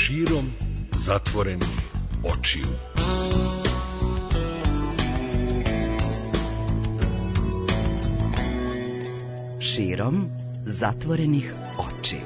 širom zatvorenih očiju. Širom zatvorenih očiju.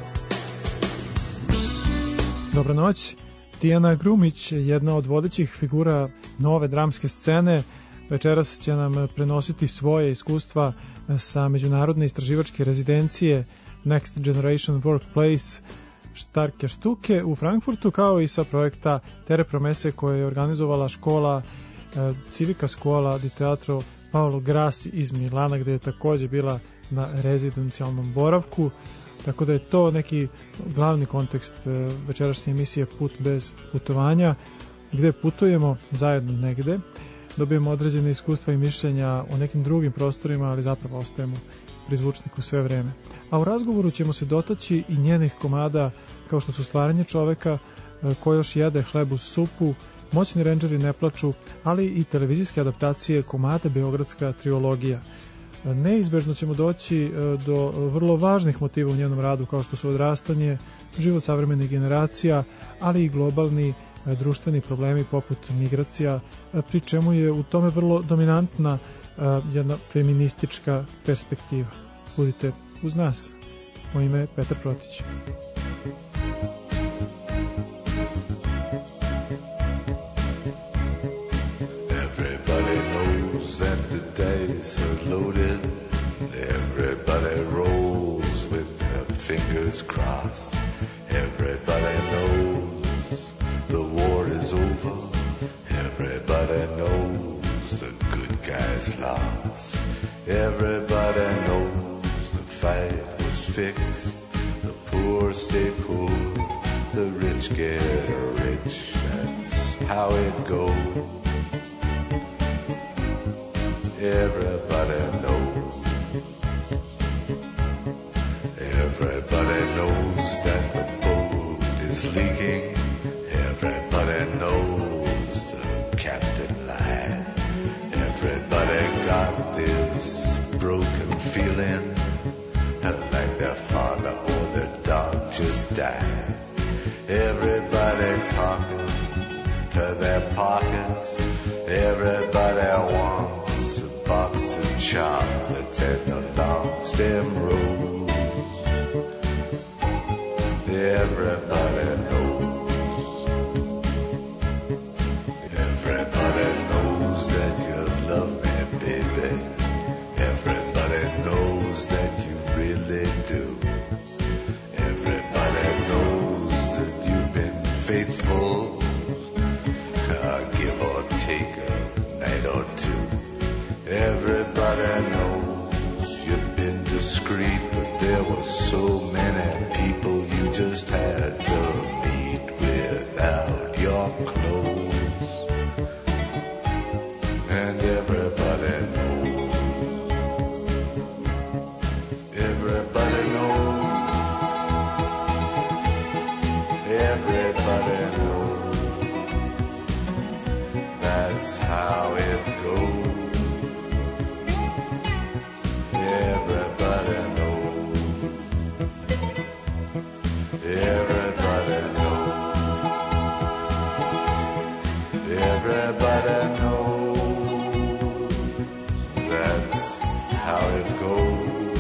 Dobro noć. Tijana Grumić, jedna od vodećih figura nove dramske scene, večeras će nam prenositi svoje iskustva sa međunarodne istraživačke rezidencije Next Generation Workplace Starke štuke u Frankfurtu, kao i sa projekta Tere Promese koje je organizovala škola Civica Scuola di Teatro Paolo Grassi iz Milana, gde je takođe bila na rezidencijalnom boravku. Tako da je to neki glavni kontekst večerašnje emisije Put bez putovanja, gde putujemo zajedno negde, dobijemo određene iskustva i mišljenja o nekim drugim prostorima, ali zapravo ostajemo pri zvučniku sve vreme. A u razgovoru ćemo se dotaći i njenih komada, kao što su Stvaranje čoveka, Ko još jede hleb uz supu, Moćni rendžeri ne plaču, ali i televizijske adaptacije komada Beogradska trilogija. Neizbežno ćemo doći do vrlo važnih motiva u njenom radu, kao što su odrastanje, život savremenih generacija, ali i globalni društveni problemi poput migracija, pri čemu je u tome vrlo dominantna jedna feministička perspektiva. Budite uz nas. Moje ime je Petar Protić. Everybody knows that the dice are loaded. Everybody rolls with their fingers crossed. Everybody knows the war is over. Everybody knows the good guys lost. Everybody knows the fight was fixed. The poor stay poor, the rich get rich. That's how it goes. Everybody knows. Everybody knows that the boat is leaking. Everybody knows the captain lied. Everybody got this broken feeling like their father or their dog just died. Everybody talking to their pockets. Everybody wants a box of chocolates and a long stem rose. Everybody knows. Everybody knows that you love me, baby. Everybody knows that you really do. Everybody knows that you've been faithful, give or take a night or two. Everybody knows you've been discreet, but there were so many people you just had to meet without your clothes. And everybody knows. Everybody knows. Everybody knows. That's how it goes. Everybody knows. Everybody knows. Everybody knows. That's how it goes.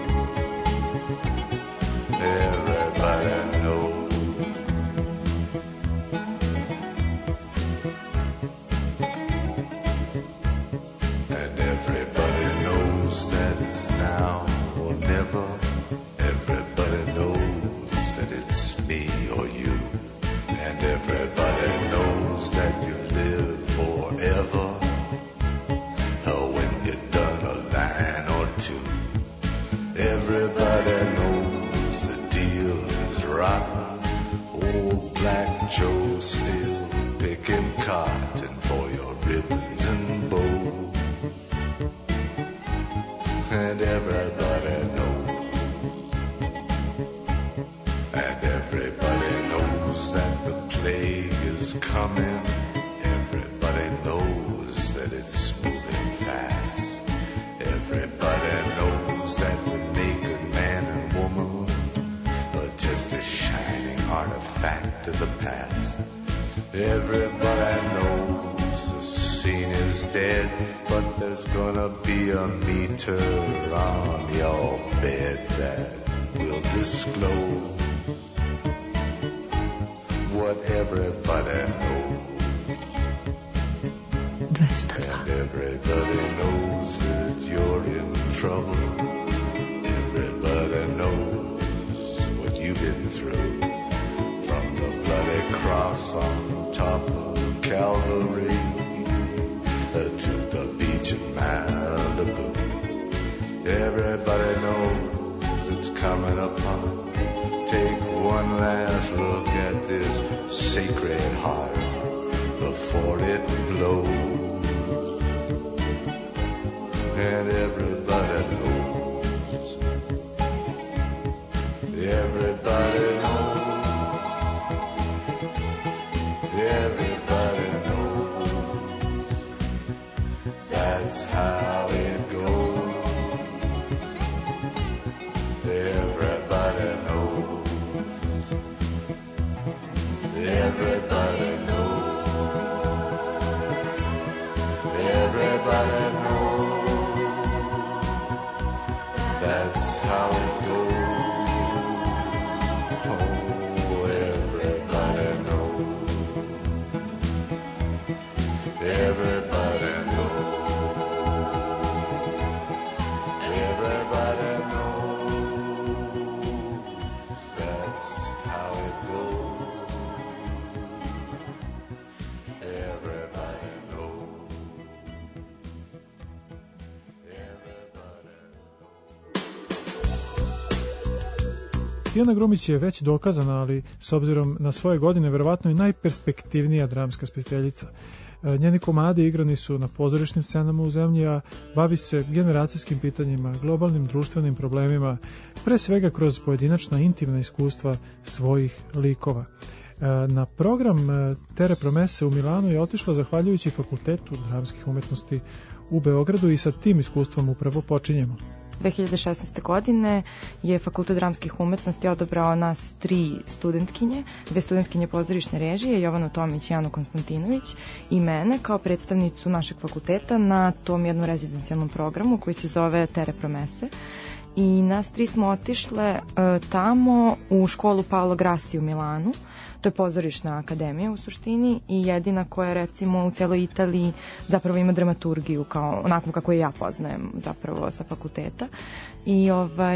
Everybody knows. And everybody knows that it's now or never. Everybody knows that it's me or you. And everybody knows that you live forever. When you're done a line or two. Everybody knows the deal is rotten. Old Black Joe still picking cotton for your ribbons and bows. And everybody knows. And everybody knows that the plague is coming. Everybody knows that it's moving fast. Everybody knows that the naked man and woman are just a shining artifact of the past. Everybody knows the scene is dead, but there's gonna be a meter on your bed that will disclose what everybody knows. And everybody knows that you're in trouble. Everybody knows what you've been through. From the bloody cross on top of Calvary to the beach in Malibu. Everybody knows it's coming upon. Take one last look at this sacred heart before it blows. And everybody knows. Everybody knows. Everybody knows. That's how it goes. Everybody knows. Everybody knows. Everybody knows. That's how it goes. Oh, everybody knows. Everybody knows. Everybody knows. That's how it goes. Everybody knows. Tijana Grumić je već dokazana, ali s obzirom na svoje godine verovatno i najperspektivnija dramska spisateljica. Njeni komadi igrani su na pozorišnim scenama u zemlji, a bavi se generacijskim pitanjima, globalnim društvenim problemima, pre svega kroz pojedinačna intimna iskustva svojih likova. Na program Tere Promese u Milanu je otišla zahvaljujući Fakultetu dramskih umetnosti u Beogradu i sa tim iskustvom upravo počinjemo. 2016. godine je Fakultet dramskih umetnosti odabrao nas 3 studentkinje, 2 studentkinje pozorišne režije, Jovanu Tomić i Anu Konstantinović, i mene kao predstavnicu našeg fakulteta na tom jednom rezidencijalnom programu koji se zove Tere Promese. I nas 3 smo otišle tamo u školu Paolo Grassi u Milanu. To je pozorišna akademija u suštini i jedina koja recimo u celoj Italiji zapravo ima dramaturgiju kao onako kako je ja poznajem zapravo sa fakulteta. I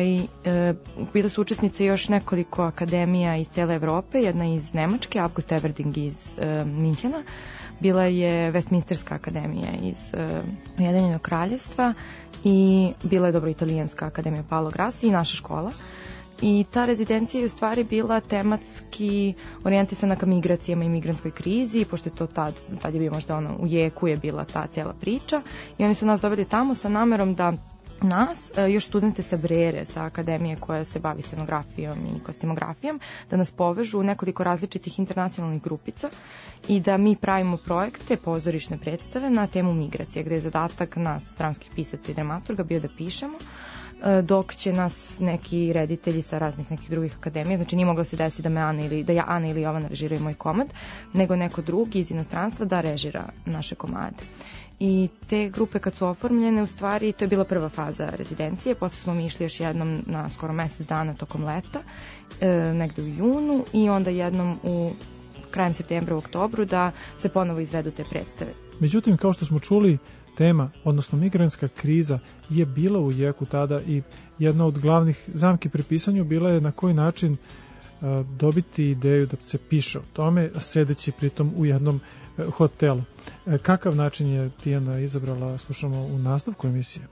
bile su učesnice još nekoliko akademija iz cele Evrope, jedna iz Nemačke, August Everding iz Minhena, bila je Westminsterska akademija iz Ujedinjenog kraljevstva i bila je dobro italijanska akademija Paolo Grassi i naša škola. I ta rezidencija je u stvari bila tematski orijentisana ka migracijama i migrantskoj krizi, pošto je to tad je bio možda u jeku je bila ta cijela priča i oni su nas doveli tamo sa namerom da nas, još studente sa Brere, sa akademije koja se bavi scenografijom i kostimografijom, da nas povežu u nekoliko različitih internacionalnih grupica i da mi pravimo projekte, pozorišne predstave na temu migracije, gde je zadatak nas, dramskih pisaca i dramaturga, bio da pišemo, dok će nas neki reditelji sa raznih nekih drugih akademija, znači nije moglo se desiti da ja Ana ili Jovana režiraju moj komad, nego neko drugi iz inostranstva da režira naše komade. I te grupe kad su oformljene, u stvari to je bila prva faza rezidencije, posle smo mi išli još jednom na skoro mesec dana tokom leta, negde u junu, i onda jednom u krajem septembra u oktobru da se ponovo izvedu te predstave. Međutim, kao što smo čuli, tema, odnosno migrantska kriza, je bila u jeku tada i jedna od glavnih zamki pri pisanju bila je na koji način dobiti ideju da se piše o tome, sedeći pritom u jednom hotelu. Kakav način je Tijana izabrala, slušamo u nastavku emisije.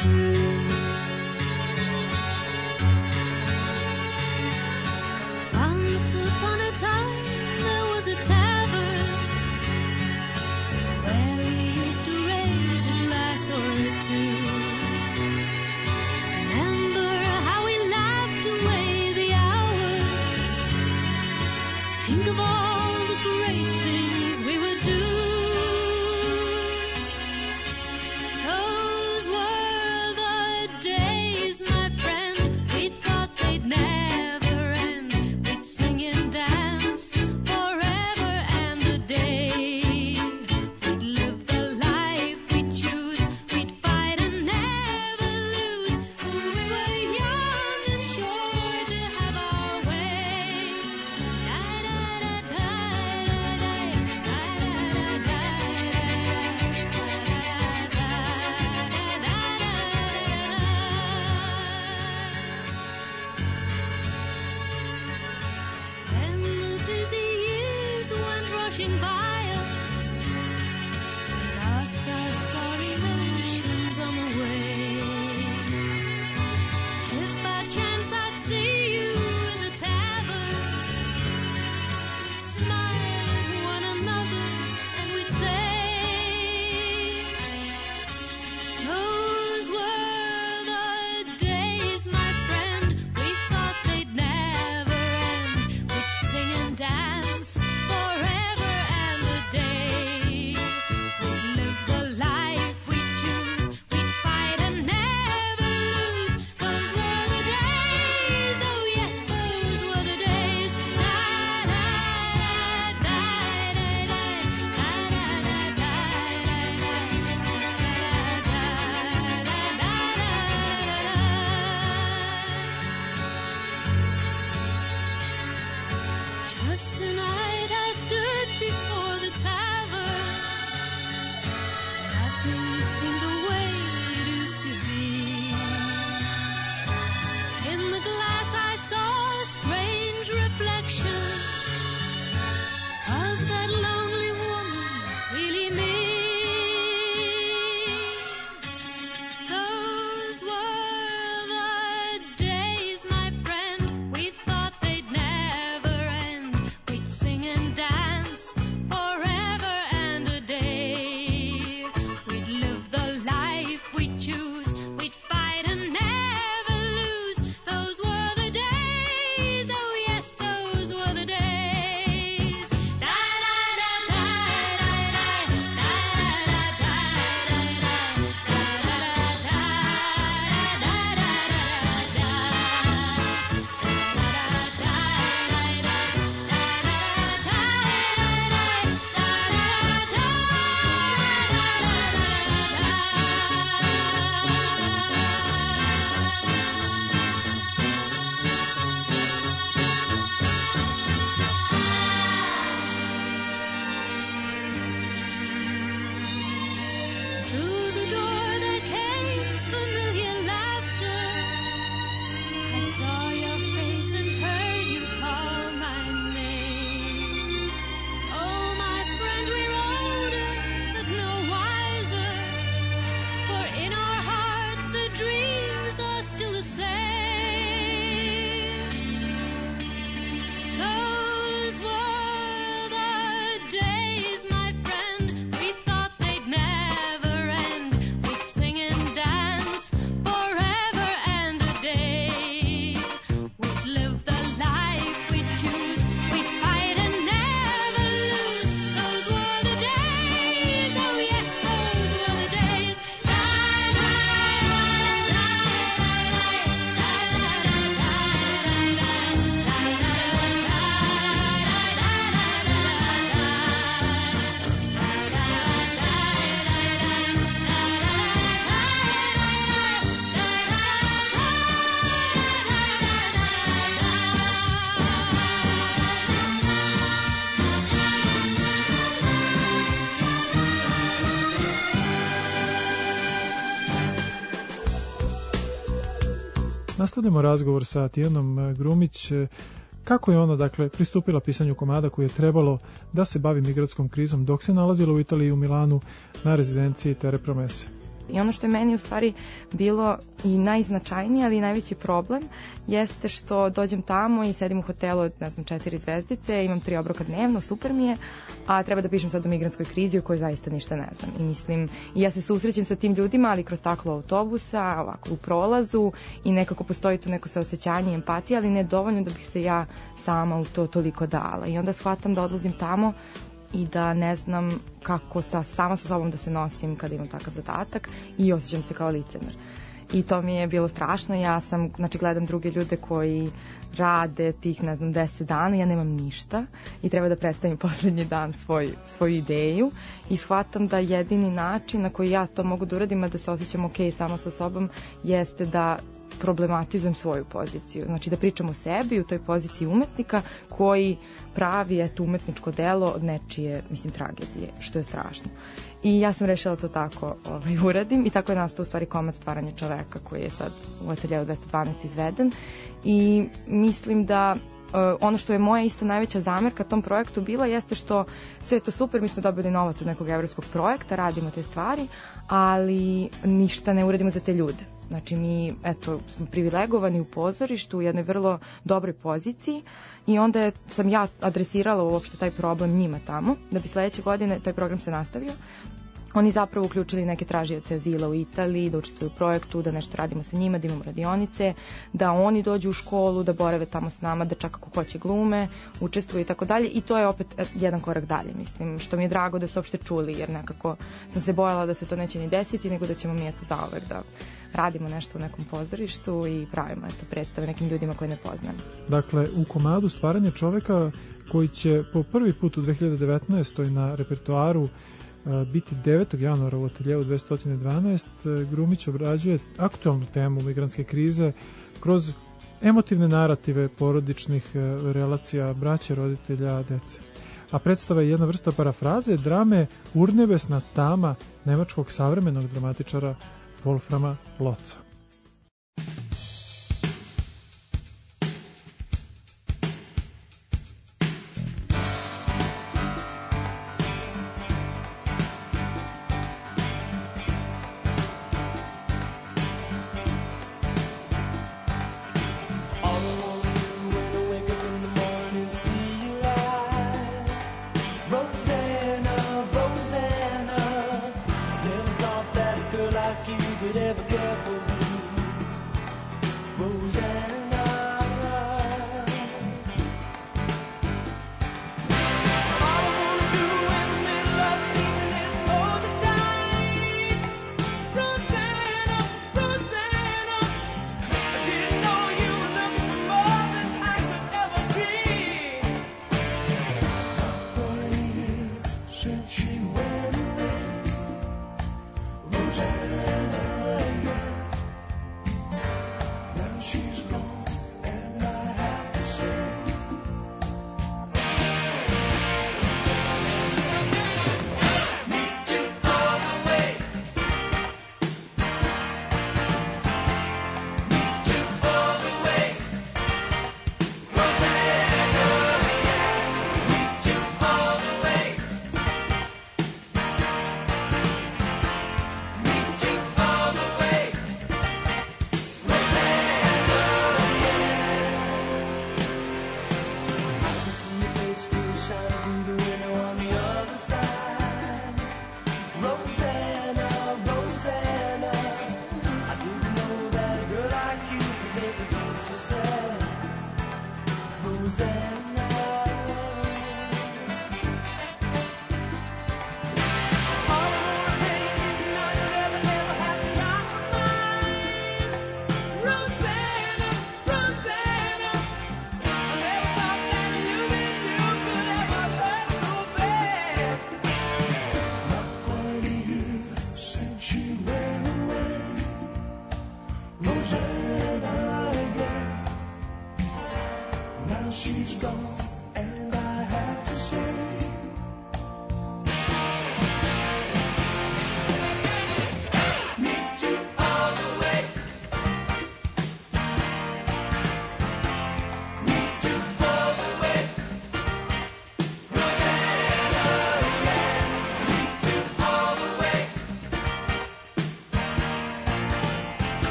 Nastavljamo razgovor sa Tijanom Grumić. Kako je ona, dakle, pristupila pisanju komada koji je trebalo da se bavi migrantskom krizom dok se nalazila u Italiji, u Milanu, na rezidenciji Tere Promese? I ono što je meni u stvari bilo i najznačajnije, ali i najveći problem, jeste što dođem tamo i sedim u hotelu od, 4 zvezdice, imam 3 obroka dnevno, super mi je, a treba da pišem sad o migrantskoj krizi o kojoj zaista ništa ne znam. I mislim, i ja se susrećem sa tim ljudima, ali kroz staklo autobusa, ovako u prolazu, i nekako postoji tu neko saosećanje i empatija, ali ne dovoljno da bih se ja sama u to toliko dala. I onda shvatam da odlazim tamo i da ne znam kako sama sa sobom da se nosim kada imam takav zadatak i osjećam se kao licemer. I to mi je bilo strašno. Ja sam, gledam druge ljude koji rade tih, 10 dana, ja nemam ništa i treba da predstavim poslednji dan svoju ideju i shvatam da jedini način na koji ja to mogu da uradim, a da se osjećam ok sama sa sobom, jeste da problematizujem svoju poziciju. Znači da pričam o sebi u toj poziciji umetnika koji pravi umetničko delo od nečije, tragedije, što je strašno. I ja sam rešila to tako uradim i tako je nastao u stvari komad Stvaranje čoveka koji je sad u ateljeu 212 izveden i mislim da ono što je moja isto najveća zamerka tom projektu bila jeste što sve je to super, mi smo dobili novac od nekog evropskog projekta, radimo te stvari, ali ništa ne uradimo za te ljude. Znači mi, smo privilegovani u pozorištu u jednoj vrlo dobroj poziciji i onda sam ja adresirala uopšte taj problem njima tamo, da bi sledeće godine taj program se nastavio. Oni zapravo uključili neke tražioce azila u Italiji, da učestvuju u projektu, da nešto radimo sa njima, da imamo radionice, da oni dođu u školu, da borave tamo s nama, da čak ako hoće glume, učestvuju i tako dalje. I to je opet jedan korak dalje, mislim, što mi je drago da su uopšte čuli, jer nekako sam se bojala da se to neće ni desiti, nego da ćemo mi zauvek da radimo nešto u nekom pozorištu i pravimo predstave nekim ljudima koje ne poznam. Dakle, u komadu Stvaranje čoveka, koji će po prvi put u 2019. na repertoaru biti 9. januara u ateljeu 212, Grumić obrađuje aktualnu temu migrantske krize kroz emotivne narative porodičnih relacija braće, roditelja, dece. A predstava je jedna vrsta parafraze drame Urnebesna tama nemačkog savremenog dramatičara Wolframa Lotza.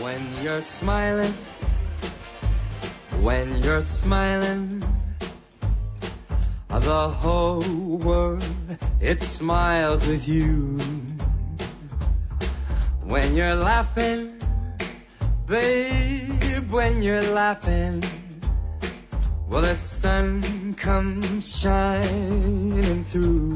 When you're smiling, when you're smiling, the whole world, it smiles with you. When you're laughing, babe, when you're laughing, well, the sun comes shining through.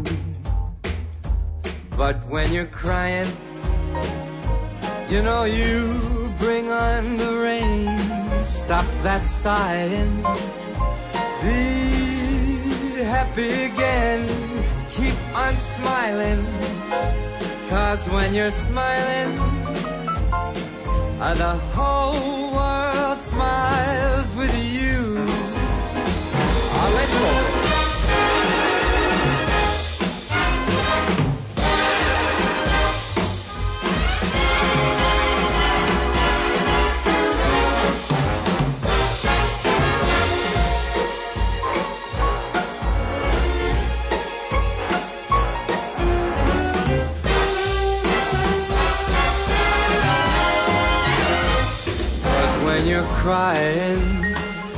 But when you're crying, you know you bring on the rain. Stop that sighing, be happy again. Keep on smiling, 'cause when you're smiling, the whole world smiles with you. Let's go. When you're crying,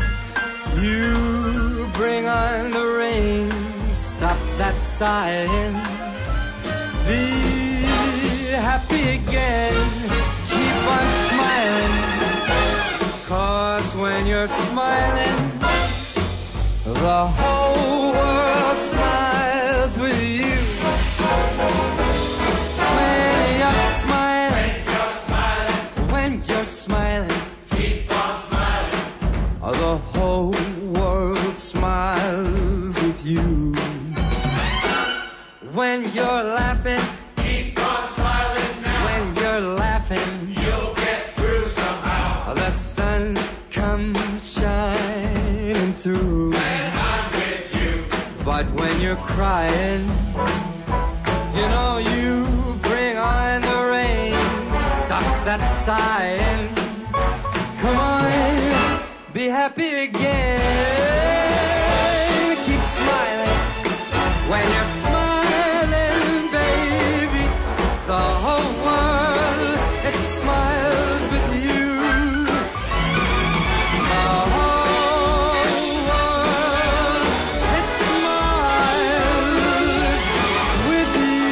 you bring on the rain. Stop that sighing, be happy again. Keep on smiling, 'cause when you're smiling, the whole world smiles with you. When you're smiling, when you're smiling, the whole world smiles with you. When you're laughing, keep on smiling now. When you're laughing, you'll get through somehow. The sun comes shining through. When I'm with you. But when you're crying, you know you bring on the rain. Stop that sighing. Come on, be happy again. Keep smiling. When you're smiling, baby, the whole world, it smiles with you. The whole world, it smiles with you.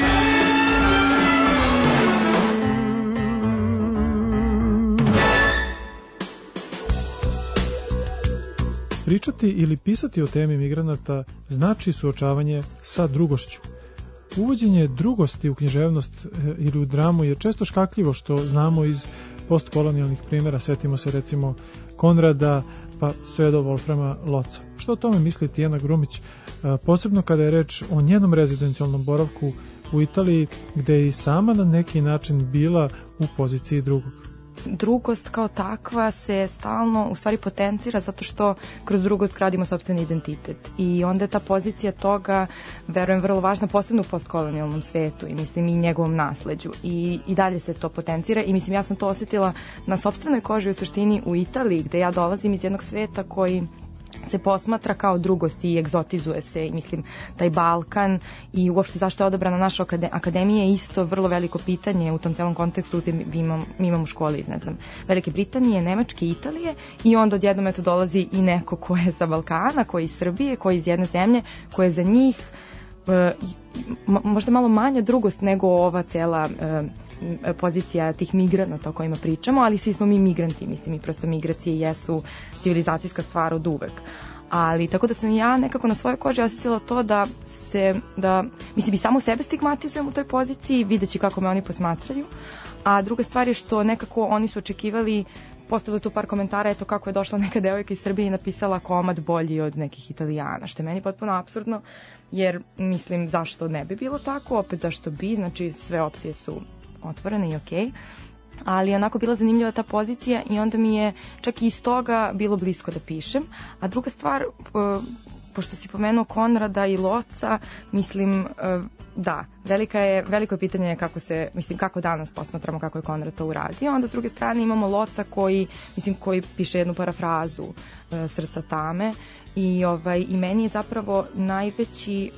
Pričati ili pisati o temi migranata znači suočavanje sa drugošću. Uvođenje drugosti u književnost ili u dramu je često škakljivo, što znamo iz postkolonijalnih primjera. Setimo se recimo Konrada, pa sve do Wolframa Lotza. Što o tome misli Tijana Grumić, posebno kada je reč o njenom rezidencijalnom boravku u Italiji, gde je i sama na neki način bila u poziciji drugog? Drugost kao takva se stalno u stvari potencira zato što kroz drugost gradimo sopstveni identitet i onda je ta pozicija toga, verujem, vrlo važna, posebno u postkolonijalnom svetu i mislim i njegovom nasleđu i dalje se to potencira i mislim ja sam to osetila na sopstvenoj koži u suštini u Italiji, gde ja dolazim iz jednog sveta koji se posmatra kao drugost i egzotizuje se i mislim taj Balkan i uopšte zašto je odabrana naša akademija je isto vrlo veliko pitanje u tom celom kontekstu gde mi imamo škole iz, ne znam, Velike Britanije, Nemačke, Italije i onda odjednom eto dolazi i neko ko je sa Balkana, ko je iz Srbije, ko je iz jedne zemlje, ko je za njih možda malo manja drugost nego ova cela pozicija tih migranata o kojima pričamo, ali svi smo mi migranti, mislim i prosto migracije jesu civilizacijska stvar od uvek. Ali tako da sam ja nekako na svojoj koži osjetila to da mislim i samo sebe stigmatizujem u toj poziciji, videći kako me oni posmatraju, a druga stvar je što nekako oni su očekivali, postalo tu par komentara, eto kako je došla neka devojka iz Srbije i napisala komad bolji od nekih Italijana, što je meni potpuno apsurdno, jer mislim zašto ne bi bilo tako, opet zašto bi, znači sve opcije su otvorene i okej. Ali onako bila zanimljiva ta pozicija i onda mi je čak i iz toga bilo blisko da pišem. A druga stvar, pošto si pomenuo Konrada i Loca, mislim da, Veliko je pitanje kako danas posmatramo kako je Konrad to uradio. Onda s druge strane imamo Loca koji piše jednu parafrazu Srca tame i meni je zapravo najveći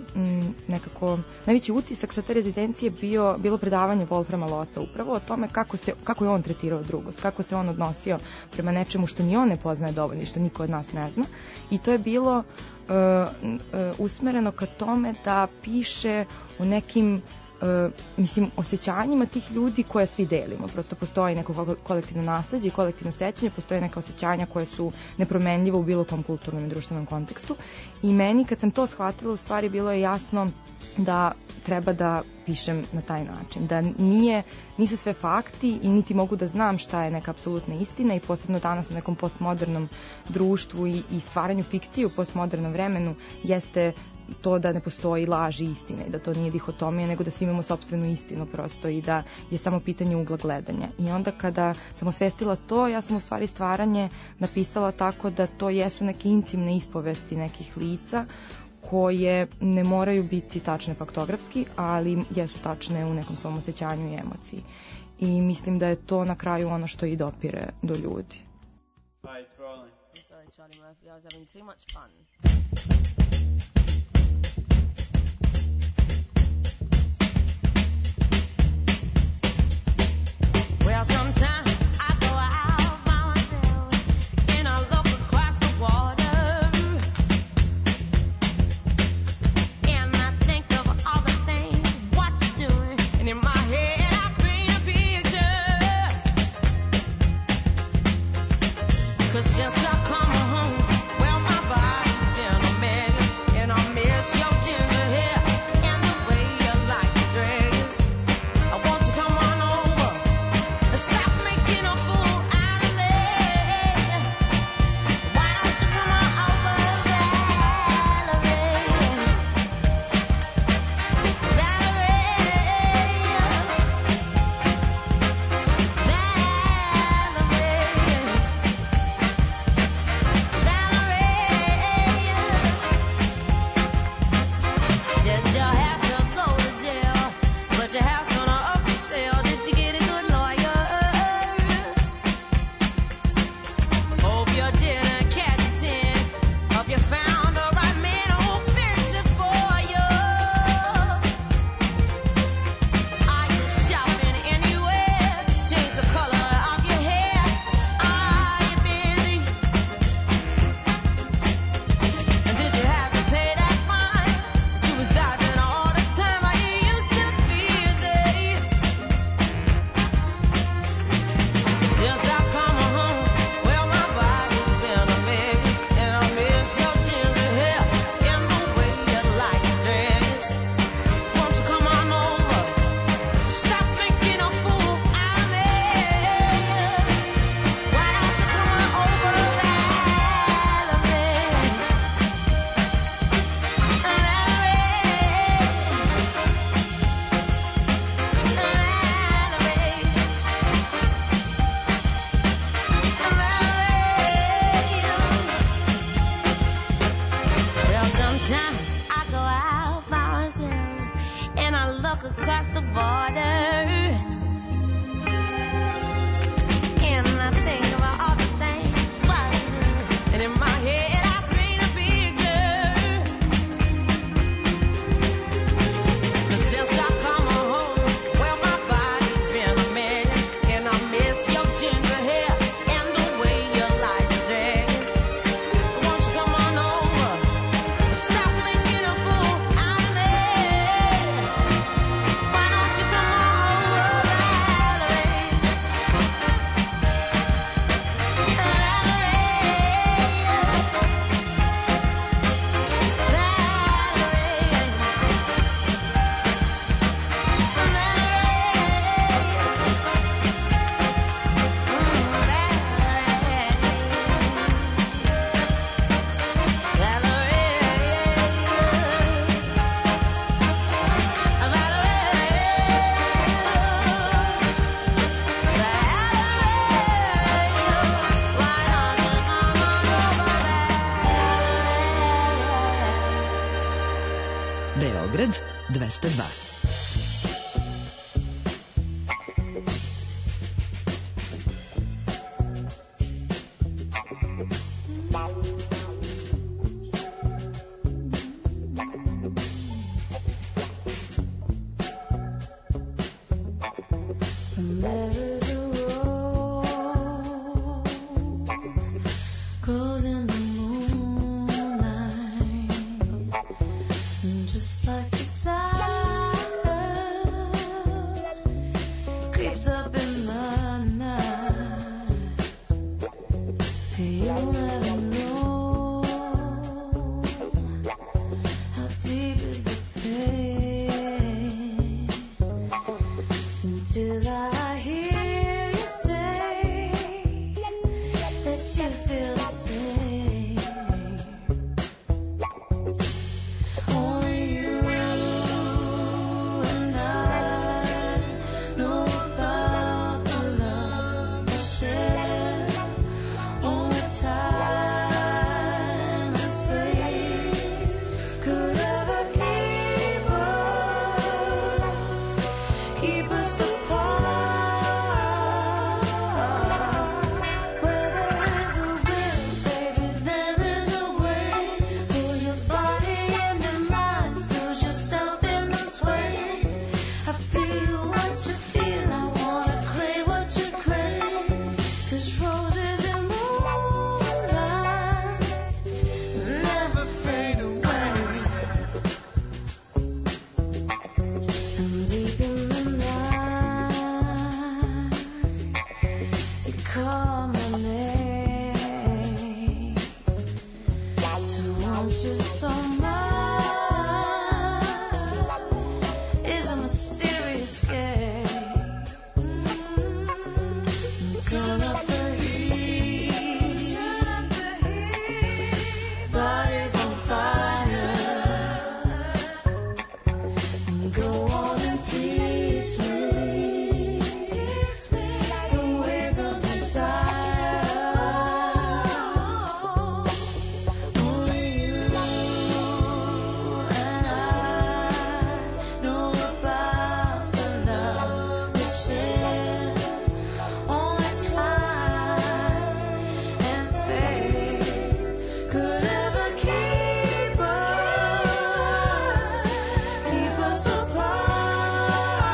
utisak sa te rezidencije bilo predavanje Wolframa Loca upravo o tome kako je on tretirao drugost, kako se on odnosio prema nečemu što ni on ne poznaje dovoljno i što niko od nas ne zna. I to je bilo usmereno ka tome da piše o nekim osjećanjima tih ljudi koje svi delimo. Prosto postoji neko kolektivno nasleđe i kolektivno sećanje, postoje neka osjećanja koje su nepromenljiva u bilo kom kulturnom i društvenom kontekstu. I meni kad sam to shvatila, u stvari bilo je jasno da treba da pišem na taj način, da nisu sve fakti i niti mogu da znam šta je neka apsolutna istina i posebno danas u nekom postmodernom društvu i stvaranju fikcije u postmodernom vremenu jeste to da ne postoji laž i istina i da to nije dihotomija, nego da svi imamo sopstvenu istinu prosto i da je samo pitanje ugla gledanja. I onda kada sam osvestila to, ja sam u stvari stvaranje napisala tako da to jesu neke intimne ispovesti nekih lica koje ne moraju biti tačne faktografski, ali jesu tačne u nekom svom osjećanju i emociji. I mislim da je to na kraju ono što i dopire do ljudi. Hi, it's rolling. Sorry, Charlie Murphy, I was having too much fun. Well, sometimes I go out by myself and I look across the water and I think of all the things what you're doing, and in my head I paint a picture. 'Cause since I come home, well, my body's been a mess, and I miss your ginger hair and the way you like to dress. I want you to come on over. Stop making a fool out of me. Why don't you come on over, Valerie? Did you have to go to jail? But your house on up for sale. Did you get a good lawyer? Hope you didn't catch a 10. Hope you found the right man who'll fix it for you. Are you shopping anywhere? Change the color of your hair. Are you busy? And did you have to pay that fine? You was dodging all the time. Are you used to busy? Since I come home, well, my body's been a mess, and I miss your ginger hair and the way you like to dress. Won't you come on over? Stop making a fool out of me. Why don't you come on over, Valerie? Well, sometimes I go out by myself and I look across the border and I think about all the things what I do. And in my head I paint a picture. 'Cause since I come home, well, my body's been a mess, and I miss your ginger hair and the way you like to dress. Won't you come on over? Stop making a fool out of me. Why don't you come on over, Valerie? Beograd 202. just like desire creeps up in the night. You'll never know how deep is the pain until I hear you say that you feel the same. Only you and I know about the love we share. Only time and space could ever keep us apart. Where there is a will, baby, there is a way. Pull your body and your mind, lose yourself in this way. I feel what you feel, I wanna crave what you crave. 'Cause roses and moonlight never fade away. And deep in the night, you call my name. To want you so much is a mysterious game. Turn up the heat, bodies on fire. Go on and teach me the ways of desire. Only you and I know about the love we share. Only time and space could ever keep us apart.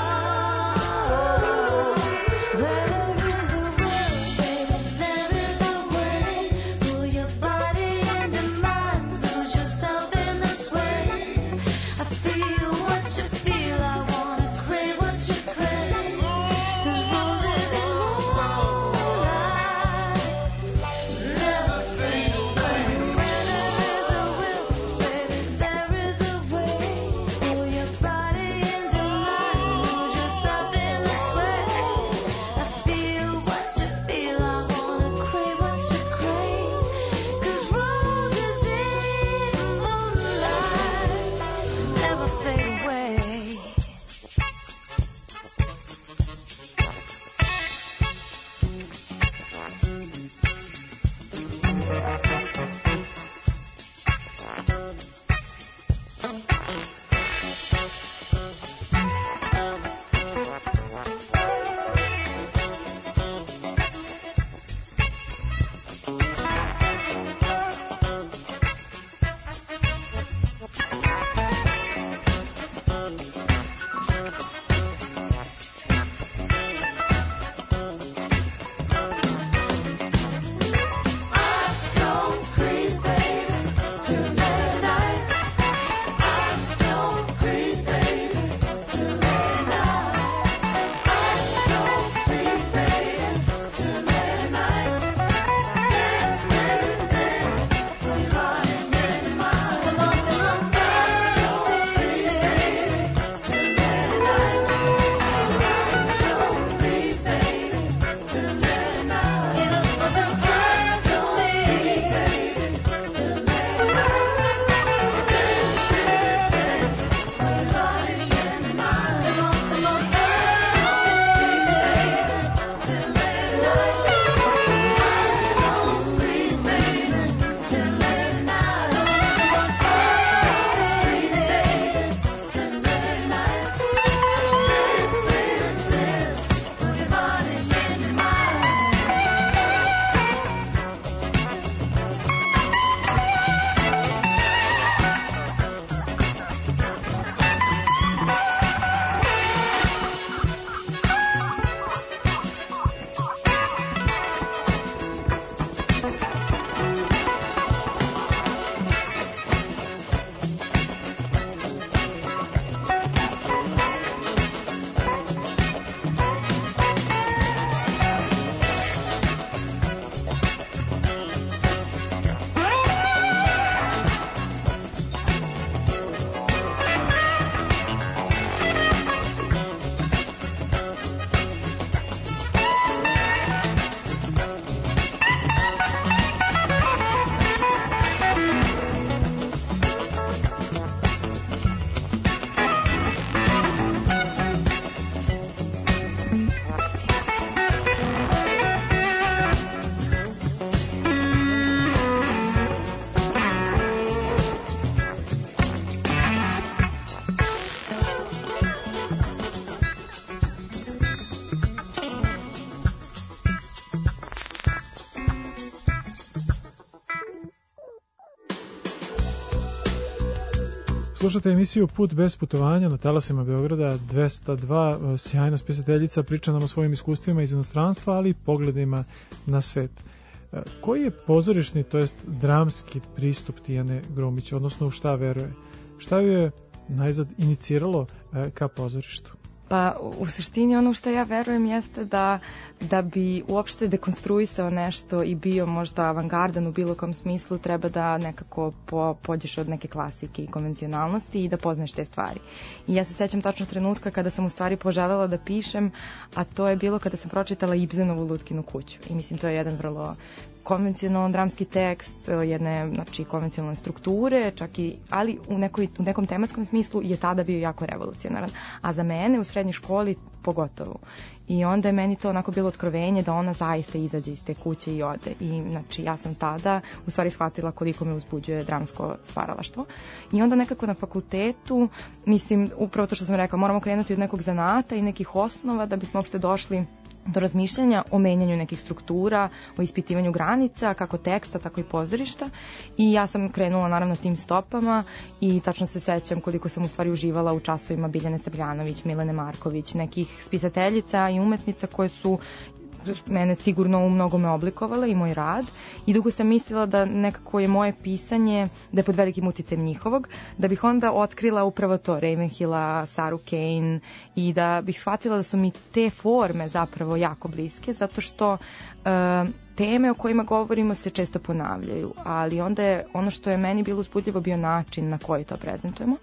Slušate emisiju Put bez putovanja na talasima Beograda 202. Sjajna spisateljica priča nam o svojim iskustvima iz inostranstva, ali i pogledima na svet. Koji je pozorišni, to jest dramski pristup Tijane Grumić, odnosno u šta veruje? Šta ju je najzad iniciralo ka pozorištu? Pa u suštini ono što ja verujem jeste da bi uopšte dekonstruisao nešto i bio možda avangardan u bilo kom smislu, treba da nekako pođeš od neke klasike i konvencionalnosti i da poznaš te stvari. I ja se sećam tačno trenutka kada sam u stvari poželjela da pišem, a to je bilo kada sam pročitala Ibsenovu Lutkinu kuću. I mislim to je jedan vrlo konvencionalan dramski tekst, jedne konvencionalne strukture, ali u nekom tematskom smislu je tada bio jako revolucionaran. A za mene u srednjoj školi pogotovo. I onda je meni to onako bilo otkrovenje da ona zaista izađe iz te kuće i ode. I ja sam tada u stvari shvatila koliko me uzbuđuje dramsko stvaralaštvo. I onda nekako na fakultetu, mislim, upravo to što sam rekla, moramo krenuti od nekog zanata i nekih osnova da bismo uopšte došli do razmišljanja o menjanju nekih struktura, o ispitivanju granica, kako teksta, tako i pozorišta. I ja sam krenula naravno tim stopama i tačno se sećam koliko sam u stvari uživala u časovima Biljane Srbljanović, Milene Marković, nekih spisateljica i umetnica koje su mene sigurno u mnogome oblikovale i moj rad i dugo sam mislila da nekako je moje pisanje, da je pod velikim uticajem njihovog, da bih onda otkrila upravo to, Ravenhilla, Saru Kane i da bih shvatila da su mi te forme zapravo jako bliske, zato što teme o kojima govorimo se često ponavljaju, ali onda je ono što je meni bilo uzbudljivo bio način na koji to prezentujemo.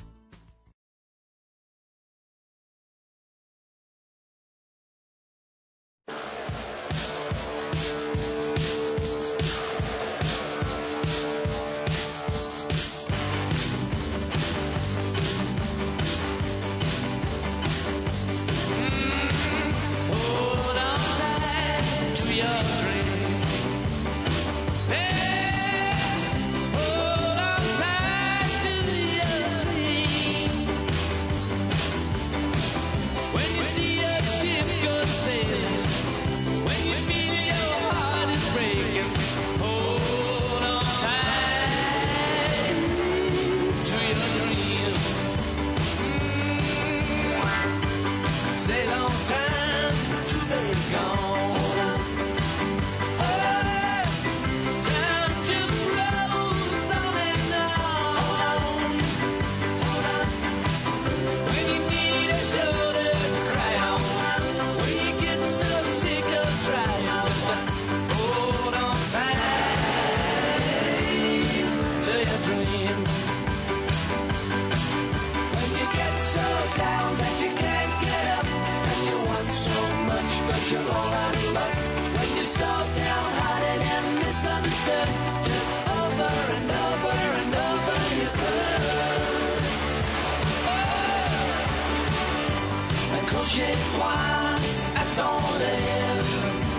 Accrochez-toi à ton rêve.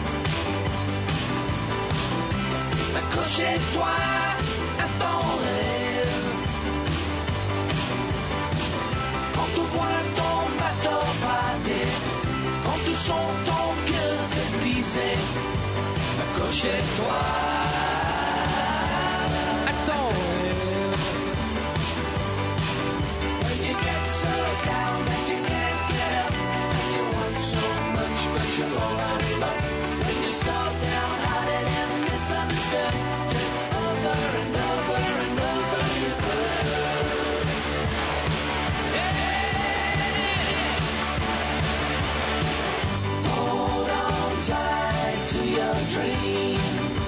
Accrochez-toi à ton rêve. Quand tu vois ton bateau partir, quand tu sens ton cœur se briser, accrochez-toi à ton rêve. When you get so down that you can't get up, and you want so much but you're all out of luck. When you start downhearted and misunderstood, over and over and over you could. Yeah. Hold on tight to your dream.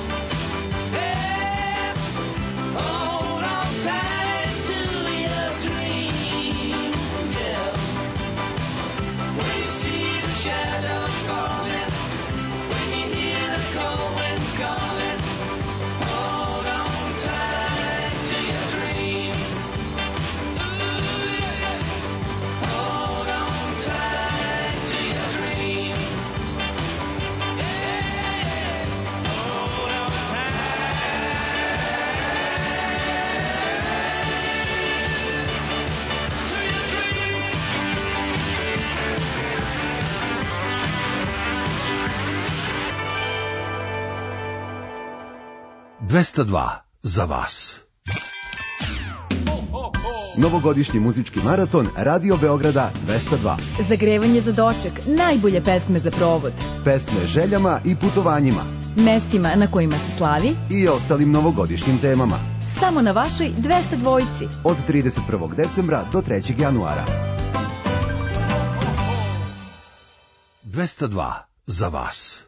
Yeah. Hold on tight to your dream. Yeah. When you see the shadows falling, when you hear the cold wind calling, hold on tight to your dream. Ooh, yeah. Hold on tight to your dream. Yeah. Hold on tight to your dream. 202 za vas. Novogodišnji muzički maraton Radio Beograda 202. Zagrevanje za doček, najbolje pesme za provod. Pesme željama i putovanjima. Mestima na kojima se slavi. I ostalim novogodišnjim temama. Samo na vašoj 202. Od 31. decembra do 3. januara. 202 za vas.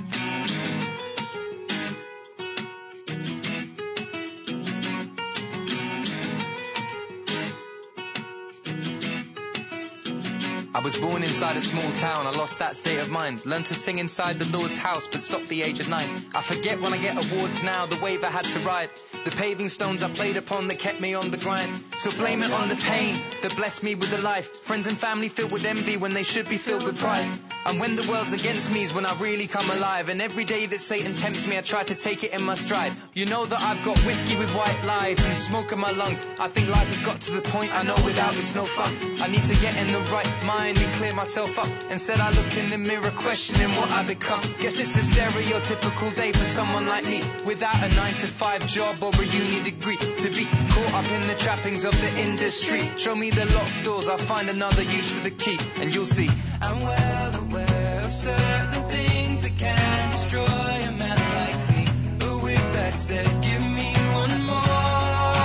I was born inside a small town, I lost that state of mind. Learned to sing inside the Lord's house, but stopped the age of 9. I forget when I get awards now, the wave I had to ride. The paving stones I played upon that kept me on the grind. So blame it on the pain that blessed me with the life. Friends and family filled with envy when they should be filled with pride. And when the world's against me is when I really come alive. And every day that Satan tempts me, I try to take it in my stride. You know that I've got whiskey with white lies and smoke in my lungs. I think life has got to the point I know without it's no fun. I need to get in the right mind and clear myself up. Instead I look in the mirror questioning what I become. Guess it's a stereotypical day for someone like me, without a 9-to-5 job or a uni degree, to be caught up in the trappings of the industry. Show me the locked doors, I'll find another use for the key, and you'll see. I'm well aware of certain things that can destroy a man like me, but with that said, give me one more.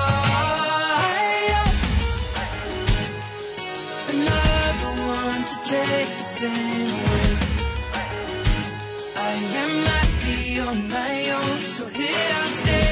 Another one to take the sting away. I am happy on my own, so here I'll stay.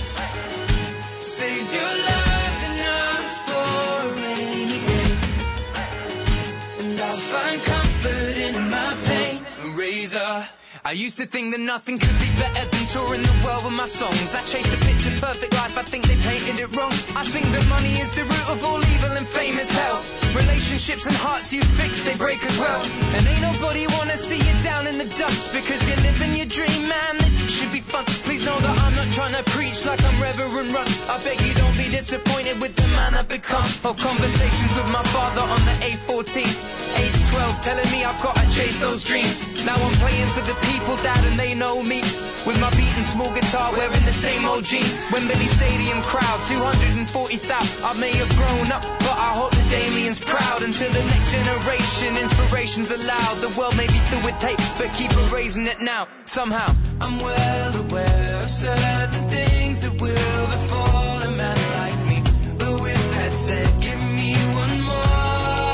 Save your love enough for a rainy day, and I'll find comfort in my pain. Razor. I used to think that nothing could be better than touring the world with my songs. I chased the picture perfect life, I think they painted it wrong. I think that money is the root of all evil and fame is hell. Relationships and hearts you fix, they break as well. And ain't nobody wanna see you down in the dumps, because you're living your dream, man, it should be fun. Please know that I'm not trying to preach like I'm Reverend Run. I beg you don't be disappointed with the man I've become. Or conversations with my father on the A14, age 12, telling me I've gotta chase those dreams. Now I'm playing for the people, dad, and they know me. With my beating small guitar, wearing the same old jeans. Wembley Stadium crowd, 240,000. I may have grown up, but I hope that Damien's proud. Until the next generation, inspiration's allowed. The world may be filled with hate, but keep erasing it now, somehow. I'm well aware of certain things that will befall a man like me, but with that said, give me one more.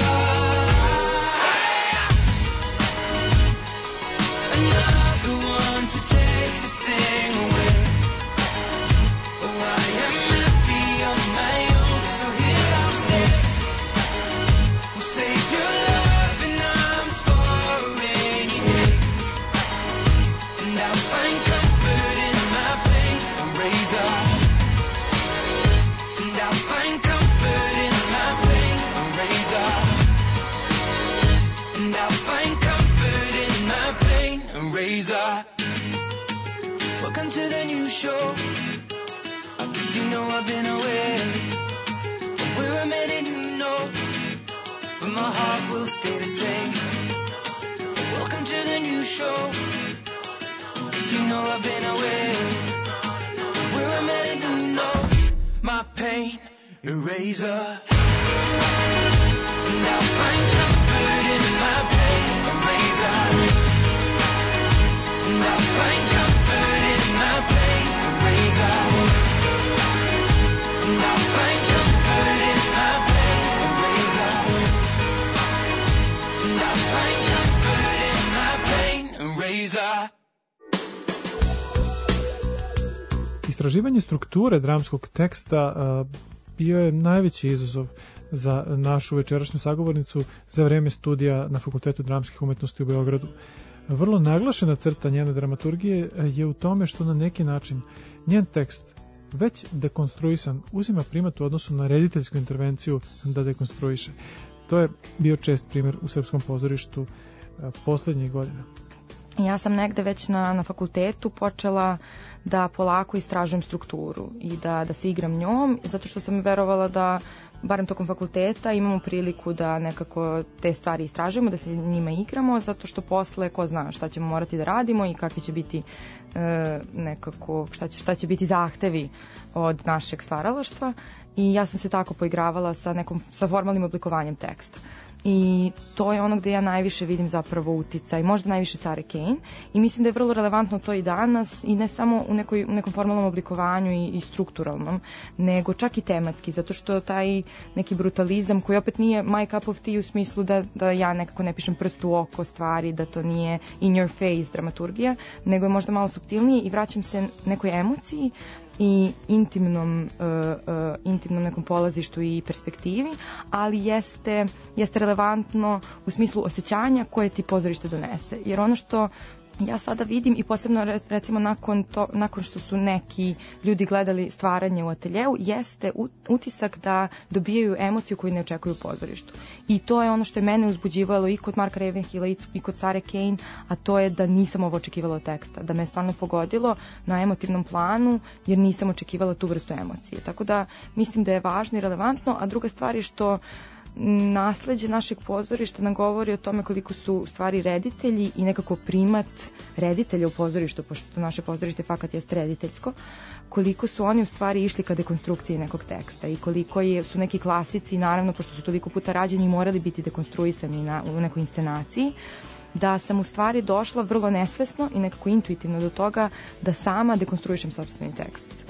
Another one to take the sting away. Oh, I am happy on my own, so here I'll stay. We'll save your love in arms for a rainy day, and I'll find comfort in my pain. A razor, and I'll find comfort in my pain. A razor, and I'll find comfort in my pain. A razor. Welcome to the new show. I guess you know I've been away, but we're a minute who knows, but my heart will stay the same. Welcome to the new show. Cause you know I've been away, but we're a minute who knows. My pain eraser, and I'll find comfort in my pain. Eraser, and I'll find comfort in my pain. Eraser, and I'll find comfort in my pain. Eraser, and I'll find comfort in my pain. Eraser. Istraživanje strukture dramskog teksta bio je najveći izazov za našu večerašnju sagovornicu za vreme studija na Fakultetu dramskih umetnosti u Beogradu. Vrlo naglašena crta njene dramaturgije je u tome što na neki način njen tekst, već dekonstruisan, uzima primat u odnosu na rediteljsku intervenciju da dekonstruiše. To je bio čest primjer u srpskom pozorištu poslednjih godina. Ja sam negde već na fakultetu počela da polako istražujem strukturu i da se igram njom, zato što sam verovala da barem tokom fakulteta, imamo priliku da nekako te stvari istražujemo, da se njima igramo, zato što posle ko zna šta ćemo morati da radimo i kakvi će biti nekako, šta će biti zahtevi od našeg stvaralaštva. I ja sam se tako poigravala sa formalnim oblikovanjem teksta. I to je ono gde ja najviše vidim zapravo uticaj, možda najviše Sare Kane, i mislim da je vrlo relevantno to i danas, i ne samo u nekom formalnom oblikovanju i strukturalnom, nego čak i tematski, zato što taj neki brutalizam koji opet nije my cup of tea u smislu da ja nekako ne pišem prst u oko stvari, da to nije in your face dramaturgija, nego je možda malo suptilniji i vraćam se nekoj emociji i intimnom nekom polazištu i perspektivi, ali jeste relevantno u smislu osjećanja koje ti pozorište donese. Jer ono što ja sada vidim, i posebno recimo nakon što su neki ljudi gledali stvaranje u ateljeu, jeste utisak da dobijaju emociju koju ne očekuju u pozorištu. I to je ono što je mene uzbuđivalo i kod Marka Ravenhilla i kod Sare Kane, a to je da nisam ovo očekivala od teksta, da me je stvarno pogodilo na emotivnom planu, jer nisam očekivala tu vrstu emocije. Tako da mislim da je važno i relevantno, a druga stvar je što nasleđe našeg pozorišta nam govori o tome koliko su u stvari reditelji i nekako primat reditelja u pozorištu, pošto naše pozorište fakat jeste rediteljsko, koliko su oni u stvari išli ka dekonstrukciji nekog teksta i koliko su neki klasici, naravno, pošto su toliko puta rađeni, morali biti dekonstruisani u nekoj inscenaciji, da sam u stvari došla vrlo nesvesno i nekako intuitivno do toga da sama dekonstruišem sopstveni tekst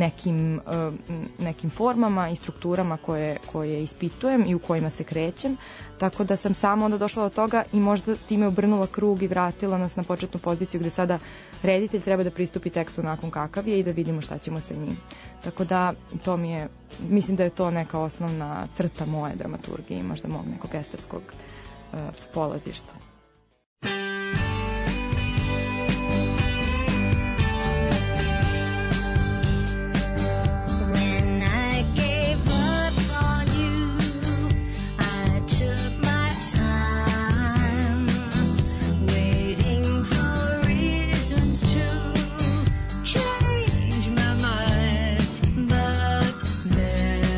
nekim formama i strukturama koje ispitujem i u kojima se krećem, tako da sam sama onda došla do toga i možda time obrnula krug i vratila nas na početnu poziciju gde sada reditelj treba da pristupi tekstu nakon kakav je i da vidimo šta ćemo sa njim. Tako da mislim da je to neka osnovna crta moje dramaturgije i možda mog nekog estetskog polazišta.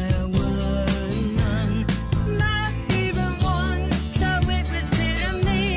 Me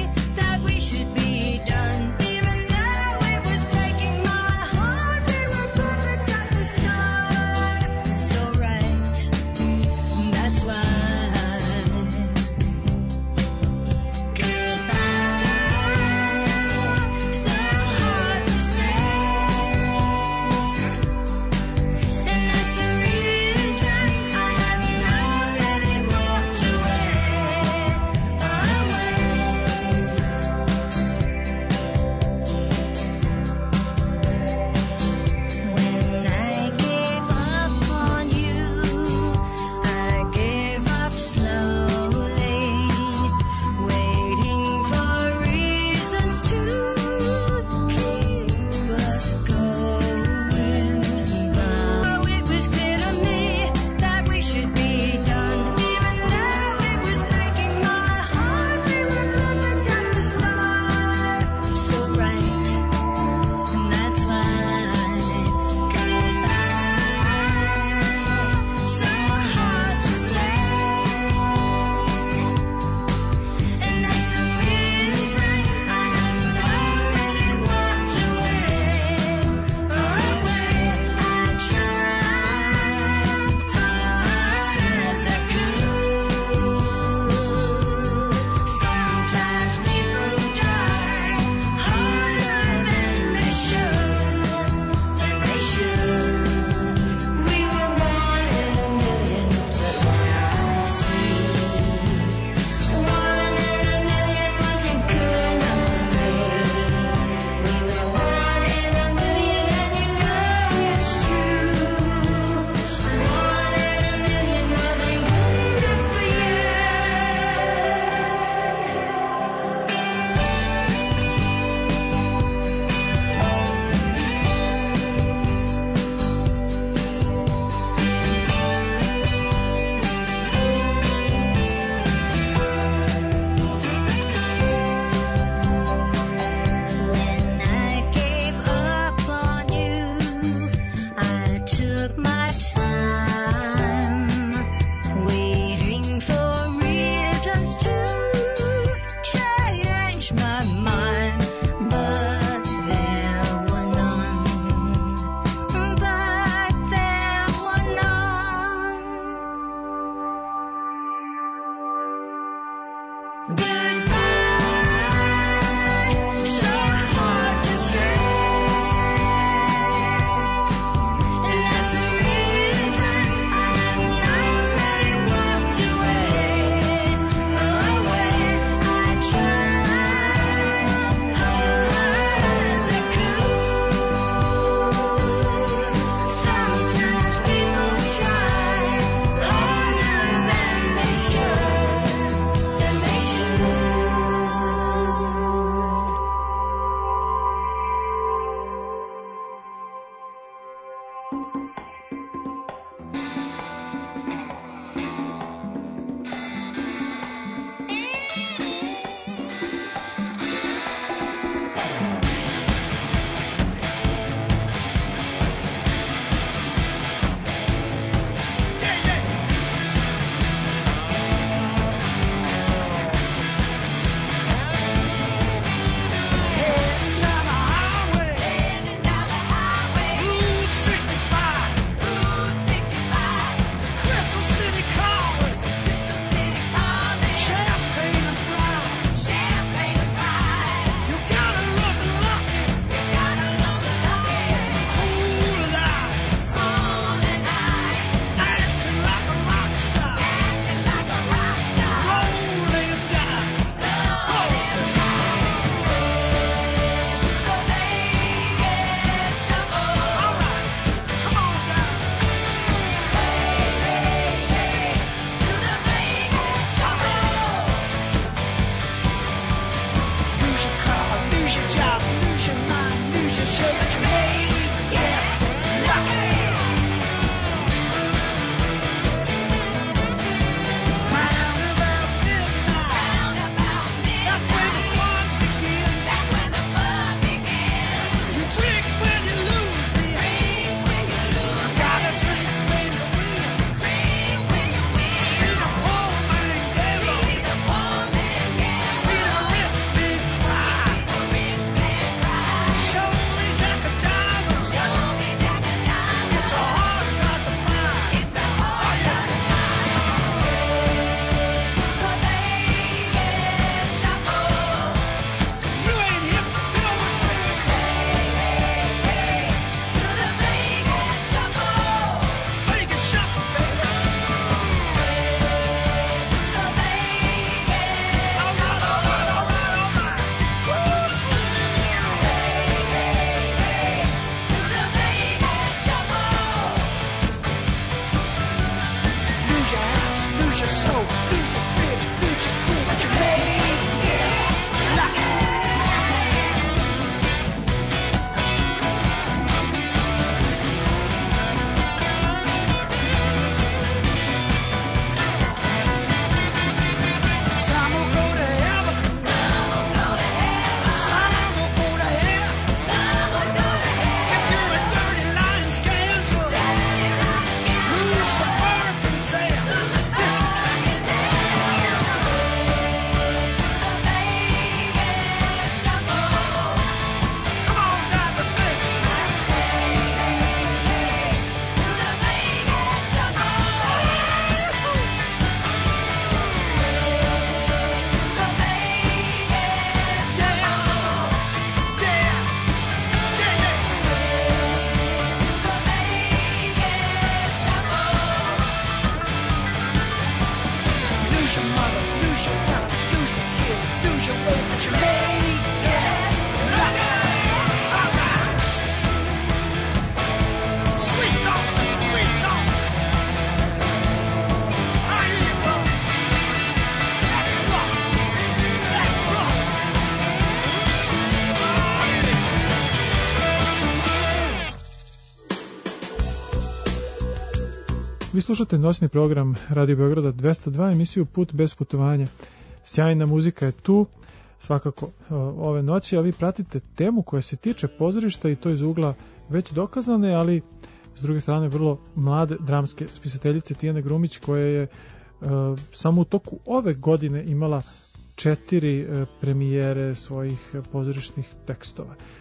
Vi slušate noćni program Radio Beograda 202, emisiju Put bez putovanja. Sjajna muzika je tu, svakako ove noći, a vi pratite temu koja se tiče pozorišta i to iz ugla već dokazane, ali s druge strane vrlo mlade dramske spisateljice Tijane Grumić, koja je samo u toku ove godine imala 4 premijere svojih pozorišnih tekstova.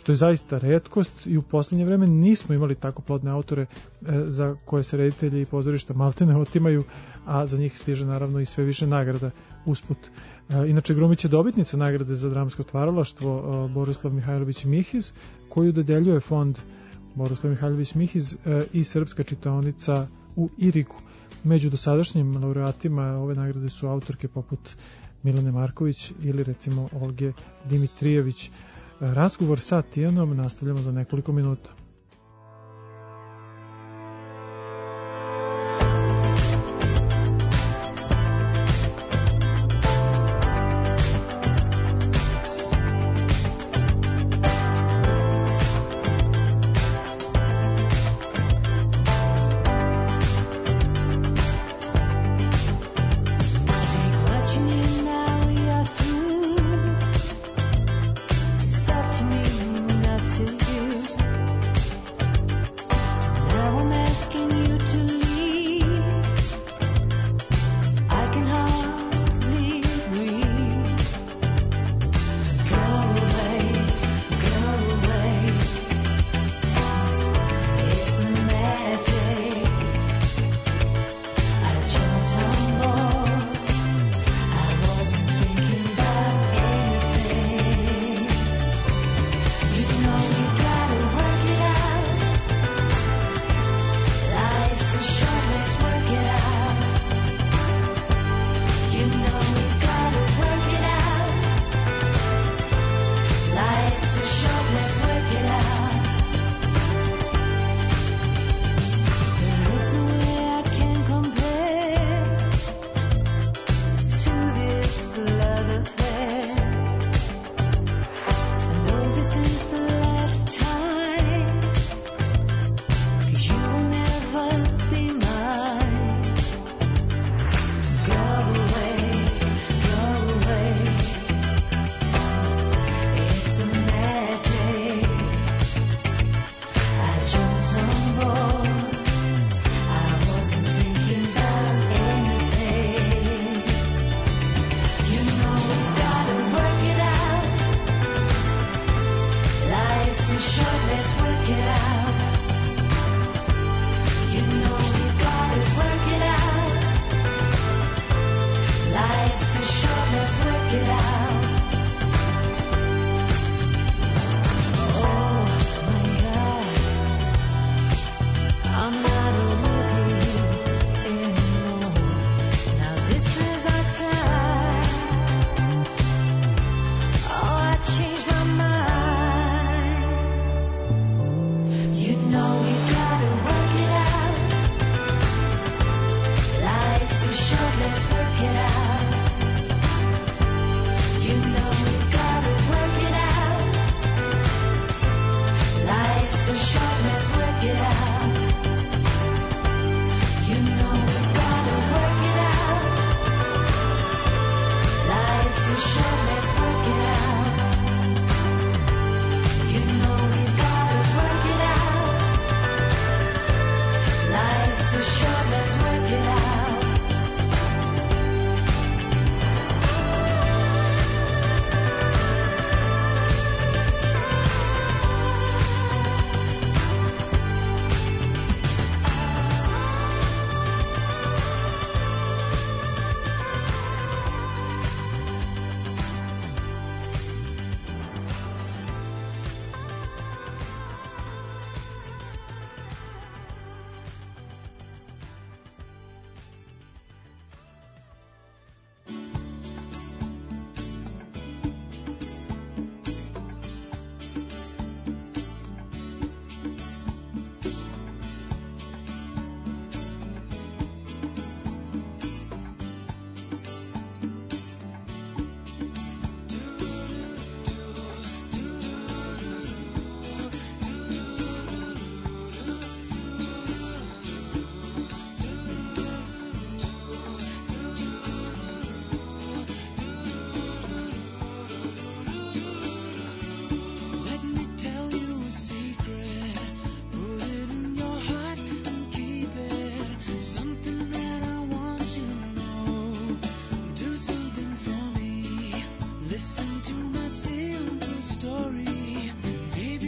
što je zaista retkost i u posljednje vreme nismo imali tako plodne autore za koje se reditelji i pozorišta maltene otimaju, a za njih stiže naravno i sve više nagrada usput. Inače, Grumić je dobitnica nagrade za dramsko stvaralaštvo Borislav Mihajlović Mihiz, koju dodeljuje fond Borislav Mihajlović Mihiz i Srpska čitaonica u Irigu. Među dosadašnjim laureatima ove nagrade su autorke poput Milane Marković ili recimo Olge Dimitrijević. Razgovor sa Tijanom nastavljamo za nekoliko minuta. Listen to my simple story. Maybe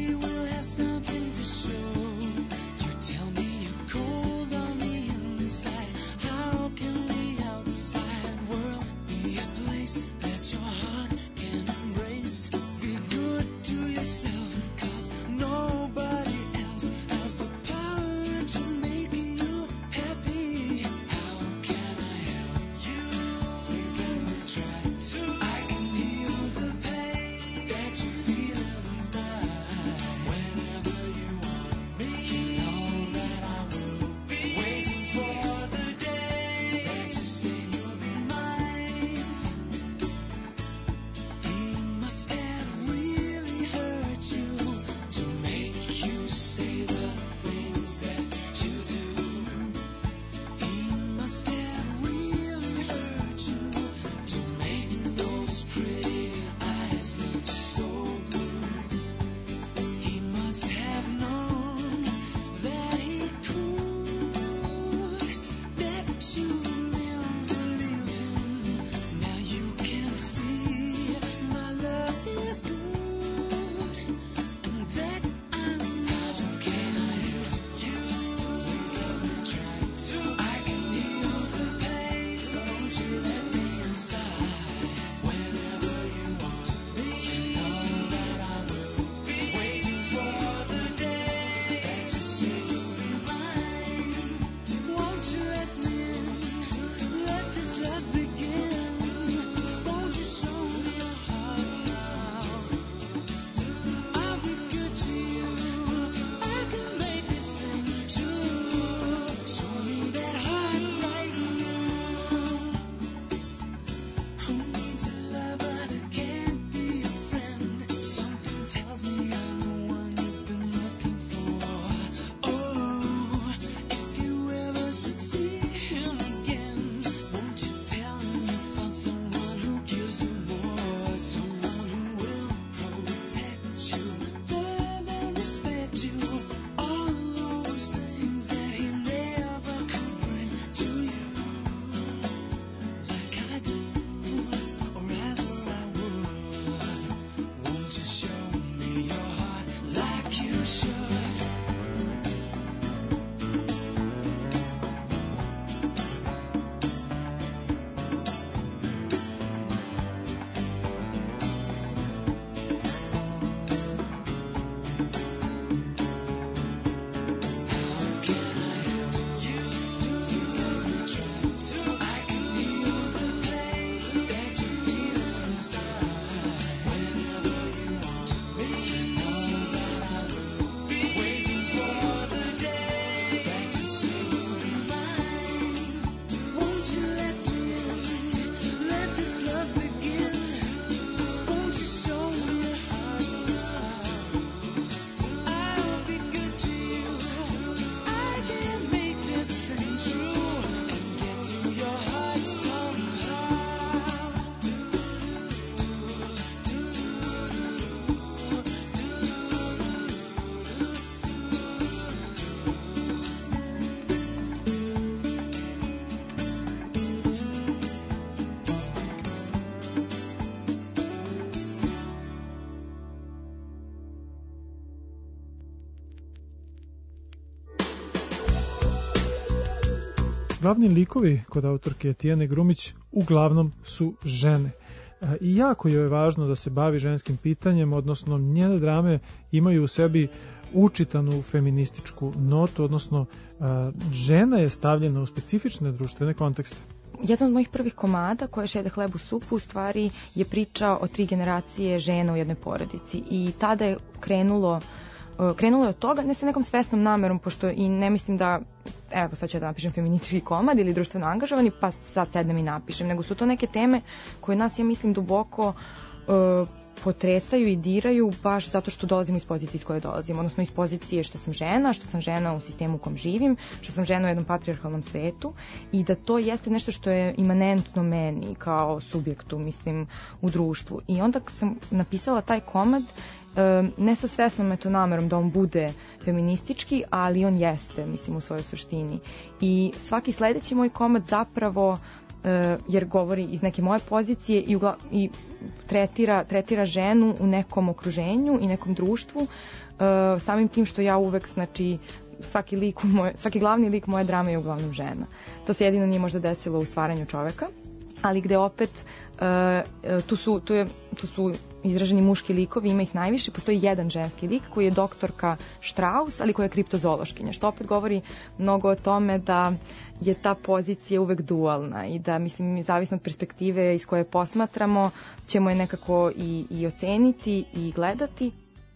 Glavni likovi kod autorke Tijane Grumić uglavnom su žene. I jako joj je važno da se bavi ženskim pitanjem, odnosno njene drame imaju u sebi učitanu feminističku notu, odnosno žena je stavljena u specifične društvene kontekste. Jedan od mojih prvih komada koja šede hleb u supu u stvari je priča o 3 generacije žena u jednoj porodici i tada je krenulo je od toga, ne sa nekom svesnom namerom, pošto i ne mislim da, evo sad ću da napišem feministički komad ili društveno angažovani, pa sad sednem i napišem, nego su to neke teme koje nas, ja mislim, duboko potresaju i diraju baš zato što dolazimo iz pozicije iz koje dolazimo, odnosno iz pozicije što sam žena u sistemu u kom živim, što sam žena u jednom patrijarhalnom svetu i da to jeste nešto što je imanentno meni kao subjektu, mislim, u društvu. I onda sam napisala taj komad ne sa svesnom eto namerom da on bude feministički, ali on jeste, mislim, u svojoj suštini. I svaki sledeći moj komad zapravo jer govori iz neke moje pozicije i tretira ženu u nekom okruženju i nekom društvu, samim tim što ja uvek, znači, svaki glavni lik moje drame je uglavnom žena. To se jedino nije možda desilo u stvaranju čoveka, ali gde opet tu su izraženi muški likovi, ima ih najviše, postoji jedan ženski lik koji je doktorka Strauss, ali koja je kriptozoološkinja, što opet govori mnogo o tome da je ta pozicija uvek dualna i da, mislim, zavisno od perspektive iz koje posmatramo, ćemo je nekako i oceniti i gledati.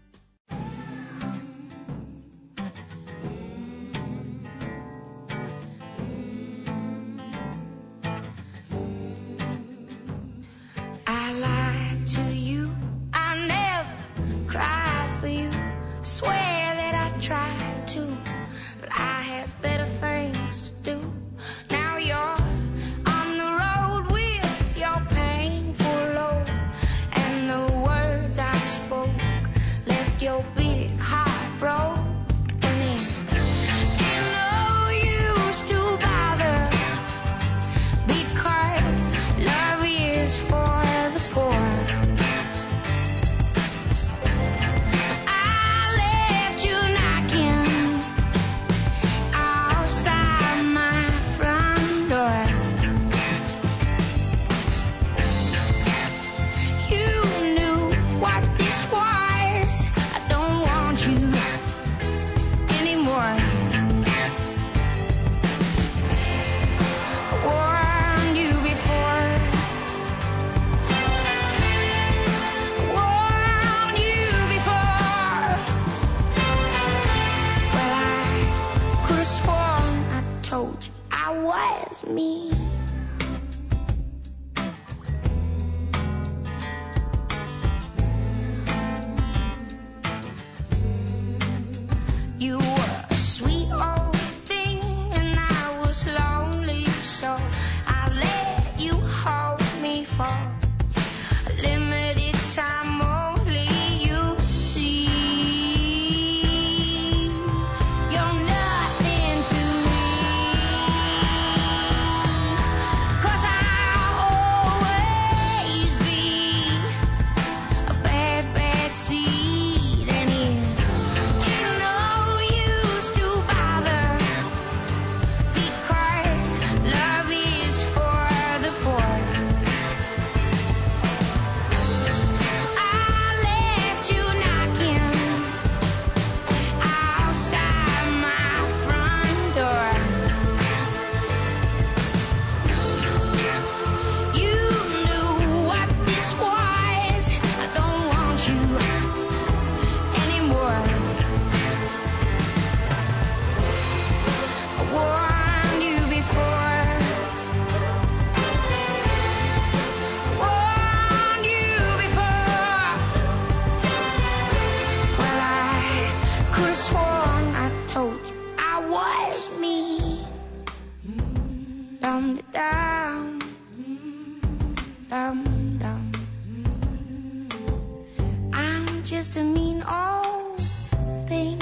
Just a mean old thing.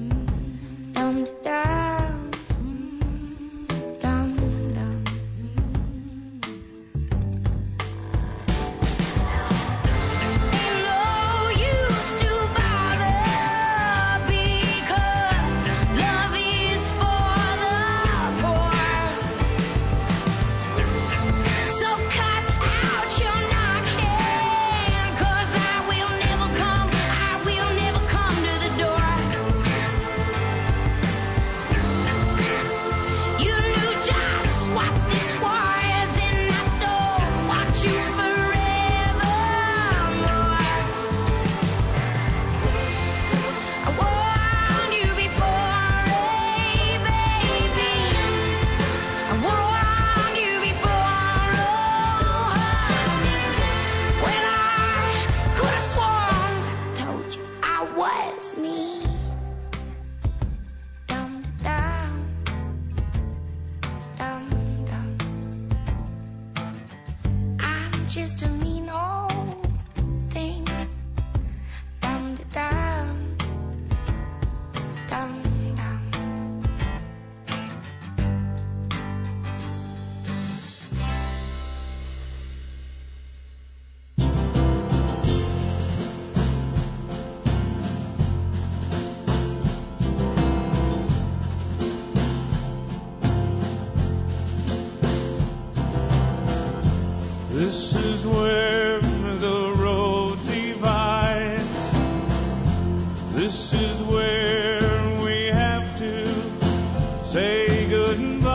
Down, down, down. Ain't no use to bother because love is for the poor. just a mean old thing. Dum dum dum dum. This is where the road divides. This is where we have to say goodbye.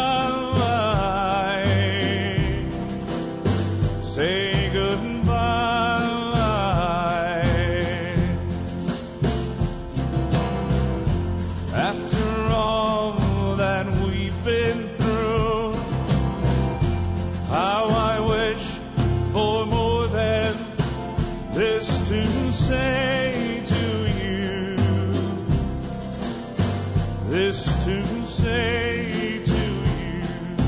Say goodbye. After all that we've been through, how I wish for more than this to say to you, this to say to you.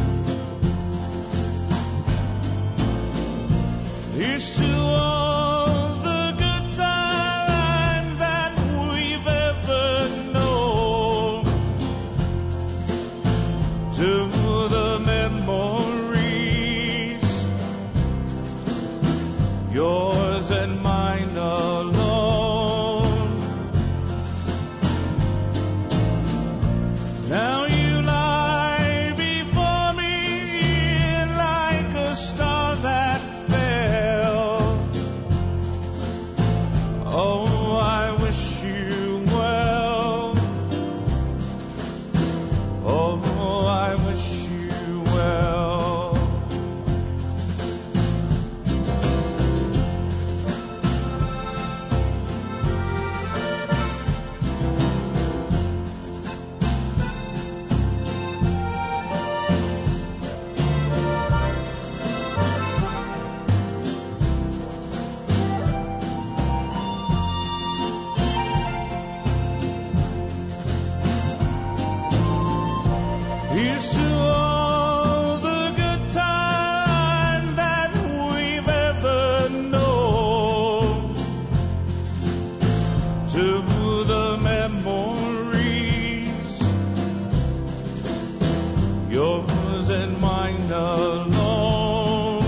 Here's to all the good times that we've ever known, to the memories, yours and mine alone. Now you lie before me like a star that fell. Oh, I wish you well. Oh, I wish you well. Here's to all the good times that we've ever known, to the memories, yours and mine alone.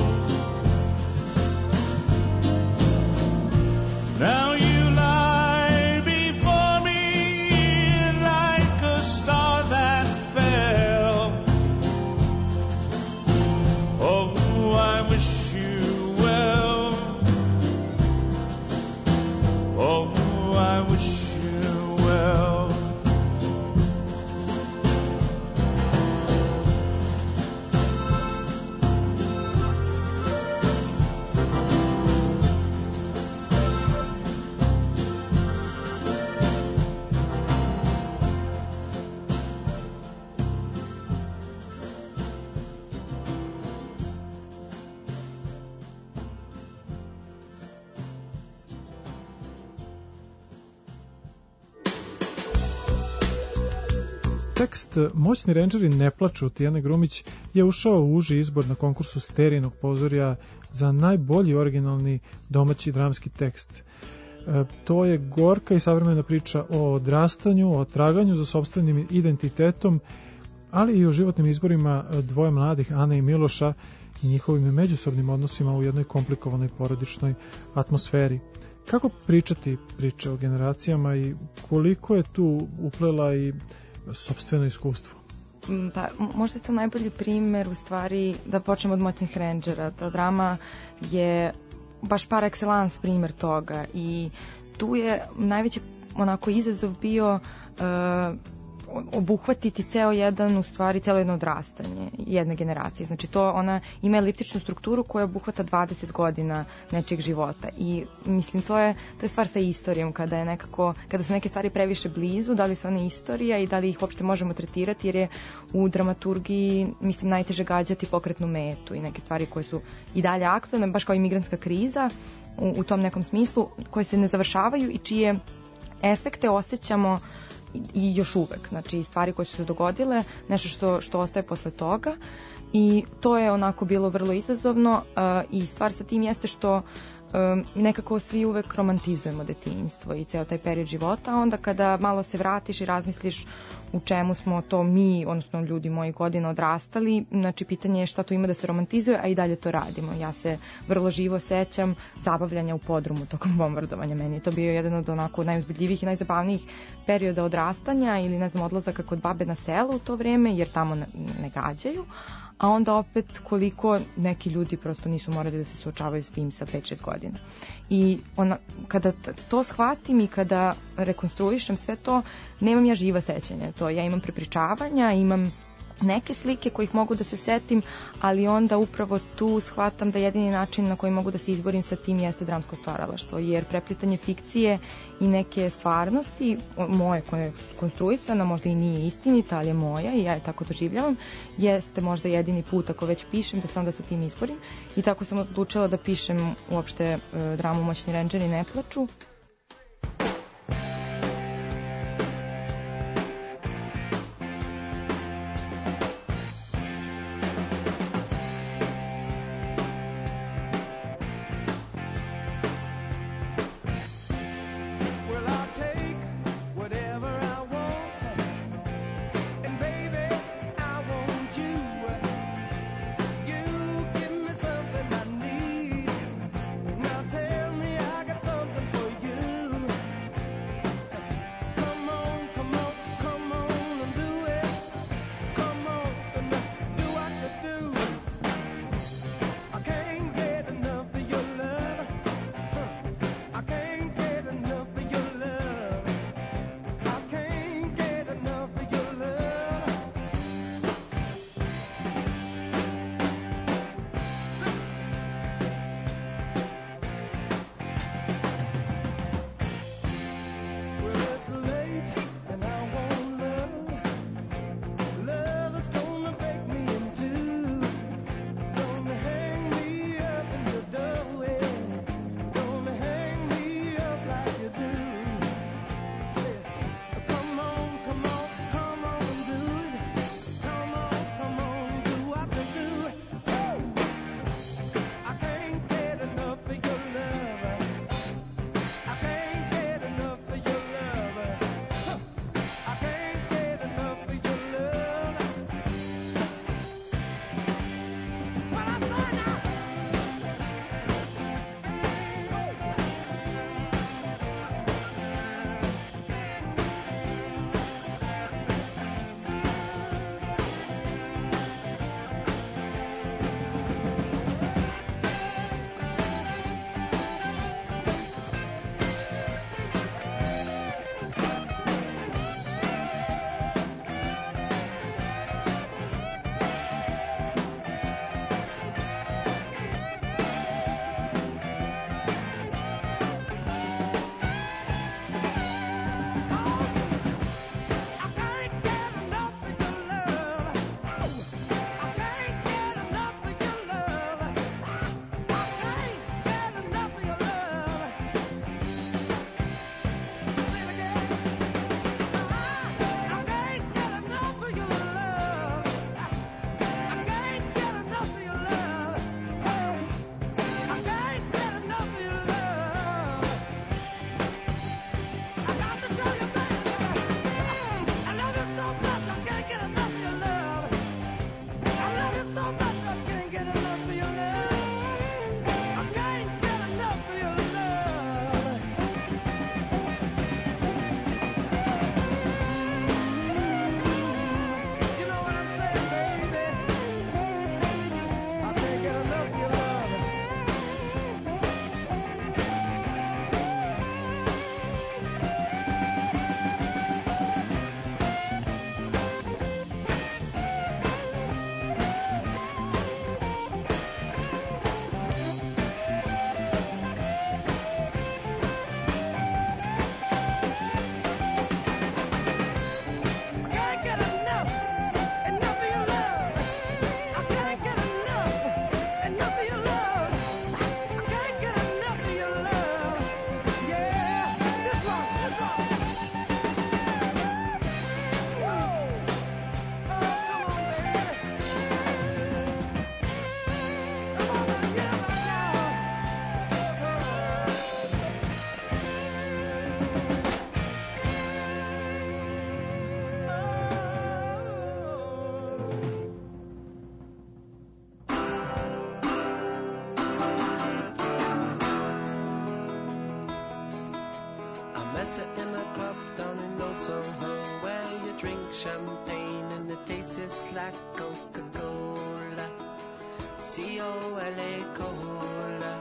Now you lie before me like a star that fell. Oh, I wish you well. Oh, I wish you well. Tekst Moćni rendžeri ne plaču Tijane Grumić je ušao u uži izbor na konkursu Sterijinog pozorja za najbolji originalni domaći dramski tekst. To je gorka i savremena priča o odrastanju, o traganju za sopstvenim identitetom, ali i o životnim izborima dvoje mladih, Ane i Miloša, i njihovim međusobnim odnosima u jednoj komplikovanoj porodičnoj atmosferi. Kako pričati priče o generacijama i koliko je tu uplela i sopstveno iskustvo? Da, možda je to najbolji primer u stvari da počnemo od Moćnih rendžera. Ta drama je baš par excellence primer toga i tu je najveći onako izazov bio obuhvatiti ceo jedan, u stvari celo jedno odrastanje jedne generacije. Znači to ona ima eliptičnu strukturu koja obuhvata 20 godina nečeg života i mislim to je stvar sa istorijom kada su neke stvari previše blizu, da li su one istorija i da li ih uopšte možemo tretirati, jer je u dramaturgiji mislim najteže gađati pokretnu metu i neke stvari koje su i dalje aktualne, baš kao i migrantska kriza u tom nekom smislu, koje se ne završavaju i čije efekte osjećamo i još uvek, znači stvari koje su se dogodile, nešto što ostaje posle toga I to je onako bilo vrlo izazovno i stvar sa tim jeste što nekako svi uvek romantizujemo detinjstvo i ceo taj period života, a onda kada malo se vratiš i razmisliš u čemu smo to mi, odnosno ljudi mojih godina odrastali, znači pitanje je šta tu ima da se romantizuje, a i dalje to radimo. Ja se vrlo živo sećam zabavljanja u podrumu tokom bombardovanja. Meni je to bio jedan od onako najuzbudljivijih i najzabavnijih perioda odrastanja ili ne znam odlazaka kod babe na selo u to vreme, jer tamo ne gađaju. A onda opet koliko neki ljudi prosto nisu morali da se suočavaju s tim sa 5-6 godina. I kada to shvatim i kada rekonstruišem sve to, nemam ja živa sećanja. To ja imam prepričavanja, imam neke slike kojih mogu da se setim, ali onda upravo tu shvatam da jedini način na koji mogu da se izborim sa tim jeste dramsko stvaralaštvo, jer preplitanje fikcije i neke stvarnosti, moje koja je konstruisana, možda i nije istinita, ali je moja i ja je tako doživljavam, jeste možda jedini put ako već pišem da se onda sa tim izborim. I tako sam odlučila da pišem uopšte dramu Moćni rendžeri ne plaču. Tell me I got something for you. dancer in a club down in Old Soho, where you drink champagne and it tastes like Coca-Cola, C-O-L-A, cola.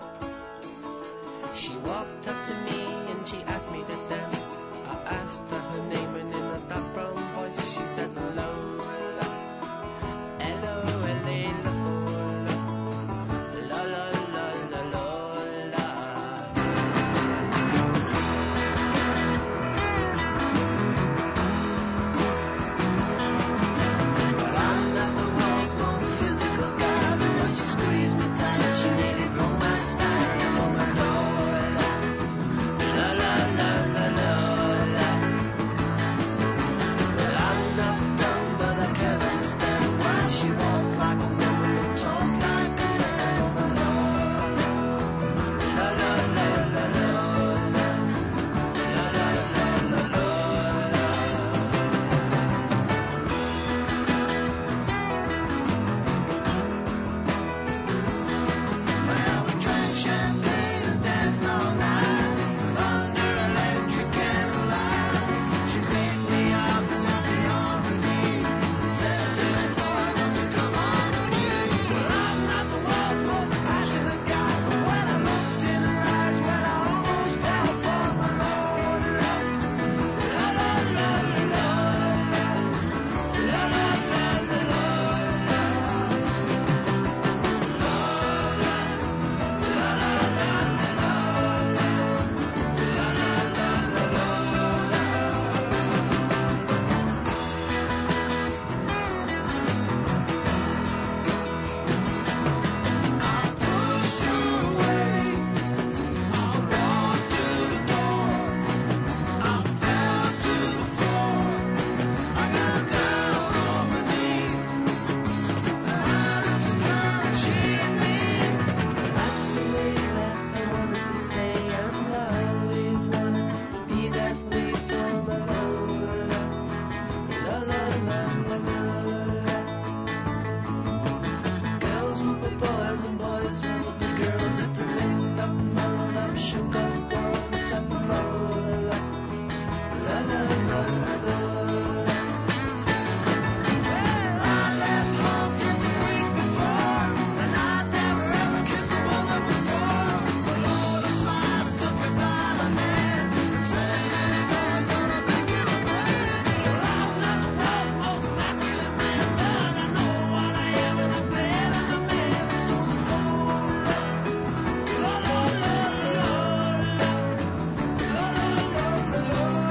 She walked up to me and she asked me to dance. I asked her her name and in a dark brown voice she said Lola, L-O-L-A, Lola, la la la la Lola. Well, I'm not the world's most physical guy, but when she squeezed me tight, she made it grow my spine. Oh my Lola, la la la la Lola. Well, I'm not dumb, but I can't understand why she walked like a woman and talked like a man. Oh my Lola, la la la la Lola, la la la la Lola. Well, we drank champagne and danced all night under electric candlelight. She picked me up and set me on her knee, said, "Little boy, won't you come on with me?" Well, I'm not the world's most passionate guy, but when I looked in her eyes, well, I almost fell for my Lola. La la la la Lola, la la la la Lola. That's the way that I wanted to stay, and I always wanted to be that way for my Lola. La la la la Lola. Girls move with boys and boys move with girls. It's a mixed up, muddled up, shook up world. It's up Lola. La la la la Lola. Well, I left home just a week before, and I'd never ever kissed a woman before. But Lola smiled and took me by the hand, said, "Little boy, I'm gonna make you a man." Well, I'm not the world's most masculine man, but I know what I am, and I'm glad I'm a man. So it's Lola, la la la la Lola, la la la la Lola.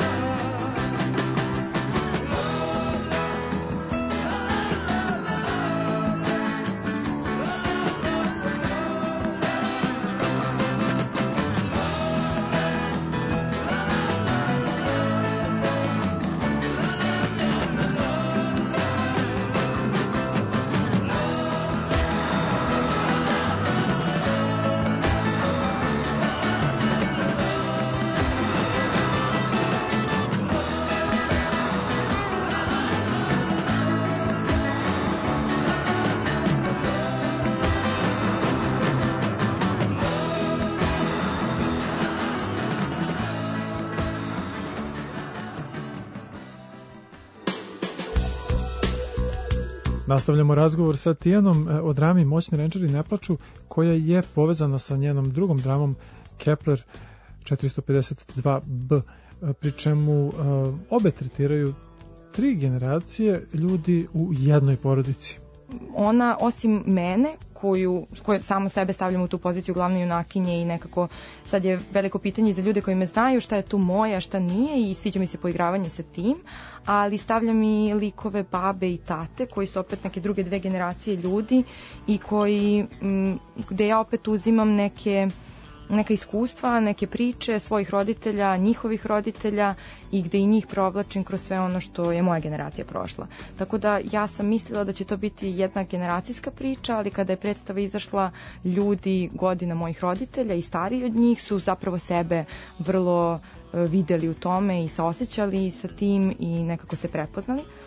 Nastavljamo razgovor sa Tijanom o drami Moćni renčari ne plaču, koja je povezana sa njenom drugom dramom Kepler 452b, pri čemu obe tretiraju 3 generacije ljudi u jednoj porodici. Ona, osim mene, koju samo sebe stavljam u tu poziciju glavne junakinje i nekako sad je veliko pitanje za ljude koji me znaju šta je tu moja, šta nije i sviđa mi se poigravanje sa tim, ali stavljam i likove babe i tate koji su opet neke druge 2 generacije ljudi i koji, gde ja opet uzimam neka iskustva, neke priče svojih roditelja, njihovih roditelja i gde i njih provlačim kroz sve ono što je moja generacija prošla. Tako da ja sam mislila da će to biti jedna generacijska priča, ali kada je predstava izašla, ljudi godina mojih roditelja i stariji od njih su zapravo sebe vrlo videli u tome i saosećali sa tim i nekako se prepoznali.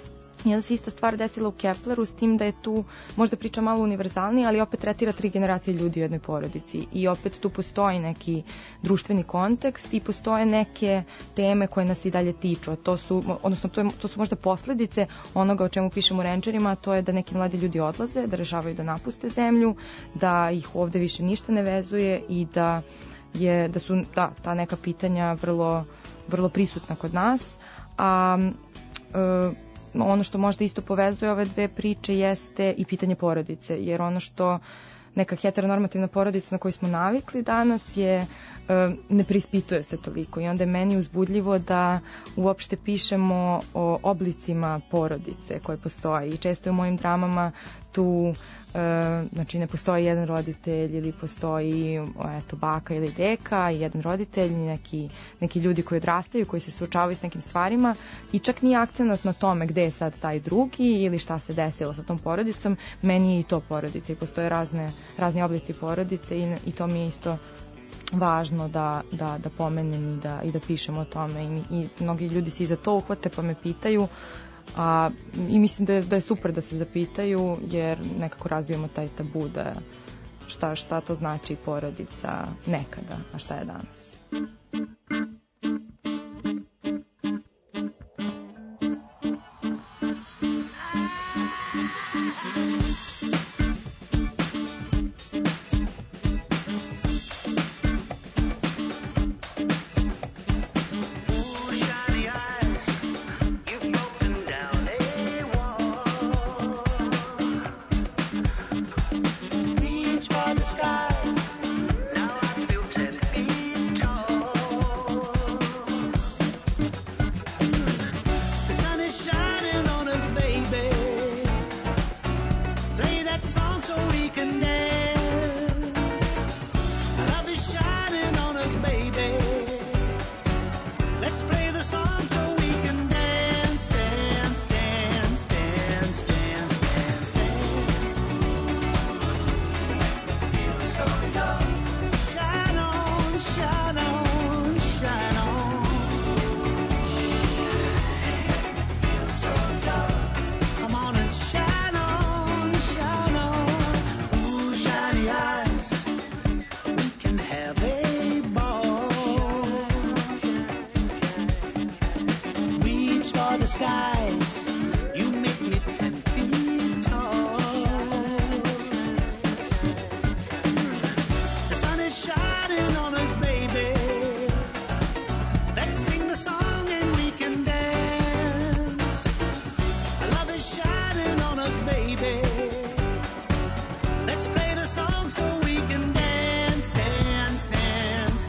I onda se ista stvar desila u Kepleru, s tim da je tu možda priča malo univerzalnija, ali opet tretira 3 generacije ljudi u jednoj porodici. I opet tu postoji neki društveni kontekst i postoje neke teme koje nas i dalje tiču. A to su možda posledice onoga o čemu pišemo u Rangerima, a to je da neki mladi ljudi odlaze, da rešavaju da napuste zemlju, da ih ovde više ništa ne vezuje i da su ta neka pitanja vrlo, vrlo prisutna kod nas. A ono što možda isto povezuje ove dve priče jeste i pitanje porodice, jer ono što neka heteronormativna porodica na koju smo navikli danas je ne preispituje se toliko i onda je meni uzbudljivo da uopšte pišemo o oblicima porodice koje postoji i često u mojim dramama tu znači ne postoji jedan roditelj ili postoji baka ili deka i jedan roditelj, neki ljudi koji odrastaju, koji se suočavaju s nekim stvarima i čak nije akcenat na tome gde je sad taj drugi ili šta se desilo sa tom porodicom, meni je i to porodica i postoje razni oblici porodice i to mi je isto važno da pomenem i da pišem o tome i mnogi ljudi se i za to uhvate pa me pitaju i mislim da je super da se zapitaju jer nekako razbijemo taj tabu da šta to znači porodica nekada, a šta je danas.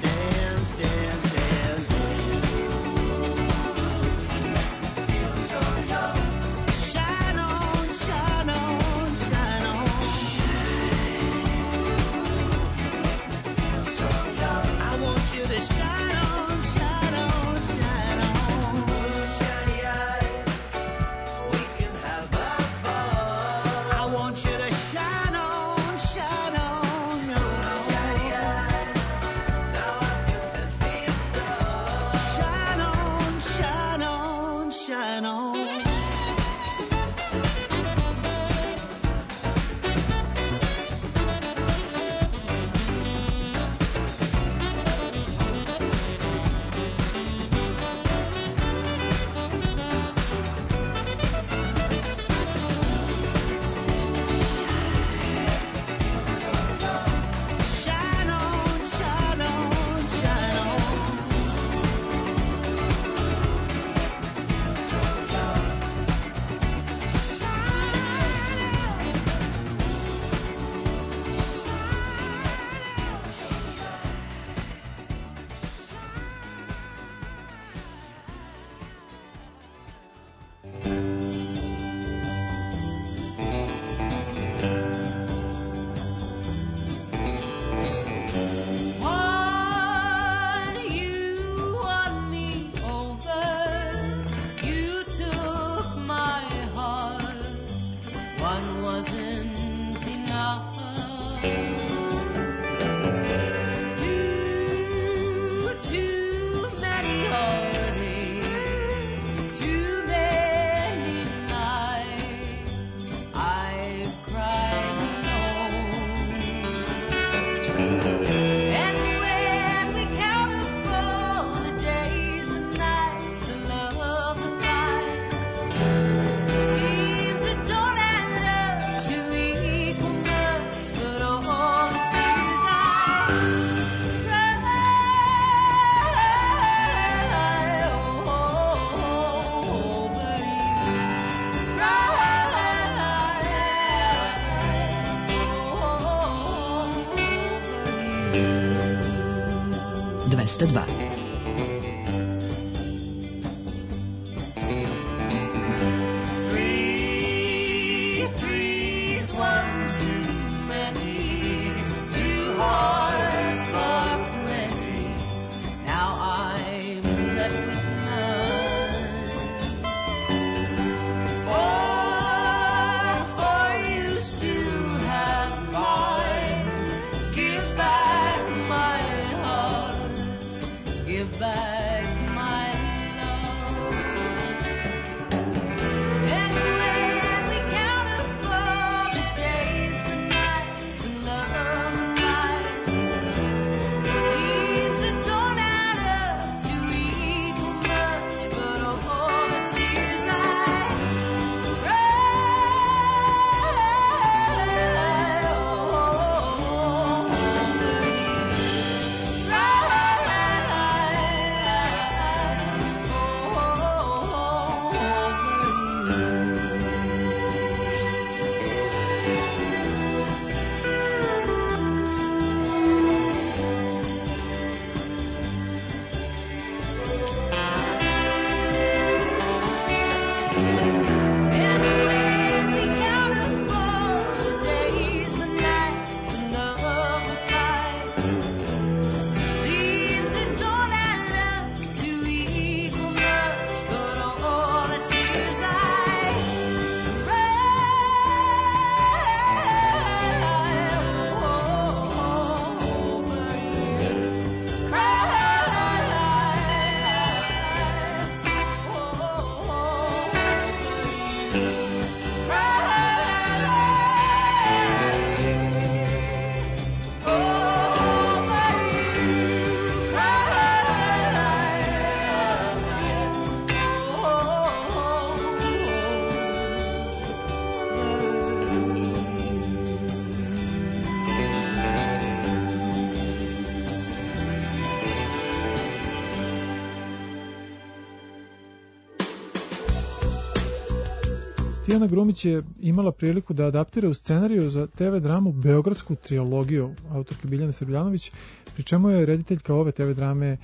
So 202. Three's one too many. Two hearts are plenty. Now I'm left with none. For you still have mine. Give back my heart. Give back my love. And when we count up all the days, the nights, the love lives, seems it don't add up to equal much, but all the tears I Tijana Grumić je imala priliku da adaptira u scenariju za TV dramu Beogradsku trilogiju autorke Biljane Srbljanović, pri čemu je rediteljka ove TV drame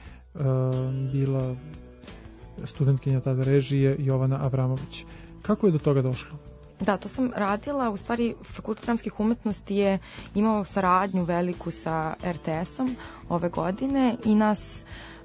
bila studentkinja tada režije Jovana Avramović. Kako je do toga došlo? Da, to sam radila. U stvari, Fakultet dramskih umetnosti je imao saradnju veliku sa RTS-om ove godine i nas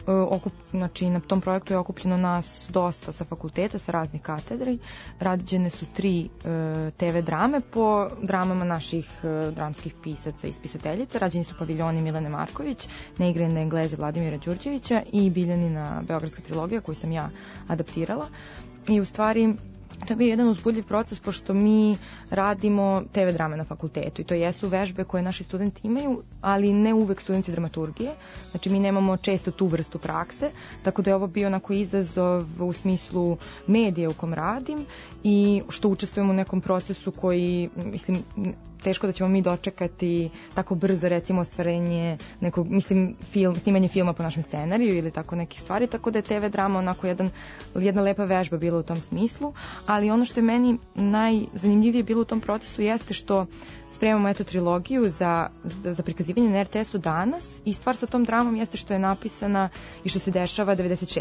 znači na tom projektu je okupljeno nas dosta sa fakulteta, sa raznih katedri. Rađene su 3 TV drame po dramama naših dramskih pisaca i spisateljica. Rađeni su Paviljoni Milane Marković, Neigrane Engleze Vladimira Đurđevića i Biljanina Beogradska trilogija koju sam ja adaptirala. I u stvari to je bio jedan uzbudljiv proces, pošto mi radimo TV drame na fakultetu i to jesu vežbe koje naši studenti imaju, ali ne uvek studenti dramaturgije. Znači mi nemamo često tu vrstu prakse, tako da je ovo bio onako izazov u smislu medija u kom radim i što učestvujemo u nekom procesu koji, mislim, teško da ćemo mi dočekati tako brzo, recimo, ostvarenje nekog, mislim, snimanje filma po našem scenariju ili tako nekih stvari, tako da je TV drama onako jedna lepa vežba bila u tom smislu, ali ono što je meni najzanimljivije bilo u tom procesu jeste što spremamo eto trilogiju za prikazivanje na RTS-u danas i stvar sa tom dramom jeste što je napisana i što se dešava 96.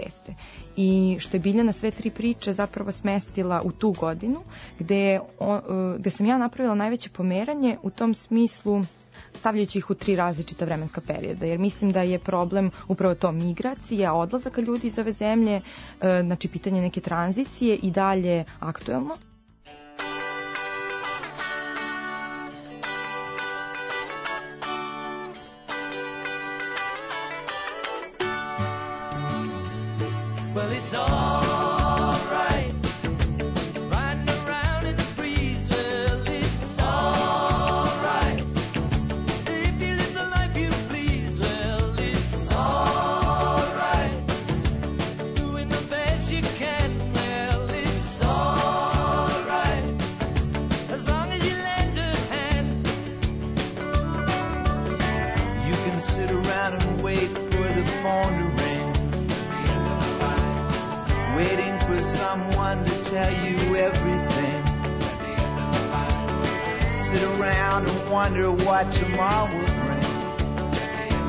I što je Biljana sve 3 priče zapravo smestila u tu godinu gde sam ja napravila najveće pomeranje u tom smislu stavljajući ih u 3 različita vremenska perioda, jer mislim da je problem upravo to migracija, odlazaka ljudi iz ove zemlje, znači pitanje neke tranzicije i dalje aktuelno. Well, it's all right. Riding around in the breeze. Well, it's all right. If you live the life you please. Well, it's all right. Doing the best you can. Well, it's all right. As long as you lend a hand. You can sit around and wait for the phone to ring. Waiting for someone to tell you everything. Sit around and wonder what tomorrow will bring.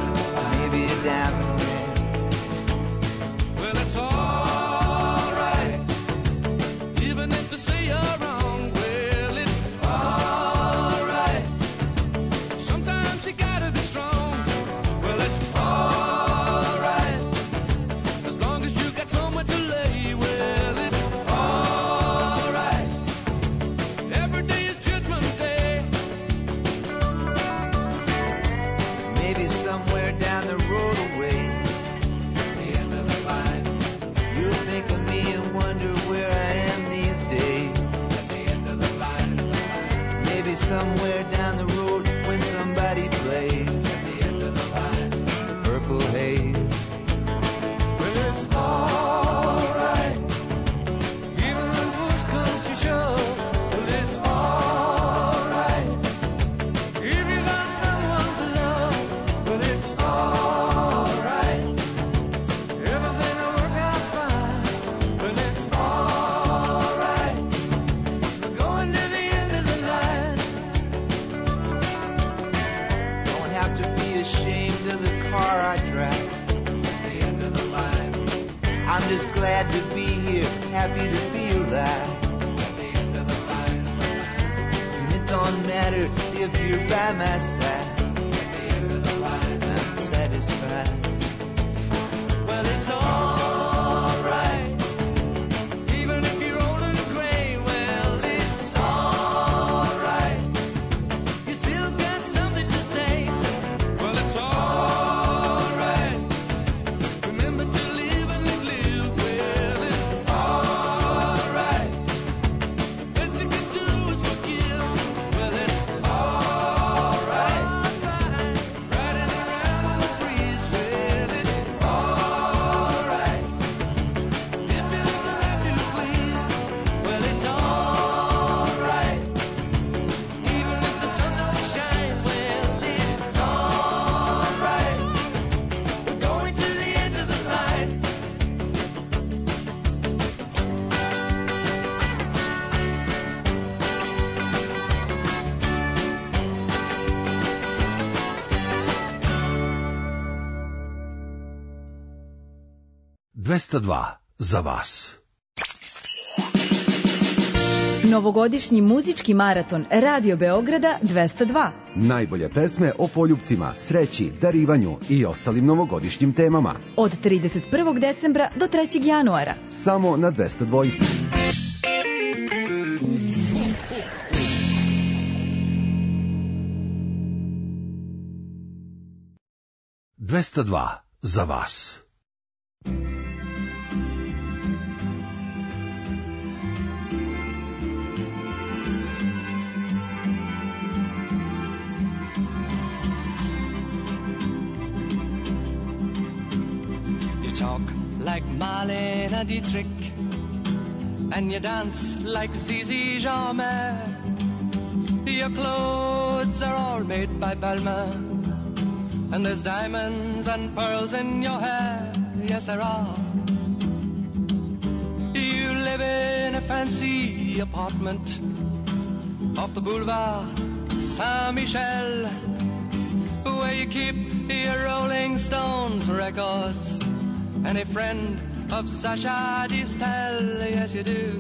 glad to be here, happy to feel that. And it don't matter if you're by my side. I'm satisfied. Well, it's alright. Even if you're old and gray, well, it's alright. You still got something to say. Well, it's alright. Remember to live and live. Well, it's alright. Best you can do is forgive. Well, it's alright. Riding around in the breeze. Well, it's alright. If you live the life you please. Well, it's alright. Even if the sun don't shine. Well, it's alright. We're going to the end of the line. ...202 za vas. Novogodišnji muzički maraton Radio Beograda 202. Najbolje pesme o poljupcima, sreći, darivanju i ostalim novogodišnjim temama. Od 31. decembra do 3. januara. Samo na 202. 202 za vas. You talk like Marlene Dietrich, and you dance like Zizi Jamais. Your clothes are all made by Balmain, and there's diamonds and pearls in your hair. Yes, there are. You live in a fancy apartment off the boulevard Saint-Michel, where you keep your Rolling Stones records and a friend of Sacha Distel. Yes, you do.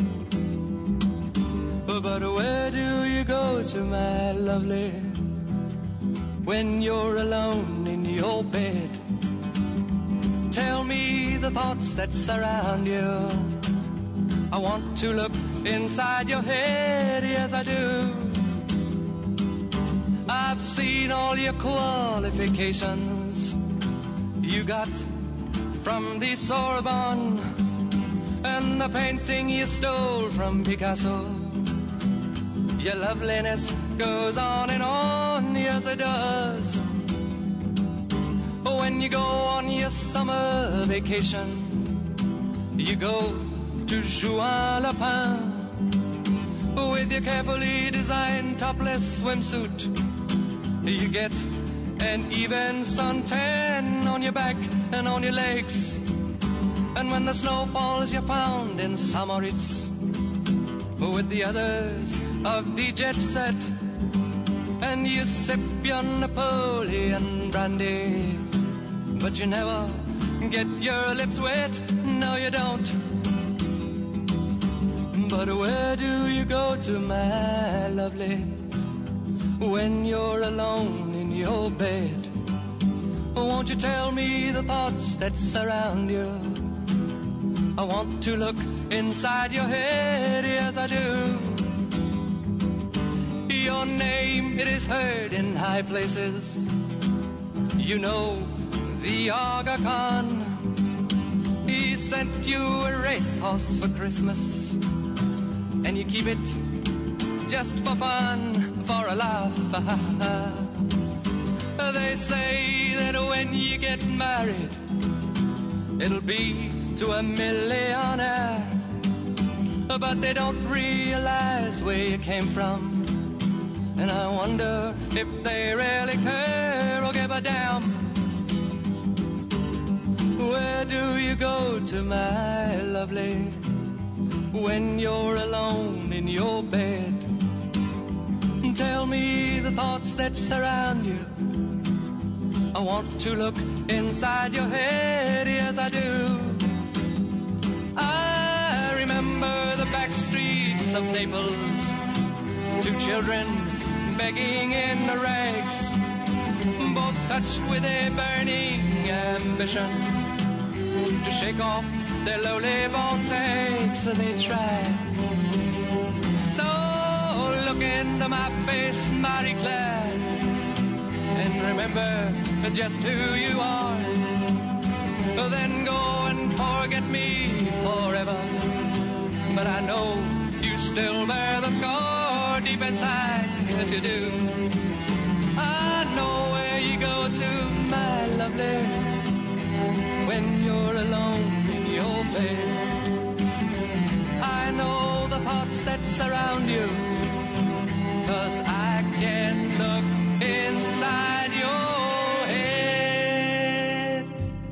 But where do you go to, my lovely, when you're alone in your bed? Tell me the thoughts that surround you. I want to look inside your head. Yes, I do. I've seen all your qualifications you got from the Sorbonne, and the painting you stole from Picasso. Your loveliness goes on and on, yes it does. When you go on your summer vacation, you go to Juan-le-Pin with your carefully designed topless swimsuit. You get an even suntan on your back and on your legs. And when the snow falls, you're found in Samoritz with the others of the jet set, and you sip your Napoleon brandy, but you never get your lips wet. No, you don't. But where do you go to, my lovely, when you're alone in your bed? Won't you tell me the thoughts that surround you? I want to look inside your head, yes I do. Your name, it is heard in high places. You know the Aga Khan. He sent you a racehorse for Christmas, and you keep it just for fun, for a laugh. They say that when you get married, it'll be to a millionaire, but they don't realize where you came from. And I wonder if they really care or give a damn. Where do you go to, my lovely, when you're alone in your bed? Tell me the thoughts that surround you. I want to look inside your head, yes I do. I remember the back streets of Naples, two children begging in the rags, both touched with a burning ambition to shake off their lowly voltage, so they tried. So look into my face, Marie Claire, and remember just who you are. Then go and forget me forever. But I know you still bear the scar deep inside, yes you do. I know where you go to, my lovely, when you're alone in your bed. I know the thoughts that surround you, 'cause I can look inside your head.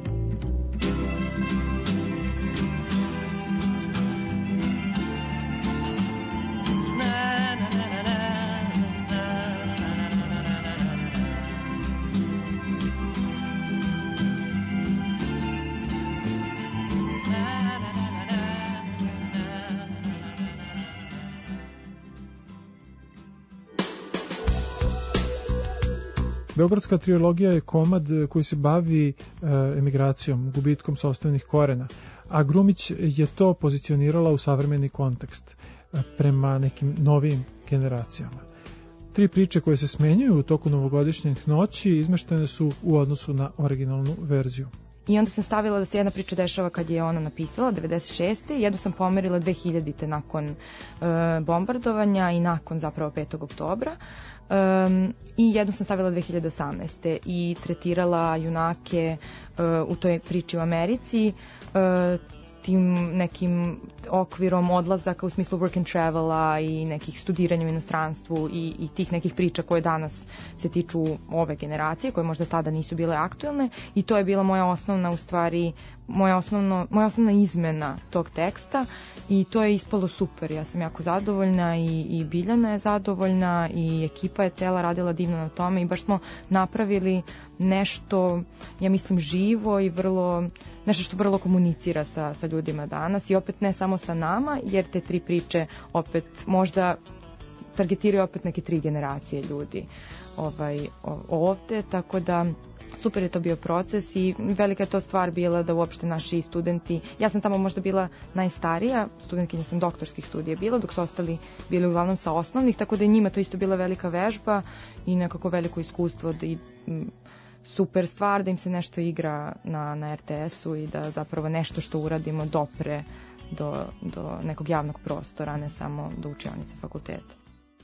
Beogradska trilogija je komad koji se bavi emigracijom, gubitkom sopstvenih korena, a Grumić je to pozicionirala u savremeni kontekst prema nekim novim generacijama. 3 priče koje se smenjuju u toku novogodišnjih noći izmeštene su u odnosu na originalnu verziju. I onda sam stavila da se jedna priča dešava kad je ona napisala, 96. Jednu sam pomerila 2000. nakon bombardovanja i nakon zapravo 5. oktobra. I jednu sam stavila 2018. i tretirala junake u toj priči u Americi tim nekim okvirom odlazaka u smislu work and travela i nekih studiranja u inostranstvu i tih nekih priča koje danas se tiču ove generacije, koje možda tada nisu bile aktuelne, i to je bila moja osnovna, u stvari, moja osnovna izmena tog teksta, i to je ispalo super. Ja sam jako zadovoljna i Biljana je zadovoljna i ekipa je cela radila divno na tome i baš smo napravili nešto, ja mislim, živo i nešto što vrlo komunicira sa ljudima danas, i opet ne samo sa nama, jer te 3 priče opet možda targetiraju opet neke 3 generacije ljudi ovde, tako da super je to bio proces i velika je to stvar bila da uopšte naši studenti, ja sam tamo možda bila najstarija, studentkinja sam doktorskih studija bila, dok su ostali bili uglavnom sa osnovnih, tako da je njima to isto bila velika vežba i nekako veliko iskustvo i super stvar da im se nešto igra na RTS-u i da zapravo nešto što uradimo dopre do nekog javnog prostora, ne samo do učionice fakulteta.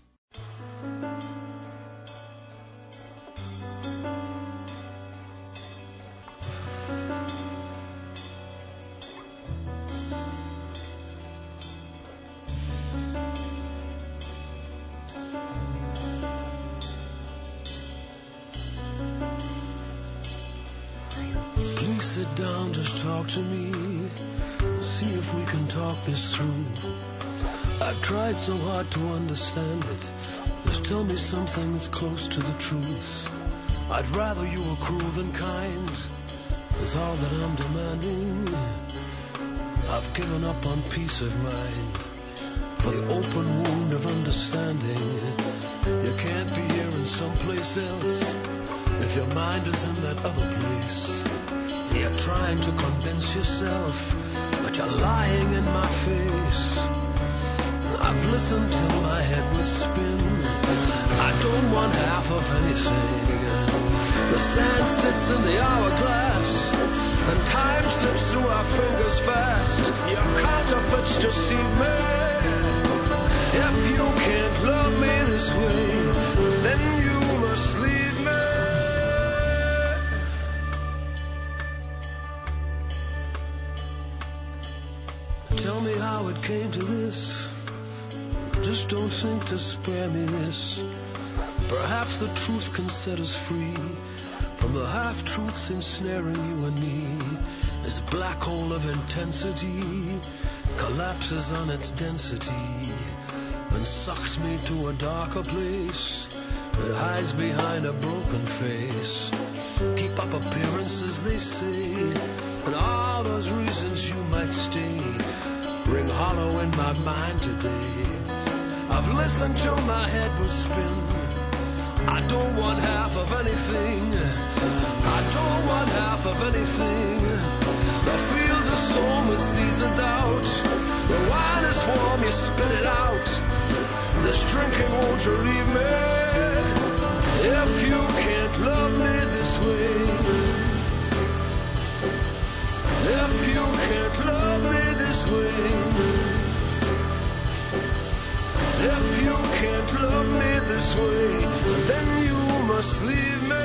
Sit down, just talk to me. See if we can talk this through. I've tried so hard to understand it. Just tell me something that's close to the truth. I'd rather you were cruel than kind, is all that I'm demanding. I've given up on peace of mind for the open wound of understanding. You can't be here in someplace else if your mind is in that other place. You're trying to convince yourself, but you're lying in my face. I've listened till my head would spin. I don't want half of anything. The sand sits in the hourglass, and time slips through our fingers fast. Your counterfeits deceive me. If you can't love me this way, then you must leave me. Tell me how it came to this. Just don't think to spare me this. Perhaps the truth can set us free from the half-truths ensnaring you and me. This black hole of intensity collapses on its density and sucks me to a darker place that hides behind a broken face. keep up appearances, they say, and all those reasons you might stay ring hollow in my mind today. I've listened till my head would spin. I don't want half of anything. I don't want half of anything. The fields are sown with seasoned doubt. The wine is warm, you spit it out. This drinking, won't you leave me? If you can't love me this way. If you can't love me this way. If you can't love me this way, then you must leave me.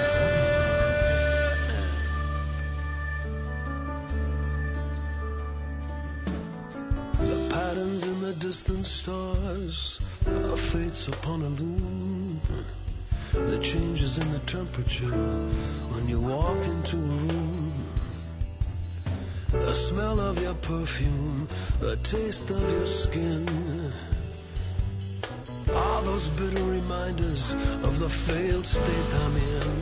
The patterns in the distant stars, the fates upon a loom, the changes in the temperature when you walk into a room, the smell of your perfume, the taste of your skin, all those bitter reminders of the failed state I'm in.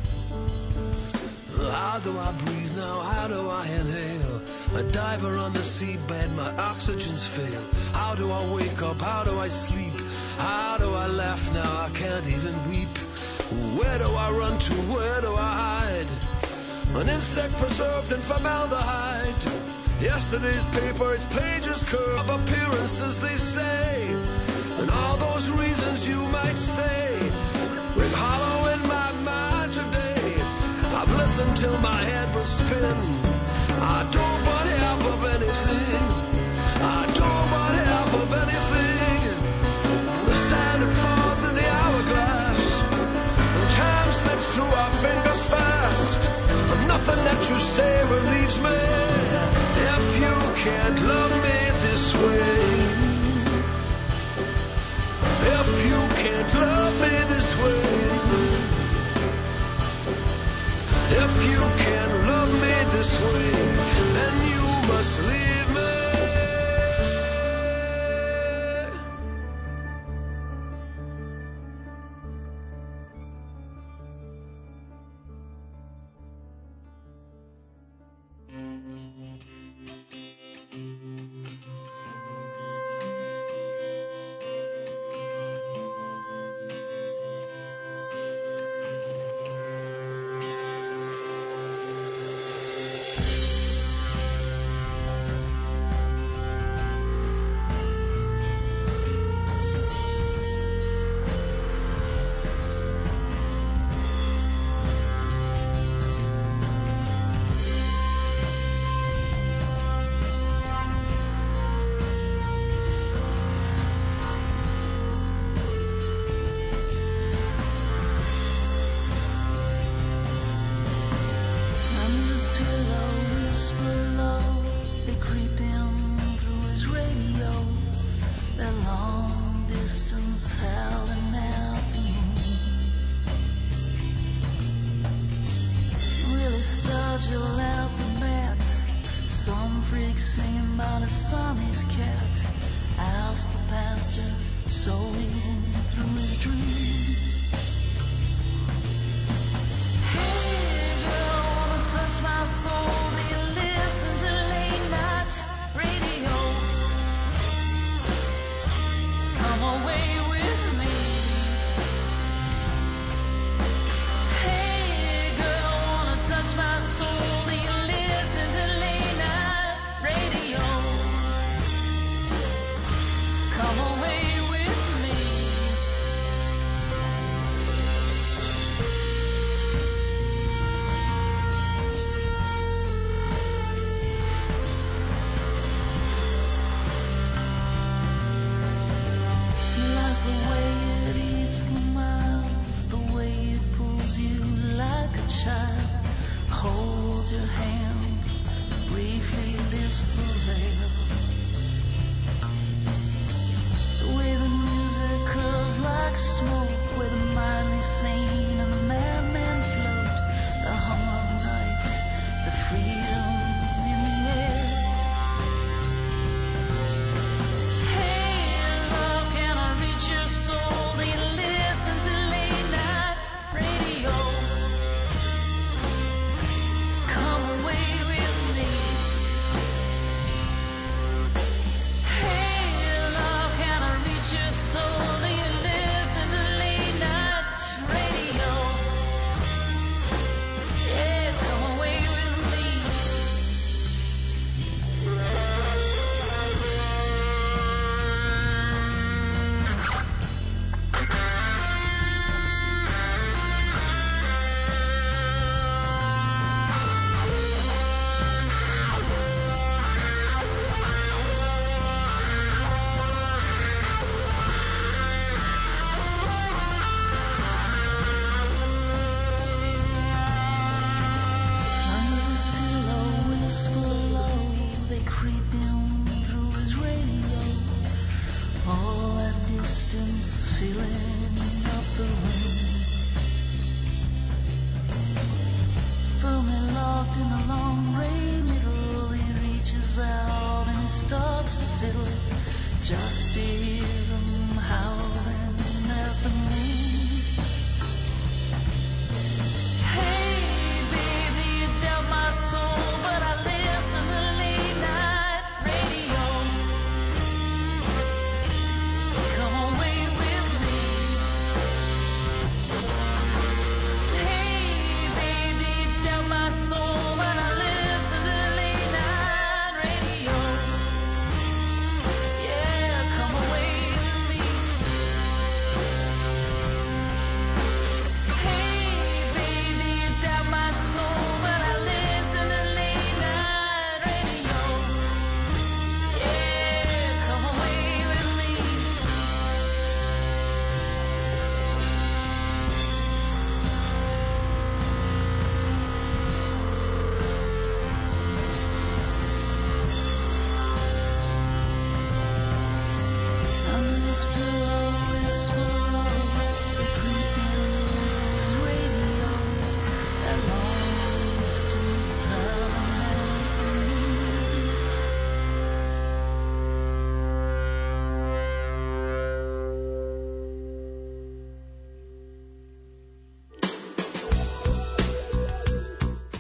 How do I breathe now? How do I inhale? A diver on the seabed, my oxygen's failed. How do I wake up? How do I sleep? How do I laugh now? I can't even weep. Where do I run to? Where do I hide? An insect preserved in formaldehyde. Yesterday's paper, its pages curve of appearances, they say. And all those reasons you might stay ring hollow in my mind today. I've listened till my head will spin. I don't want half of anything. I don't want half of anything. The sand that falls in the hourglass, and time slips through our fingers fast. And nothing that you say relieves me. If you can't love me this way. If you can't love me this way. If you can't love me this way, then you must leave me.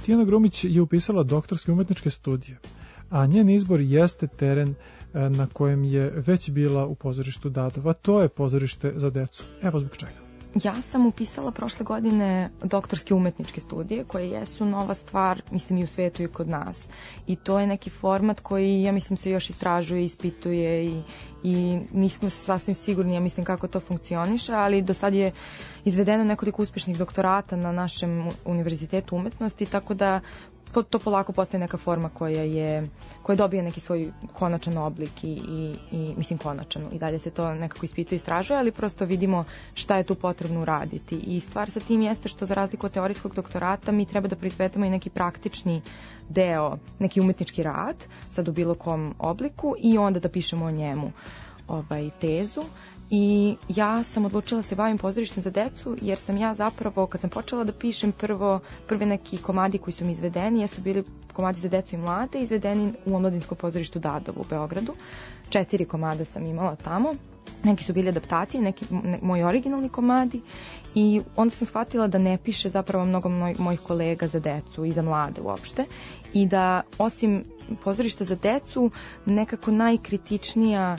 Tijana Grumić je upisala doktorske umetničke studije, a njen izbor jeste teren na kojem je već bila u pozorištu Dadova. To je pozorište za decu. Evo zbog čega. Ja sam upisala prošle godine doktorske umetničke studije koje jesu nova stvar, mislim i u svetu i kod nas. I to je neki format koji, ja mislim, se još istražuje, ispituje i nismo sasvim sigurni, ja mislim, kako to funkcioniše, ali do sad je izvedeno nekoliko uspešnih doktorata na našem univerzitetu umetnosti, tako da to polako postaje neka forma koja dobije neki svoj konačan oblik i mislim konačan, i dalje se to nekako ispituje i istražuje, ali prosto vidimo šta je tu potrebno uraditi. I stvar sa tim jeste što za razliku od teorijskog doktorata mi treba da proizvedemo i neki praktični deo, neki umetnički rad, sad u bilo kom obliku, i onda da pišemo o njemu tezu. I ja sam odlučila da se bavim pozorištem za decu, jer sam ja zapravo, kad sam počela da pišem, prvi neki komadi koji su mi izvedeni jesu bili komadi za decu i mlade, izvedeni u Omladinskom pozorištu Dadovo u Beogradu. 4 komada sam imala tamo. Neki su bili adaptacije, neki moji originalni komadi, i onda sam shvatila da ne piše zapravo mnogo mojih kolega za decu i za mlade uopšte, i da osim pozorišta za decu nekako najkritičnija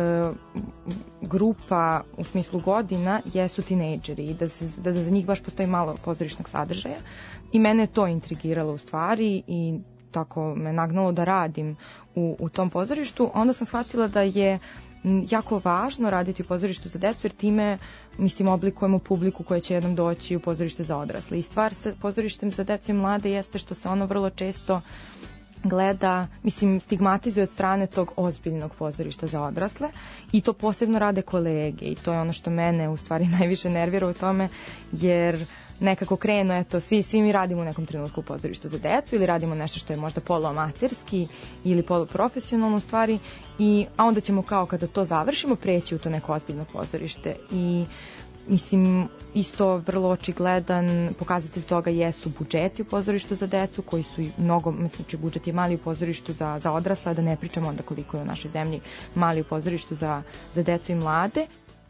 grupa u smislu godina jesu tinejdžeri, i da za njih baš postoji malo pozorišnog sadržaja, i mene je to intrigiralo u stvari i tako me nagnalo da radim u tom pozorištu. Onda sam shvatila da je jako važno raditi u pozorištu za decu, jer time, mislim, oblikujemo publiku koja će jednom doći u pozorište za odrasle. I stvar sa pozorištem za decu i mlade jeste što se ono vrlo često gleda, mislim, stigmatizuje od strane tog ozbiljnog pozorišta za odrasle, i to posebno rade kolege, i to je ono što mene u stvari najviše nervira u tome, jer nekako krenu, eto, svi mi radimo u nekom trenutku u pozorištu za decu ili radimo nešto što je možda poluamaterski ili poluprofesionalno stvari, a onda ćemo kao kada to završimo preći u to neko ozbiljno pozorište. I mislim, isto vrlo očigledan pokazatelj toga jesu budžeti u pozorištu za decu, koji su mnogo, mislim, budžet je mali u pozorištu za odrasle, da ne pričamo onda koliko je u našoj zemlji mali u pozorištu za decu i mlade.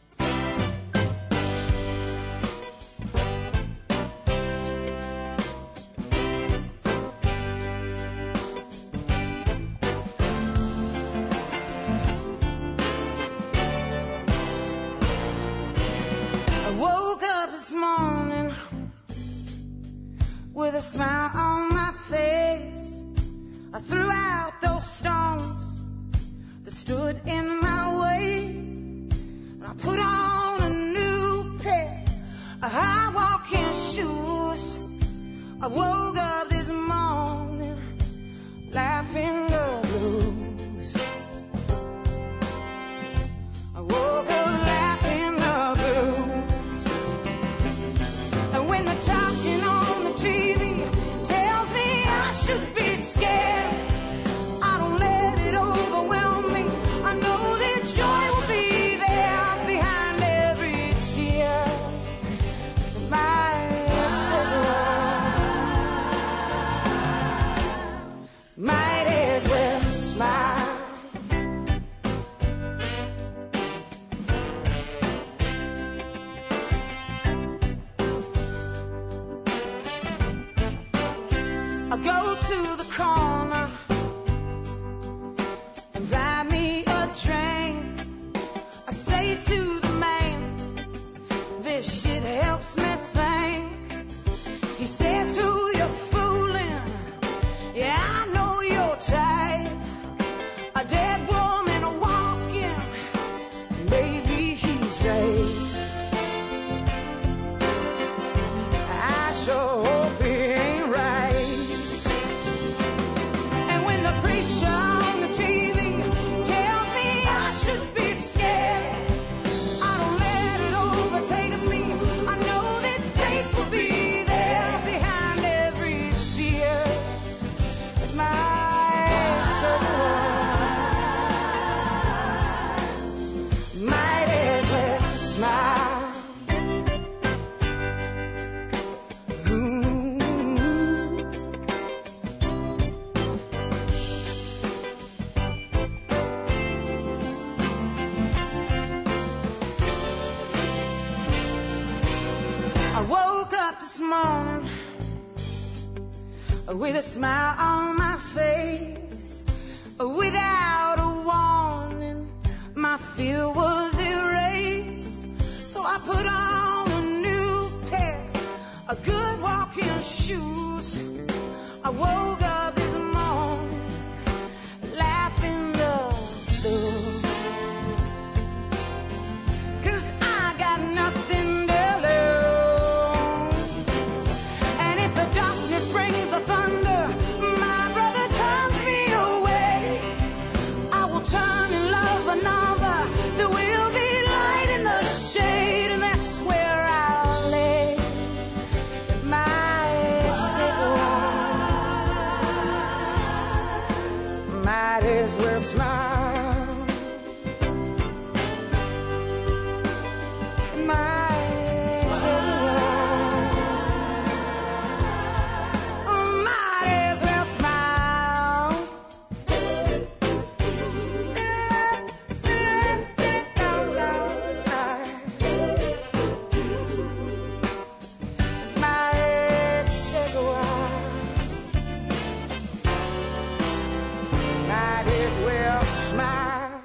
With a smile on my face, I threw out those stones that stood in my way, and I put on a new pair of high-walking shoes. I woke up this morning laughing the blues. I woke up laughing the blues, and when the talking on the TV tells me I should be scared, I don't let it overwhelm me. I know that joy will be there behind every tear. Might as well smile. I go to the corner and buy me a drink. I say to the man, this shit helps me think. He says, who you fooling? Yeah, I know your type. A dead woman walking, maybe he's right. I sure hope he ain't right. And when with a smile on my face. Without a warning, my fear was erased. So I put on a new pair of good walking shoes. I woke up this morning laughing the blues. 'Cause I got nothing to lose. And if the darkness brings the thunder, my brother turns me away, I will turn and love another. There will be light in the shade, and that's where I'll lay my cigarette. Might as well smile. Might as well smile. Might as well smile.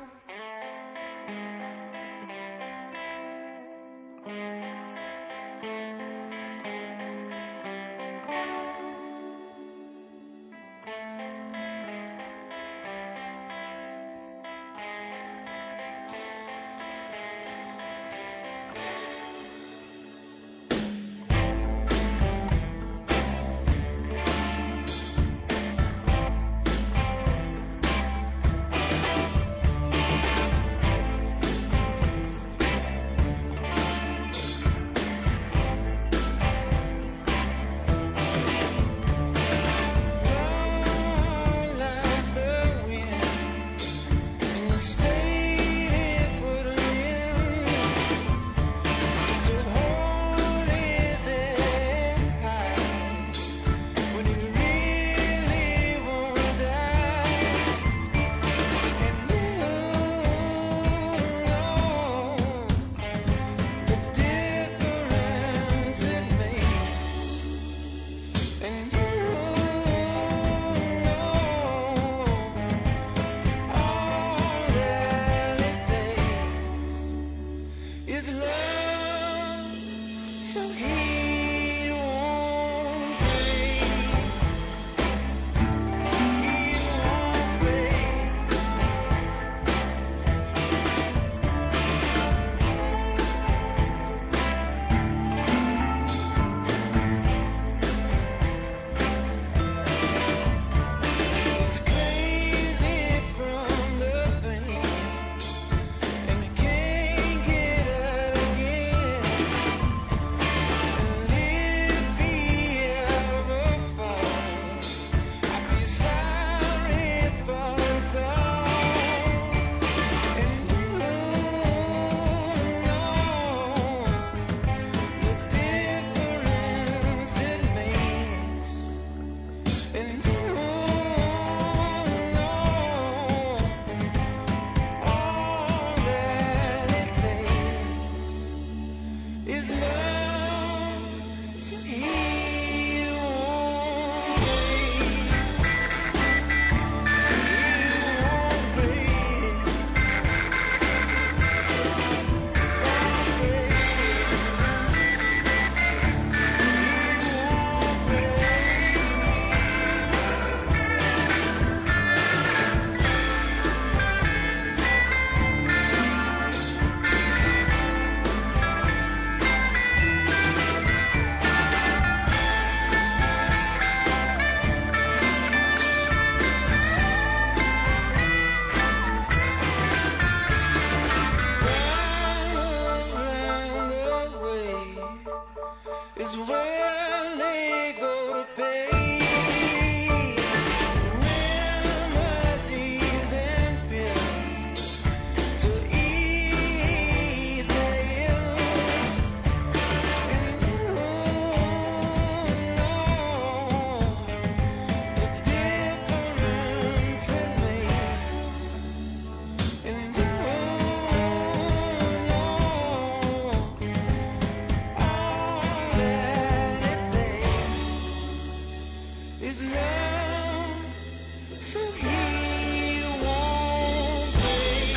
is numb, so he won't break.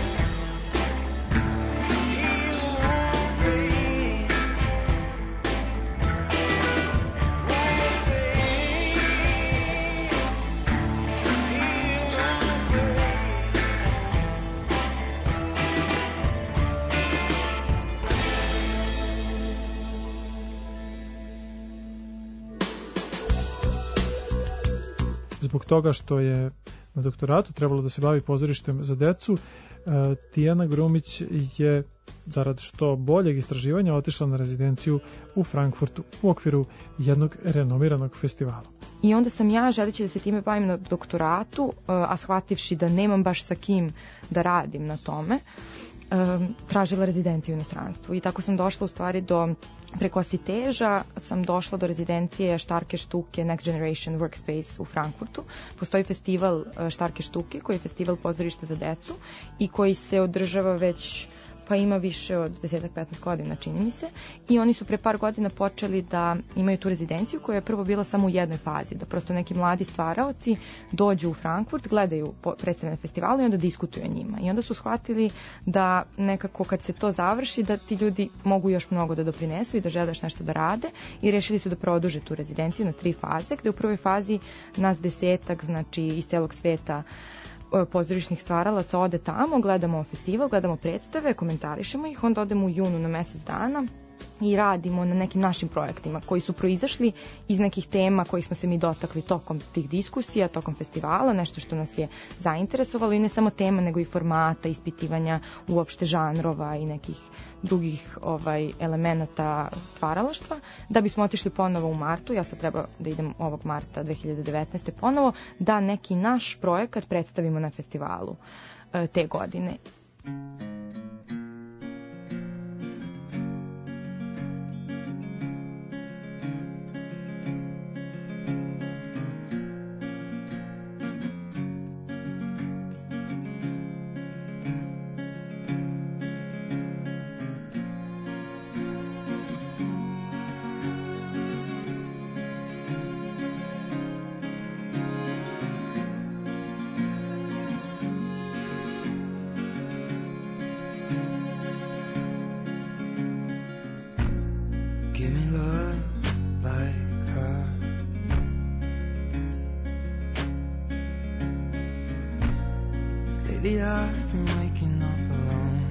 He won't break. Won't break. He won't break. Zbog toga što je na doktoratu trebalo da se bavi pozorištem za decu, Tijana Grumić je zarad što boljeg istraživanja otišla na rezidenciju u Frankfurtu u okviru jednog renomiranog festivala. I onda sam ja, želeći da se time bavim na doktoratu, a shvativši da nemam baš sa kim da radim na tome, tražila rezidenciju u inostranstvu. I tako sam došla u stvari preko Asiteža sam došla do rezidencije Štarke štuke Next Generation Workspace u Frankfurtu. Postoji festival Štarke štuke koji je festival pozorišta za decu i koji se održava već pa ima više od 10-15 godina, čini mi se. I oni su pre par godina počeli da imaju tu rezidenciju koja je prvo bila samo u jednoj fazi, da prosto neki mladi stvaraoci dođu u Frankfurt, gledaju predstave na festivalu i onda diskutuju o njima. I onda su shvatili da nekako kad se to završi, da ti ljudi mogu još mnogo da doprinesu i da žele još nešto da rade i rešili su da produže tu rezidenciju na 3 faze, gde u prvoj fazi nas 10, znači iz celog sveta pozorišnih stvaralaca ode tamo, gledamo festival, gledamo predstave, komentarišemo ih, onda odemo u junu na mesec dana i radimo na nekim našim projektima koji su proizašli iz nekih tema kojih smo se mi dotakli tokom tih diskusija, tokom festivala, nešto što nas je zainteresovalo i ne samo tema nego i formata, ispitivanja uopšte žanrova i nekih drugih elemenata stvaralaštva, da bismo otišli ponovo u martu, ja sad treba da idem ovog marta 2019. ponovo, da neki naš projekat predstavimo na festivalu te godine. Give me love like her. Lately I've been waking up alone.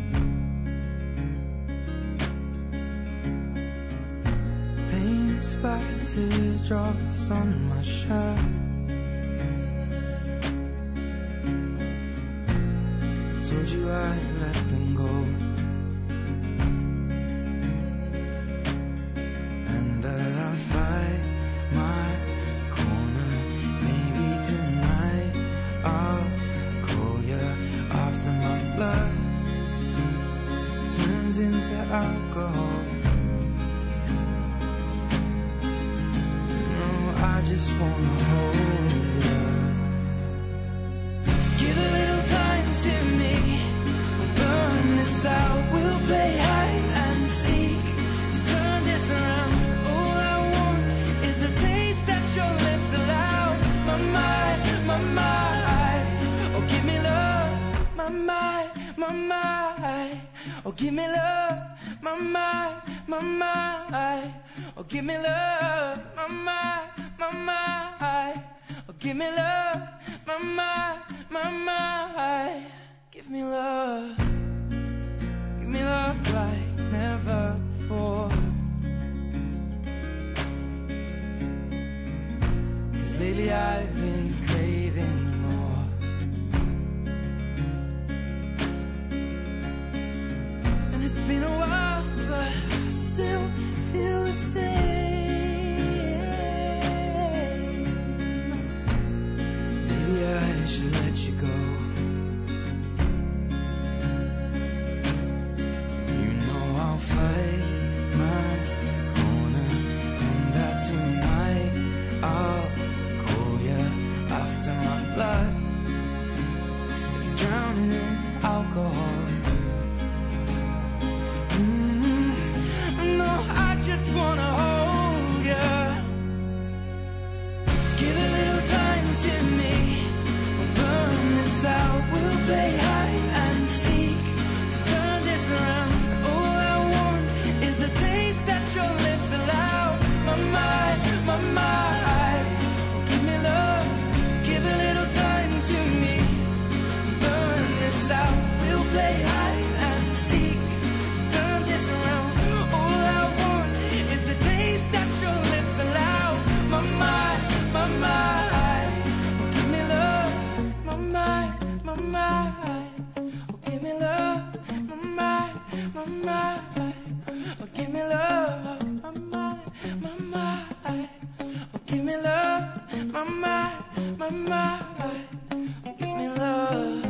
Pain splattered teardrops on my shirt. Told you I'd let them go. And that I'll fight my corner. Maybe tonight I'll call you after my blood turns into alcohol. No, I just wanna hold you. Give a little time to me. We'll burn this out. We'll play hide and seek to turn this around. All I want is the taste that your lips allow. My mind, my mind. Oh, give me love. My mind, my mind. Oh, give me love. My mind, my mind. Oh, give me love. My mind, my mind. Oh, give me love. My mind, my mind. Give me love. Give me love like never before. 'Cause lately I've been craving more. And it's been a while, but I still feel the same. Maybe I should let you go. You know I'll fight my corner, and that tonight I'll call you after my blood. It's drowning in alcohol. No, I just wanna hold you. this out. We'll play hide and seek to turn this around. All I want is the taste that your lips allow. My mind, give me love, give a little time to me. Burn this out. We'll play hide and seek to turn this around. All I want is the taste that your lips allow. My mind, give me love. My mind, oh, give me love. My mind, oh, give me love. My mind, oh, give me love. My mind, oh, give me love.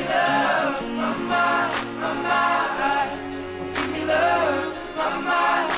My mind,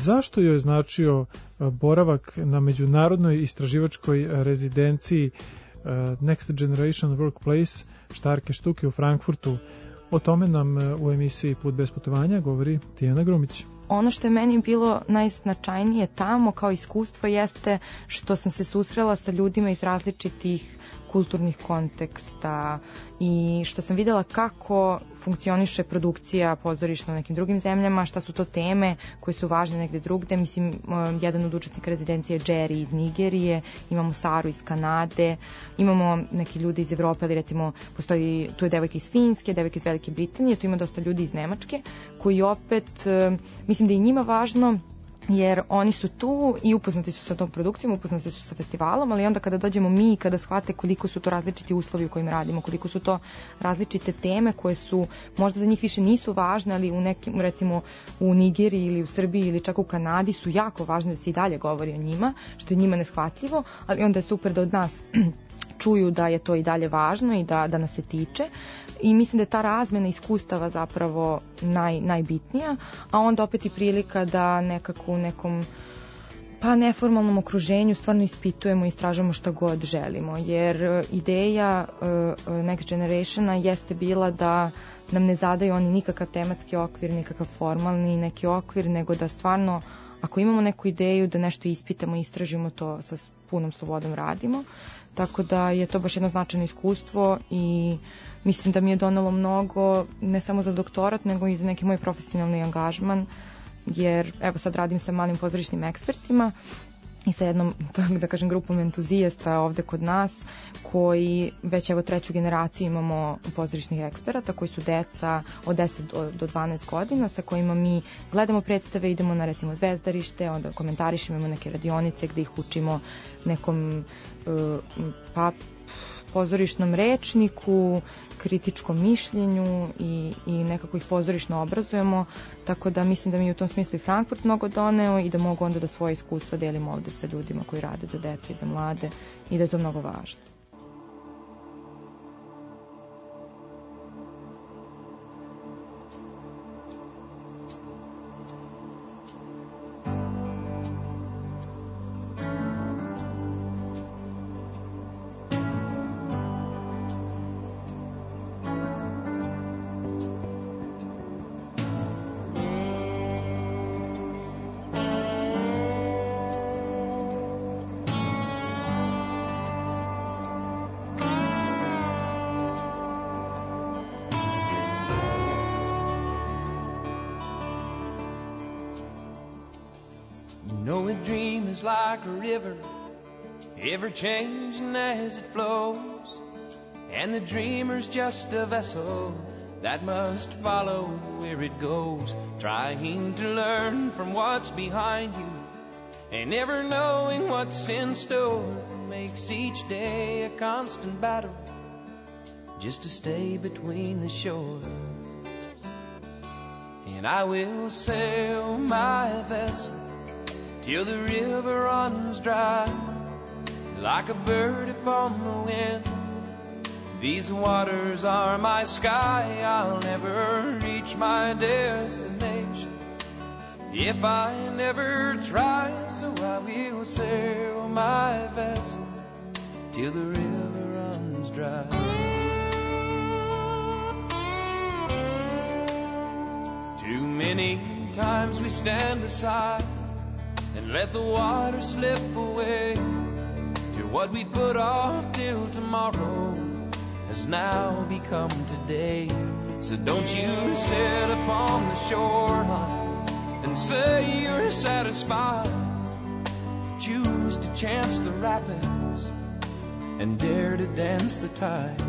Zašto joj je značio boravak na međunarodnoj istraživačkoj rezidenciji Next Generation Workplace Štarke štuke u Frankfurtu? O tome nam u emisiji Put bez putovanja govori Tijana Grumić. Ono što je meni bilo najznačajnije tamo kao iskustvo jeste što sam se susrela sa ljudima iz različitih kulturnih konteksta i što sam videla kako funkcioniše produkcija pozorišta u nekim drugim zemljama, šta su to teme koje su važne negde drugde. Mislim, jedan od učesnika rezidencije je Jerry iz Nigerije, imamo Saru iz Kanade, imamo neki ljudi iz Evrope, ali recimo postoji, tu je devojka iz Finske, devojka iz Velike Britanije, tu ima dosta ljudi iz Nemačke, koji opet, mislim da je njima važno jer oni su tu i upoznati su sa tom produkcijom, upoznati su sa festivalom, ali onda kada dođemo mi, kada shvate koliko su to različiti uslovi u kojim radimo, koliko su to različite teme koje su, možda za njih više nisu važne, ali u nekim, recimo u Nigeriji ili u Srbiji ili čak u Kanadi su jako važne da se i dalje govori o njima, što je njima neshvatljivo, ali onda je super da od nas čuju da je to i dalje važno i da nas se tiče. I mislim da je ta razmena iskustava zapravo najbitnija, a onda opet i prilika da nekako u nekom neformalnom okruženju stvarno ispitujemo i istražujemo šta god želimo, jer ideja Next Generationa jeste bila da nam ne zadaju oni nikakav tematski okvir, nikakav formalni neki okvir, nego da stvarno ako imamo neku ideju da nešto ispitamo i istražimo, to sa punom slobodom radimo. Tako da je to baš jedno značajno iskustvo i mislim da mi je donelo mnogo, ne samo za doktorat, nego i za neki moj profesionalni angažman, jer evo sad radim sa malim pozorišnim ekspertima i sa jednom, da kažem, grupom entuzijasta ovde kod nas, koji već evo 3. generaciju imamo pozorišnih eksperata, koji su deca od 10 do 12 godina, sa kojima mi gledamo predstave, idemo na recimo zvezdarište, onda komentarišemo, imamo neke radionice gde ih učimo nekom pozorišnom rečniku, kritičkom mišljenju i nekako ih pozorišno obrazujemo, tako da mislim da mi u tom smislu i Frankfurt mnogo doneo i da mogu onda da svoje iskustva delim ovde sa ljudima koji rade za decu i za mlade i da je to mnogo važno. Like a river, ever changing as it flows, and the dreamer's just a vessel that must follow where it goes, trying to learn from what's behind you and never knowing what's in store, makes each day a constant battle just to stay between the shore. And I will sail my vessel till the river runs dry, like a bird upon the wind. These waters are my sky, I'll never reach my destination if I never try, so I will sail my vessel till the river runs dry. Too many times we stand aside and let the water slip away to what we put off till tomorrow has now become today. So don't you sit upon the shoreline and say you're satisfied. Choose to chance the rapids and dare to dance the tide.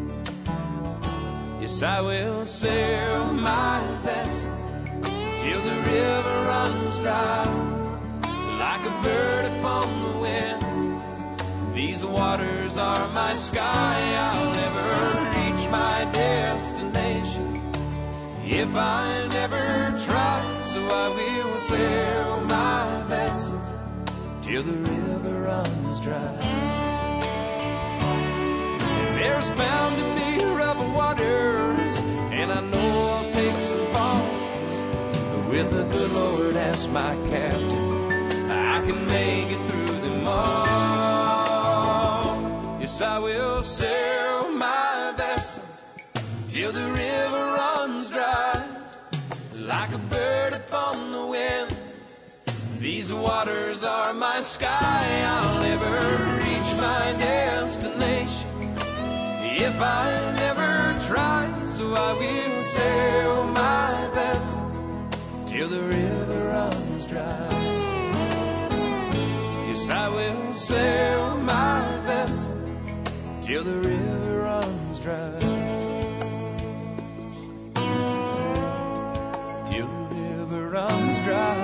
Yes, I will sail my vessel till the river runs dry, like a bird upon the wind. These waters are my sky, I'll never reach my destination if I never try, so I will sail my vessel till the river runs dry. And there's bound to be rough waters, and I know I'll take some falls with the good Lord as my captain, I can make it through them all. Yes, I will sail my vessel till the river runs dry. Like a bird upon the wind, these waters are my sky. I'll never reach my destination if I never try. So I will sail my vessel till the river runs dry. Yes, I will sail my vessel till the river runs dry. Till the river runs dry.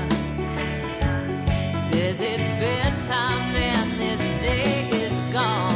Says it's bedtime and this day is gone.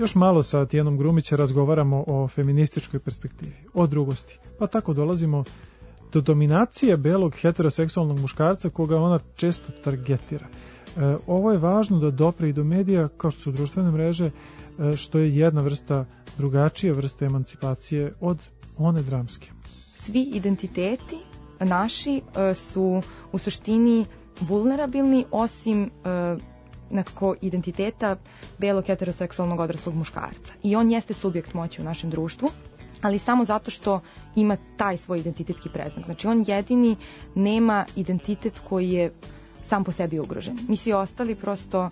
Još malo sa Tijanom Grumić razgovaramo o feminističkoj perspektivi, o drugosti. Pa tako dolazimo do dominacije belog heteroseksualnog muškarca koga ona često targetira. Ovo je važno da dopre i do medija, kao što su društvene mreže, što je jedna vrsta, drugačija vrsta emancipacije od one dramske. Svi identiteti naši su u suštini vulnerabilni, osim nekako identiteta belog heteroseksualnog odraslog muškarca. I on jeste subjekt moći u našem društvu, ali samo zato što ima taj svoj identitetski predznak. Znači on jedini nema identitet koji je sam po sebi ugrožen. Mi svi ostali prosto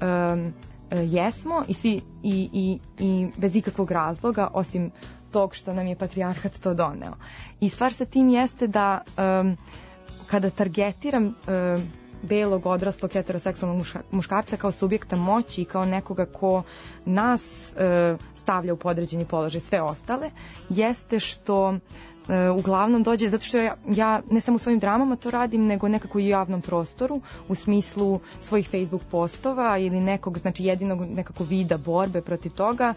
jesmo i svi i bez ikakvog razloga, osim tog što nam je patrijarhat to doneo. I stvar sa tim jeste da kada targetiram belog odraslog heteroseksualnog muškarca kao subjekta moći i kao nekoga ko nas stavlja u podređeni položaj sve ostale, jeste što uglavnom dođe, zato što ja ne samo u svojim dramama to radim, nego nekako i u javnom prostoru, u smislu svojih Facebook postova ili nekog, znači jedinog nekako vida borbe protiv toga,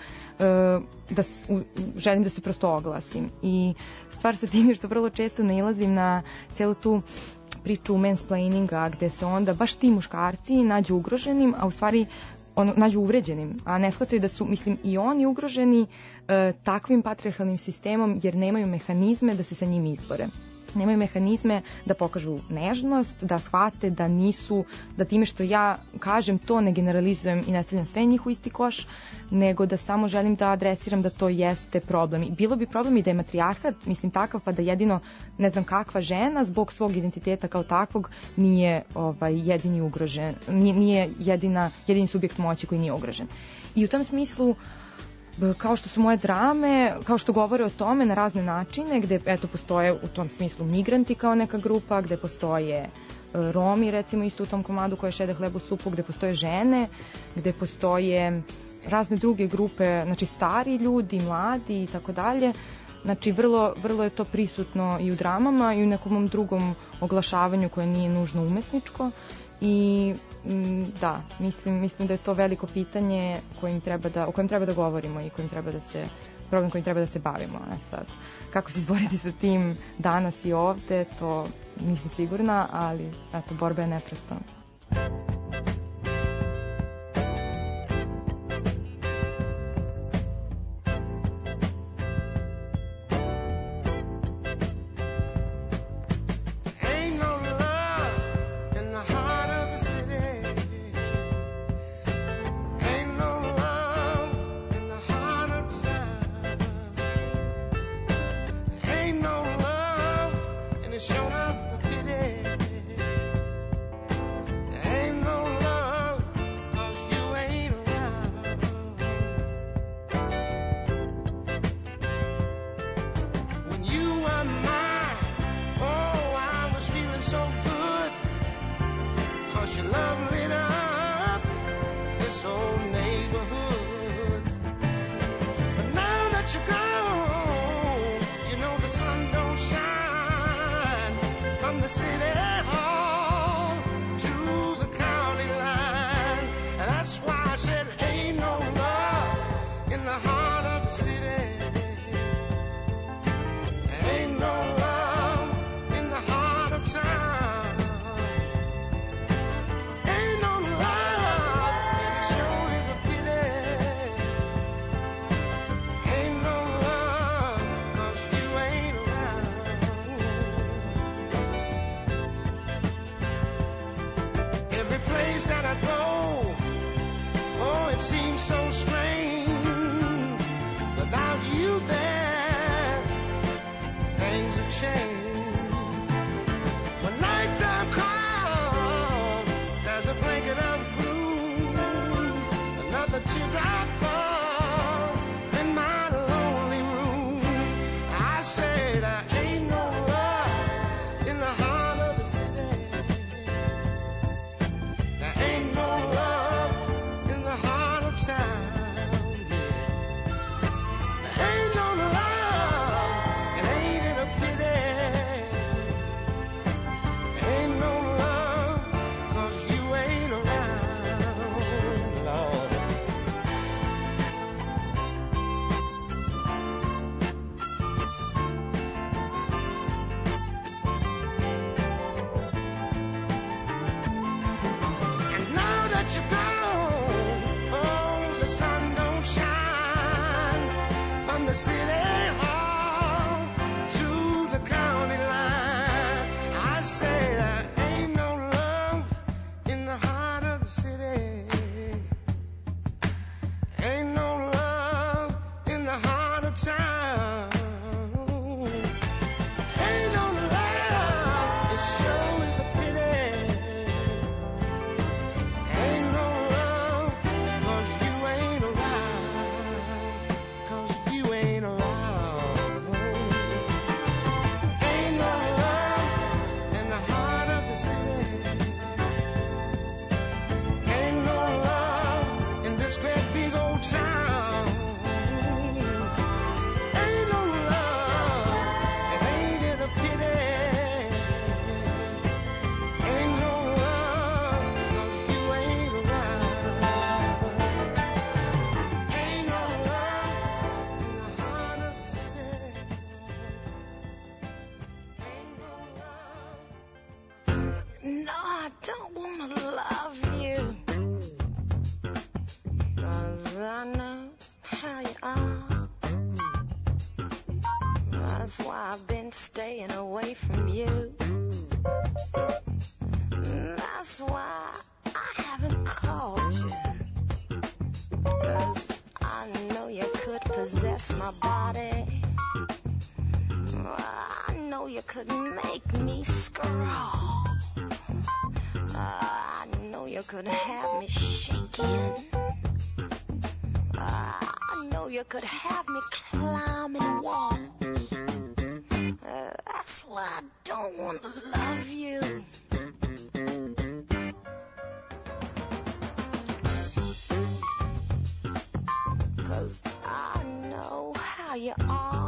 želim da se prosto oglasim. I stvar sa tim je što vrlo često nailazim na celu tu priču mansplaininga, gde se onda baš ti muškarci nađu ugroženim, a u stvari nađu uvređenim, a ne shvataju da su, mislim, i oni ugroženi takvim patrijarhalnim sistemom, jer nemaju mehanizme da se sa njim izbore. Nemaju mehanizme da pokažu nežnost, da shvate da nisu, da time što ja kažem to ne generalizujem i ne stavljam sve njih u isti koš, nego da samo želim da adresiram da to jeste problem. I bilo bi problem i da je matrijarhat, mislim, takav, pa da jedino ne znam kakva žena zbog svog identiteta kao takvog nije jedini ugrožen, nije jedini subjekt moći koji nije ugrožen. I u tom smislu, kao što su moje drame, kao što govore o tome na razne načine, gde eto postoje u tom smislu migranti kao neka grupa, gde postoje Romi, recimo isto u tom komadu koje šede hleb u supu, gde postoje žene, gde postoje razne druge grupe, znači stari ljudi, mladi i tako dalje. Znači vrlo je to prisutno i u dramama i u nekom drugom oglašavanju koje nije nužno umetničko. I da, mislim da je to veliko pitanje o kojem treba da govorimo i problem kojim treba da se bavimo. Sad, kako se izboriti sa tim danas i ovde, to nisam sigurna, ali eto, borba je neprestana. Time that you're gone. Oh, the sun don't shine from the city hall to the county line. I say there ain't no love in the heart of the city. Ain't no love in the heart of town. Ain't no love, it sure is a pity. Ain't no love, 'cause you ain't around. 'Cause you ain't around. Ain't no love in the heart of the city. Ain't no love in this great big old town. Ain't no love, and ain't it a pity? Ain't no love, 'cause you ain't around. Ain't no love in the heart of the city. Ain't no love. No, I don't wanna love you, 'cause I know how you are. That's why I've been staying away from you. That's why I haven't called you, 'cause I know you could possess my body. I know you could make me scrawl. I know you could have me shaking. I know you could have me climbing walls. That's why I don't want to love you. 'Cause I know how you are.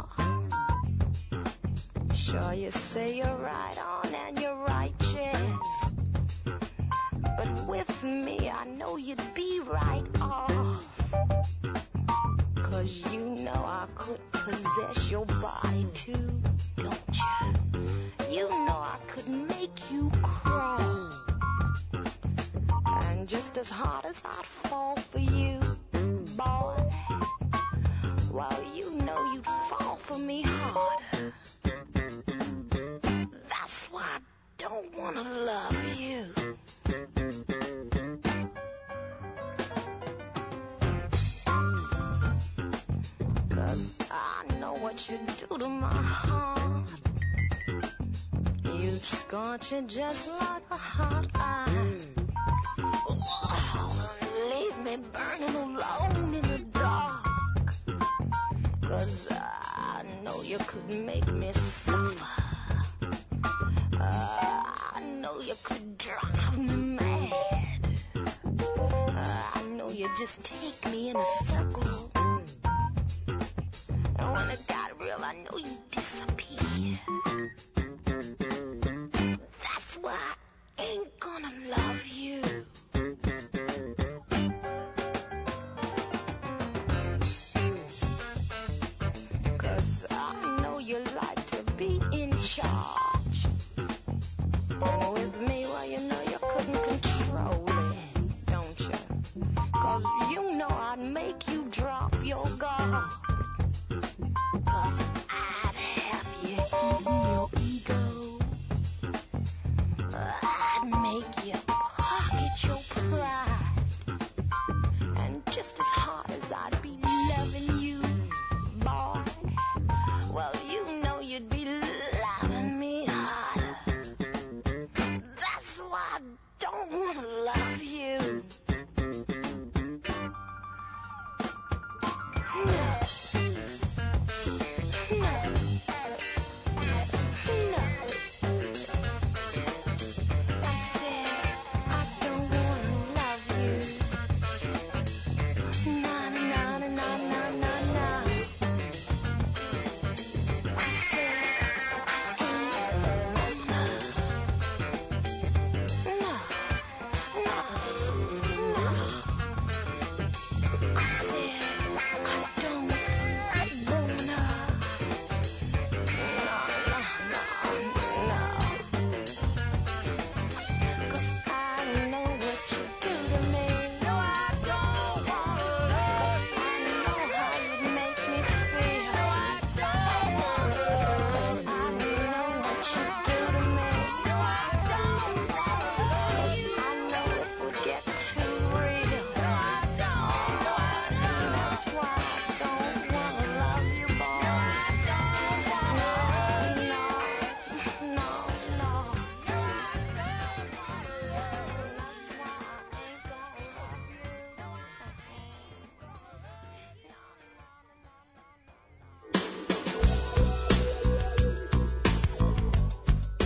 Sure, you say you're right on and you're righteous, but with me I know you'd be right off. 'Cause you know I could possess your body too, don't you? You know I could make you crawl. And just as hard as I'd fall for you, boy, well, you know you'd fall for me harder. That's why I don't want to love you. I know what you do to my heart. You'd scorch it just like a hot iron. Leave me burning alone in the dark. 'Cause I know you could make me suffer. I know you could drive me mad. I know you just take me in a circle. And when it got real, I know you disappear. That's why I ain't gonna love you. 'Cause I know you like to be in charge. And with me, well, you know you couldn't control it, don't you? 'Cause you know I'd make you drop your guard. 'Cause I'd have you eating your ego. I'd make you pocket your pride. And just as hard as I'd be loving you, boy, well, you know you'd be loving me harder. That's why I don't want to love you.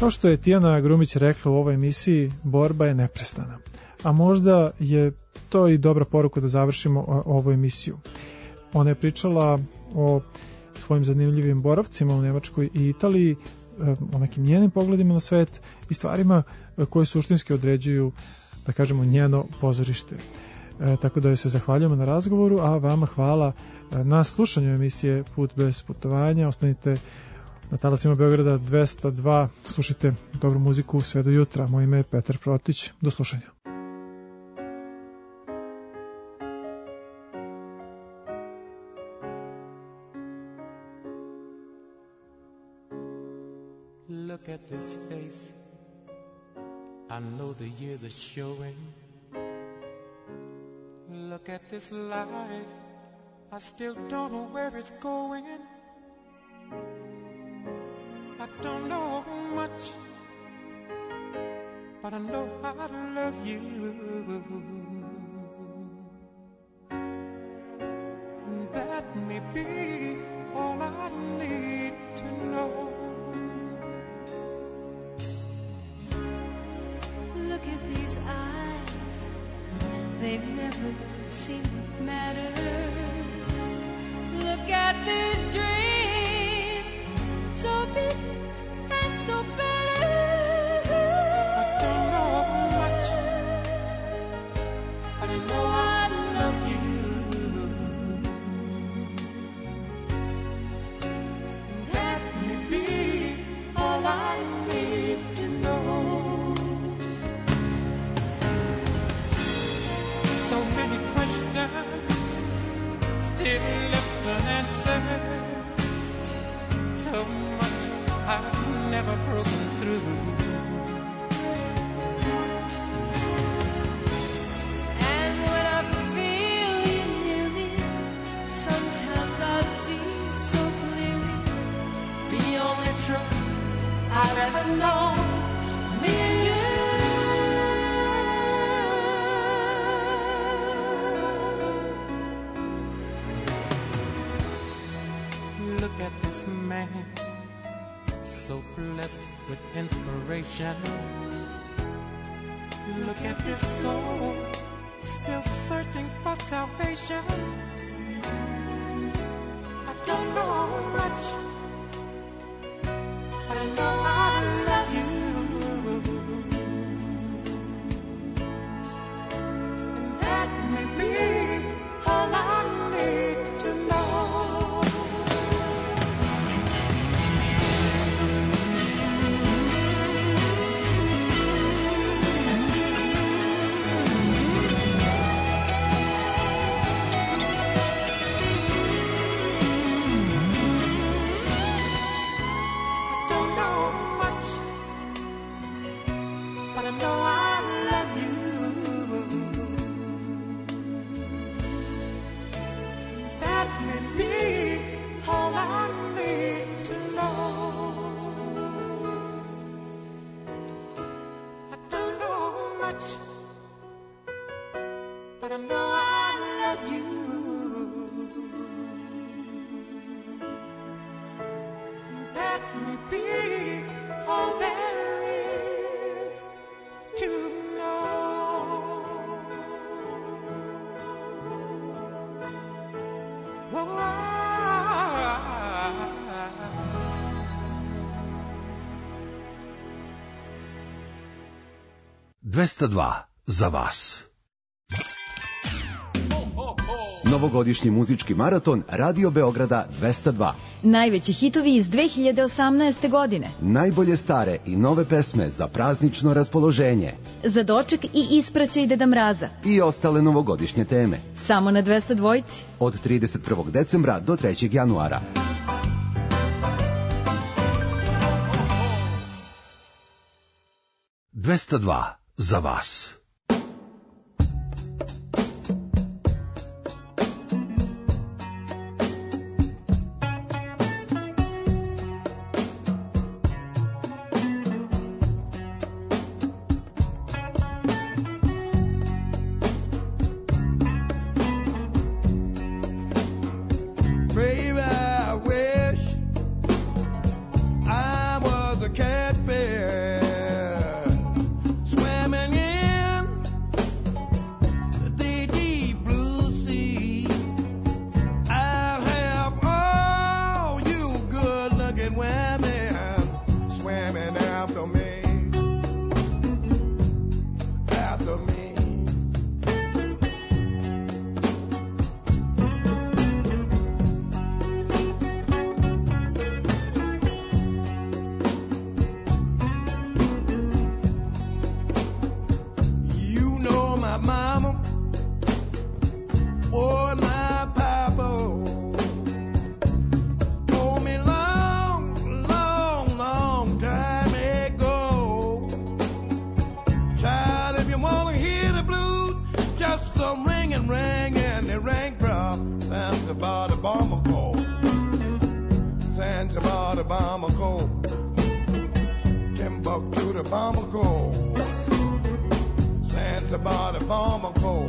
Kao što je Tijana Grumić rekla u ovoj emisiji, borba je neprestana. A možda je to i dobra poruka da završimo ovu emisiju. Ona je pričala o svojim zanimljivim boravcima u Nemačkoj i Italiji, o nekim njenim pogledima na svet i stvarima koje suštinski određuju, da kažemo, njeno pozorište. Tako da joj se zahvaljujemo na razgovoru, a vama hvala na slušanju emisije Put bez putovanja. Ostanite na talasima Beograda 202, slušajte dobru muziku sve do jutra. Moje ime je Petar Protić, do slušanja. Look at this face, I know the years are showing. Look at this life, I still don't know where it's going. I don't know much, but I know I love you. And that may be all I need to know. Look at these eyes, they've never seen what matters. Look at these dreams, so big and so better. I don't know much, but I know I love you. And that may be all I need to know. So many questions, still left unanswered. So much I've never broken through. And when I feel you near me, sometimes I see so clearly the only truth I've ever known, me and you. Look at this man, so blessed with inspiration. Look at this soul, still searching for salvation. I don't know much, but I know I love you. And that may be all I need to know. But I know I love you. That may be all there is to know. Whoa. 202 za vas. Novogodišnji muzički maraton Radio Beograda 202. Najveći hitovi iz 2018. godine. Najbolje stare i nove pesme za praznično raspoloženje. Za doček i ispraćaj Deda Mraza. I ostale novogodišnje teme. Samo na 202. Od 31. decembra do 3. januara. ...202 za vas. Baby, I wish I was a catfish Bamako, Timbuktu to Bamako, Zanzibar to Bamako.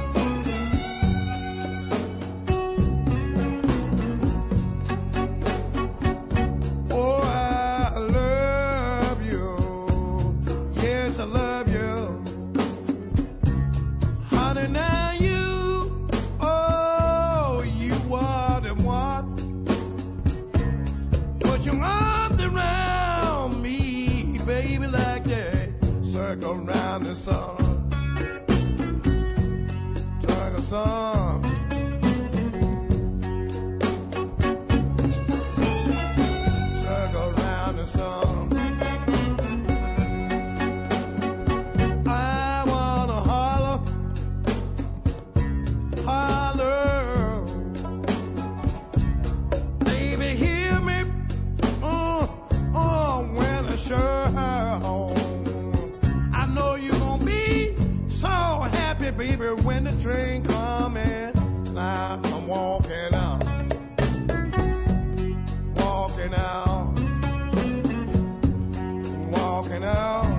Oh, I love you. Yes, I love you. Honey, now you, oh, you are the one. Put your arms around me, baby, like that. Circle round the sun. Circle sun. Circle round the sun. I wanna holler, holler. Baby, hear me. When I shout. I know you gon' be so happy, baby, when the train comin'. Now I'm walking out, walking out, walking out.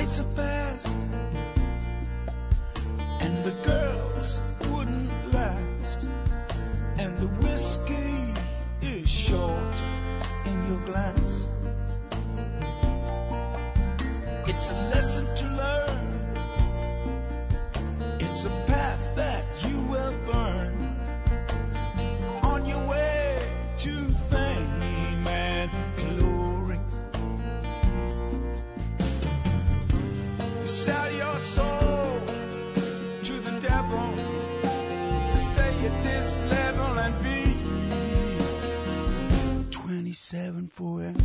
nights are past, and the girls wouldn't last, and the whiskey is short in your glass. It's a lesson to learn. It's a path that you will burn on your way to fame and glory. Sell your soul to the devil to stay at this level and be 27 forever.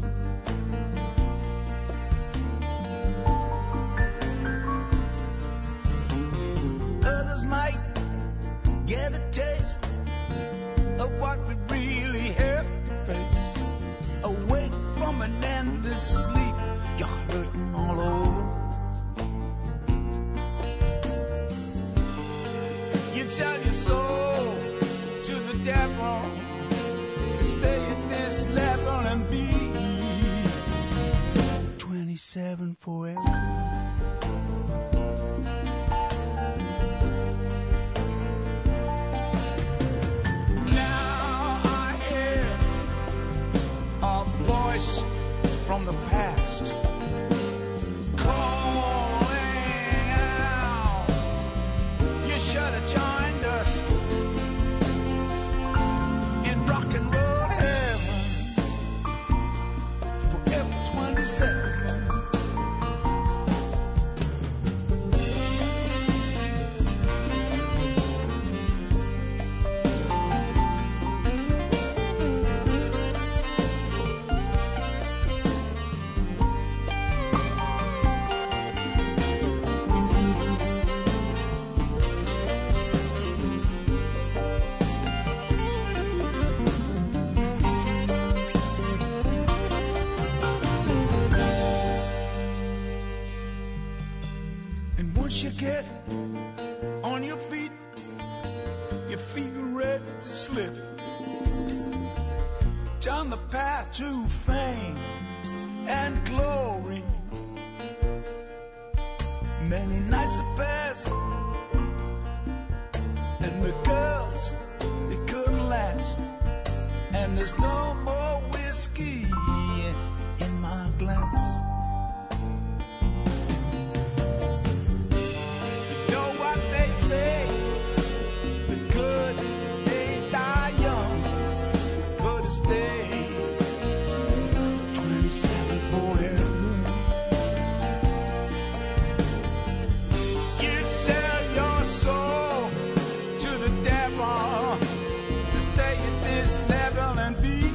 Others might get a taste of what we really have to face. Awake from an endless sleep, you're hurting all over. You sell your soul to the devil to stay at this level and be 27 forever. From the past, calling out, you should have joined us in rock and roll heaven, forever 27. You get on your feet, you feel ready to slip down the path to fame and glory. Many nights have passed, and the girls, they couldn't last, and there's no more whiskey in my glass. Say the good they die young, could have stayed 27 forever. You'd sell your soul to the devil to stay at this level and be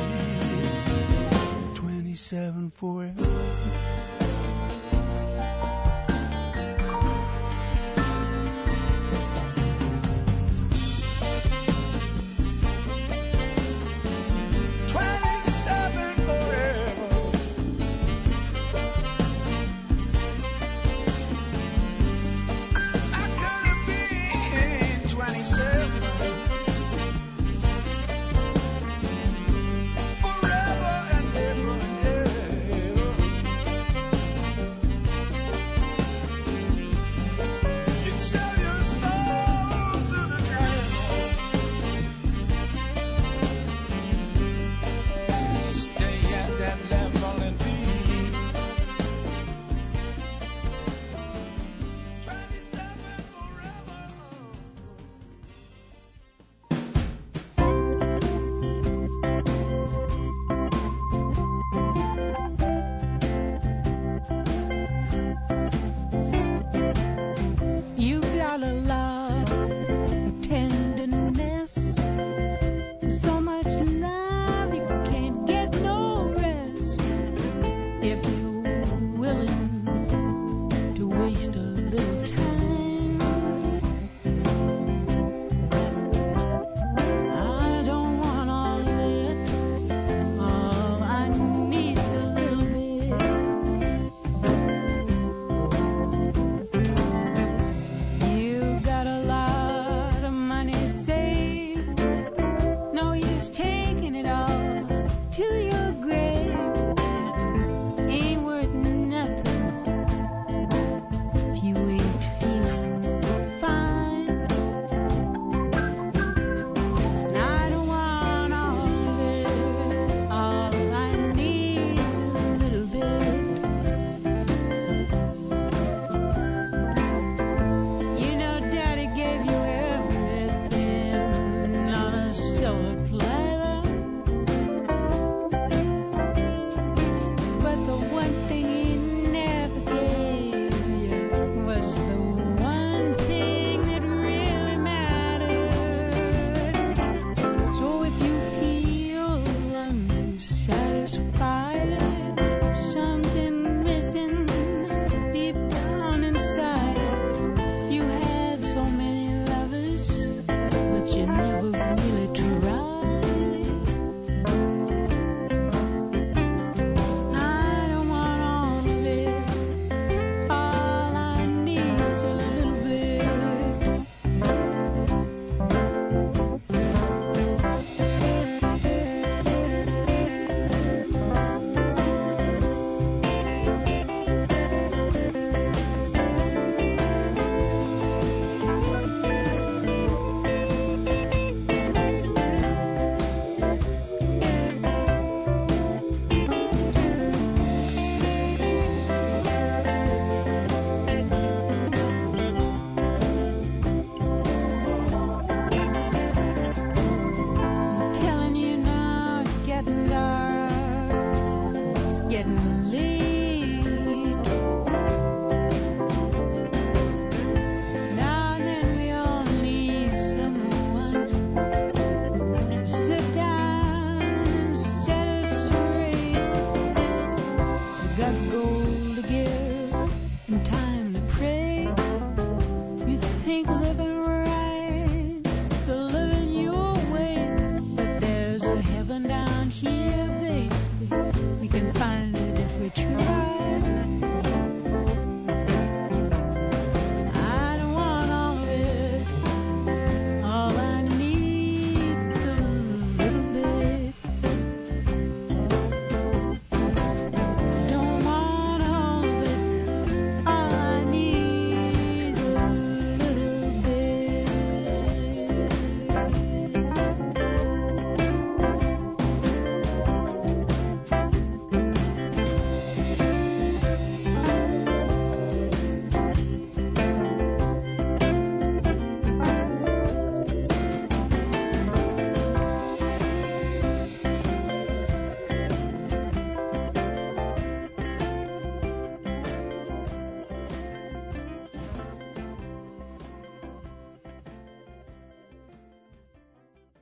27 forever.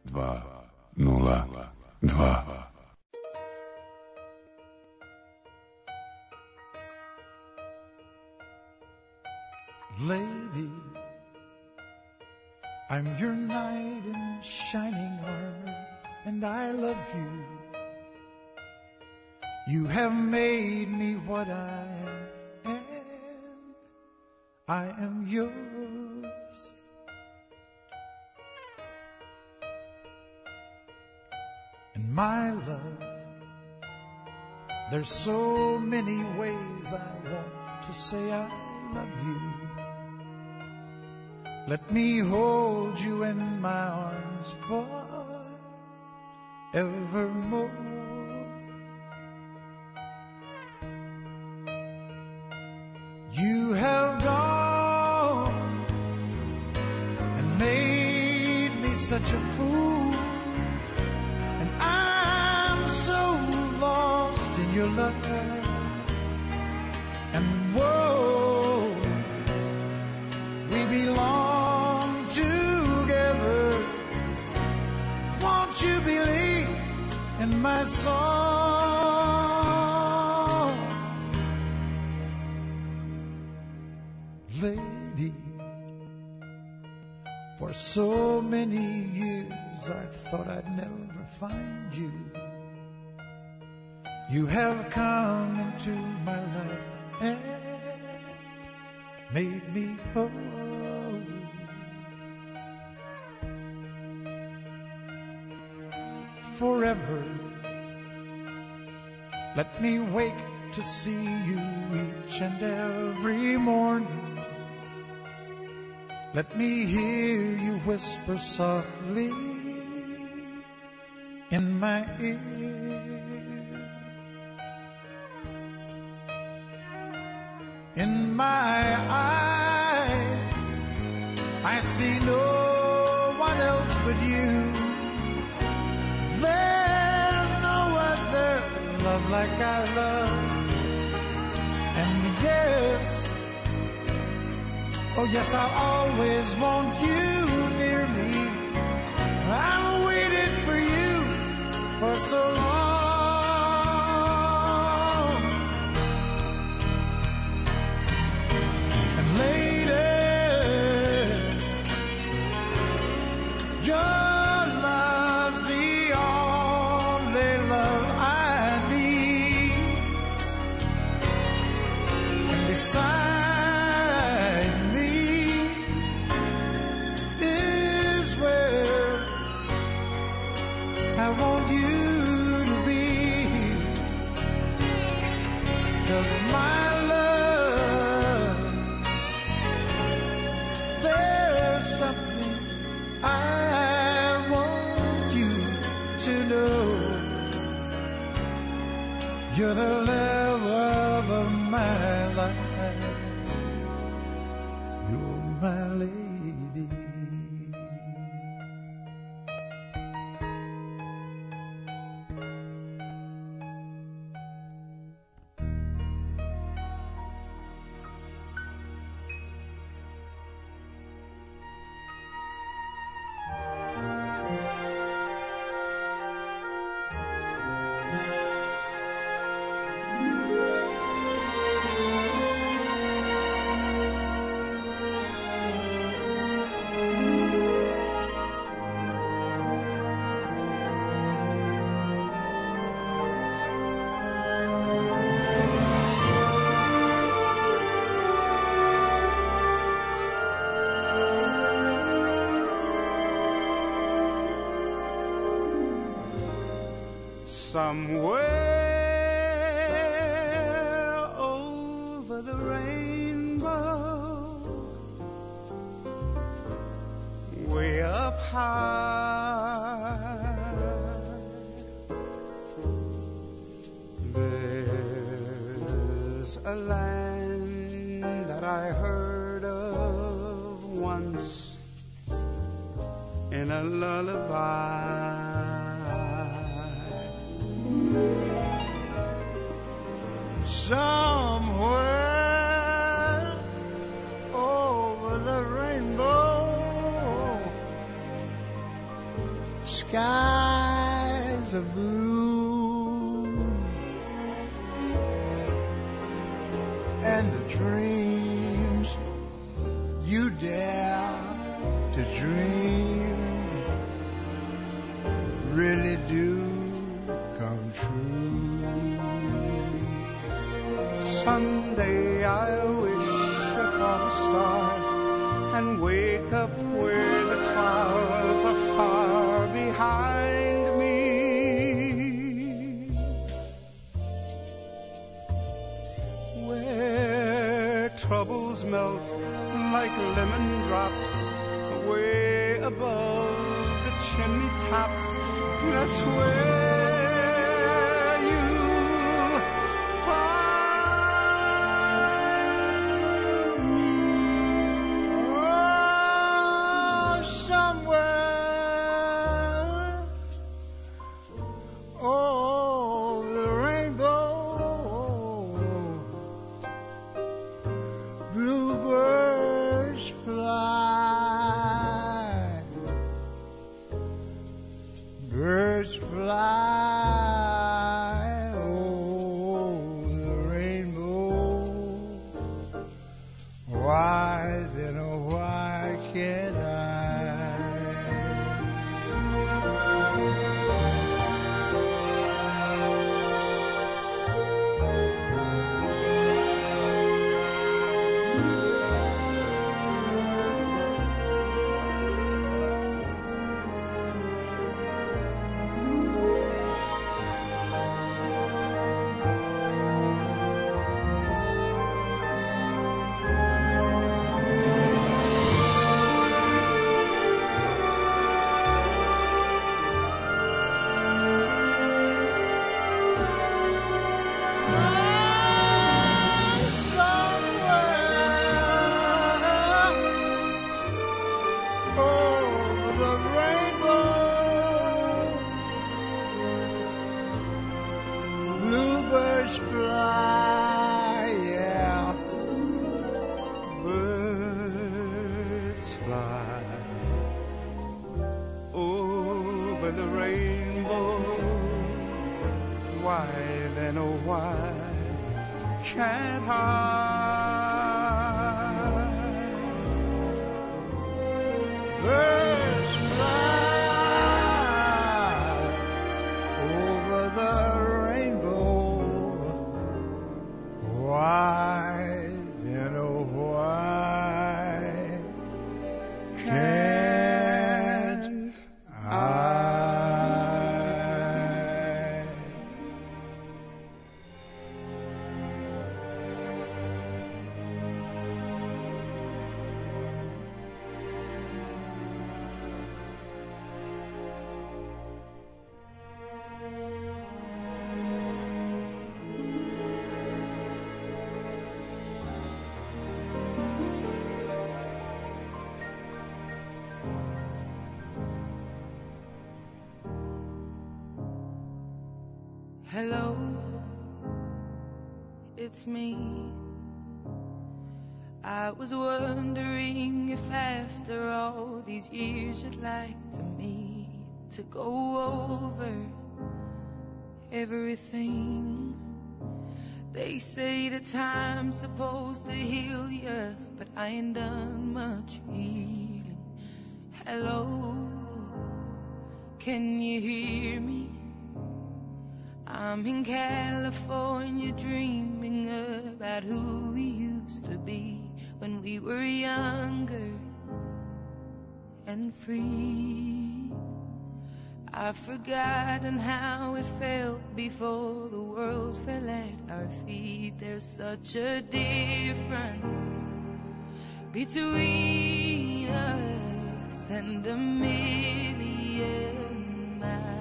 202. Lady, I'm your knight in shining armor, and I love you. You have made me what I am, and I am yours. And my love, there's so many ways I want to say I love you. Let me hold you in my arms forevermore. You have gone and made me such a fool, and I'm so lost in your love. And whoa, we belong together. Won't you believe in my song? Lady, for so many years I thought I'd never find you. You have come into my life and made me whole. Forever, let me wake to see you each and every morning. Let me hear you whisper softly in my ear. In my eyes, I see no one else but you. There's no other love like our love. And yes, oh yes, I'll always want you near me. I've waited for you for so long. And lady, your love's the only love I need. And beside me is where I want you to be. 'Cause my love, there's something I want you to know. You're the love of my life. You're my lady. Somewhere over the rainbow, way up high, there's a land that I heard of once in a lullaby. Somewhere over the rainbow, skies are blue, and the dreams you dare to dream really do come true. Someday I wish upon a star and wake up where the clouds are far behind me, where troubles melt like lemon drops way above the chimney tops. That's where you'll find me. Oh, somewhere, oh, the rainbow, bluebirds fly, birds fly, oh, the rainbow. Why then, oh, why can't I? Bluebirds fly, yeah, birds fly over the rainbow. Why then, oh, why can't I? Birds fly over the rainbow. Why then, oh, why can't I? Hello, it's me. I was wondering if after all these years you'd like to meet to go over everything. They say the time's supposed to heal ya, but I ain't done much healing. Hello, can you hear me? I'm in California dreaming about who we used to be when we were younger and free. I've forgotten how it felt before the world fell at our feet. There's such a difference between us and a million miles.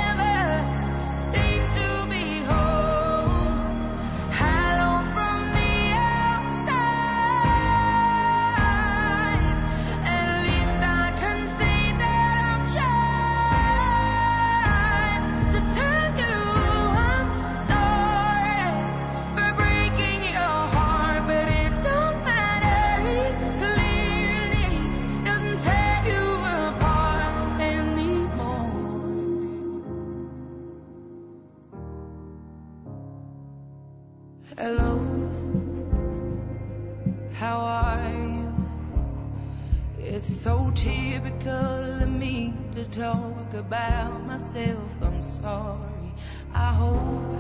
From the Hello, how are you? It's so typical of me to talk about myself. I'm sorry. I hope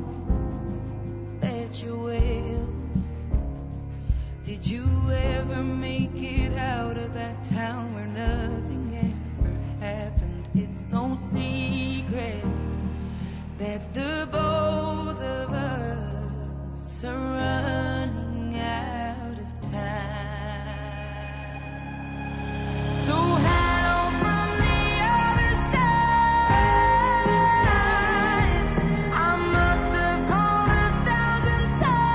that you're well. Did you ever make it out of that town where nothing ever happened? It's no secret that the both of us are running out of time. So hello from the other side. I must have called 1,000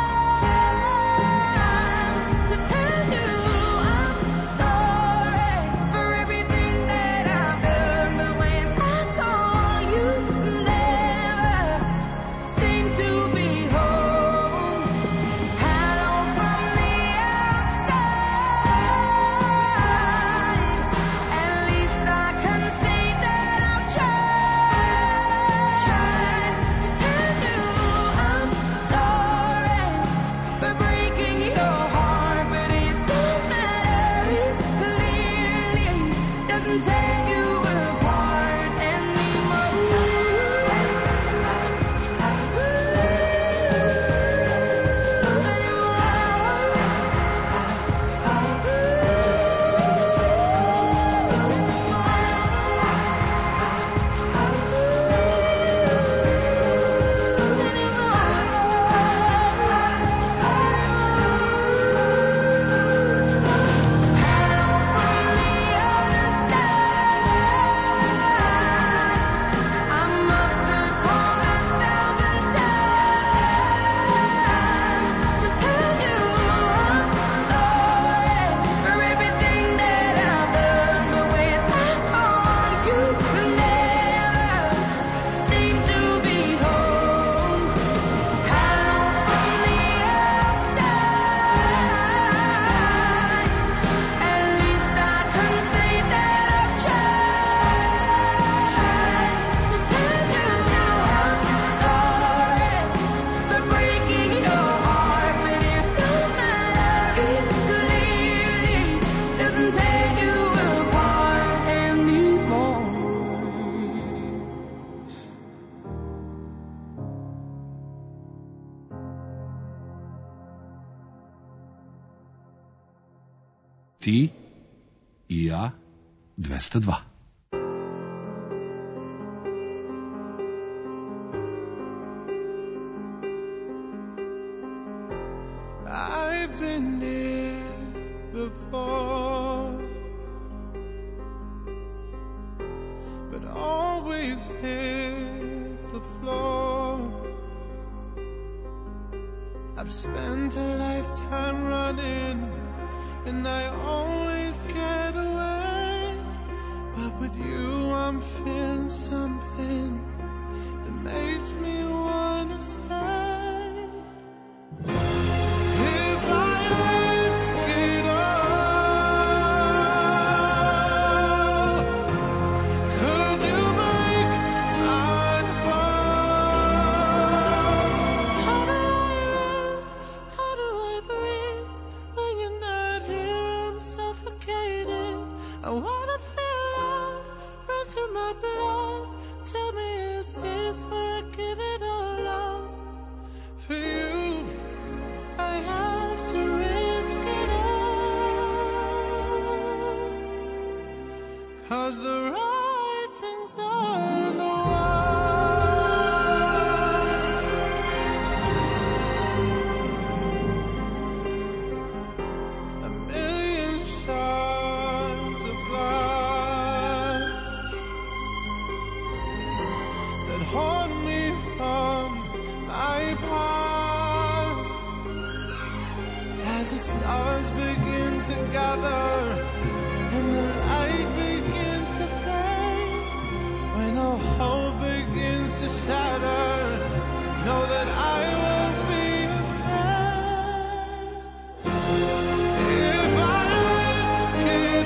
times to tell you I'm sorry for everything that I've done. But when I call, you never seem to be home. Hello from the outside. At least I can say that I've tried to tell you I'm sorry for breaking your heart. But it don't matter, it clearly doesn't take you apart I must have called 1,000 times to tell you I'm sorry for everything that I've done. But when I call, you never seem to be home. Hello from the outside. At least I can say that I've tried to tell you I'm sorry for breaking your heart. But it don't matter, it clearly doesn't take you apart anymore. Ti i ja 202. I've been here before, but always hit the floor. I've spent a lifetime running, and I always get away. But with you, I'm feeling something that makes me wanna stay. If I risk it all, could you break my fall? How do I live? How do I breathe when you're not here? I'm suffocating. I wanna feel love run through my blood. Tell me, is this where I give it all up? For you, I have to risk it all. 'Cause the writing's on the wall. A million shards of glass that haunt me from my past. As the stars begin to gather and the light begins to fade, when all hope begins to shatter, know that I won't be afraid. If I risk it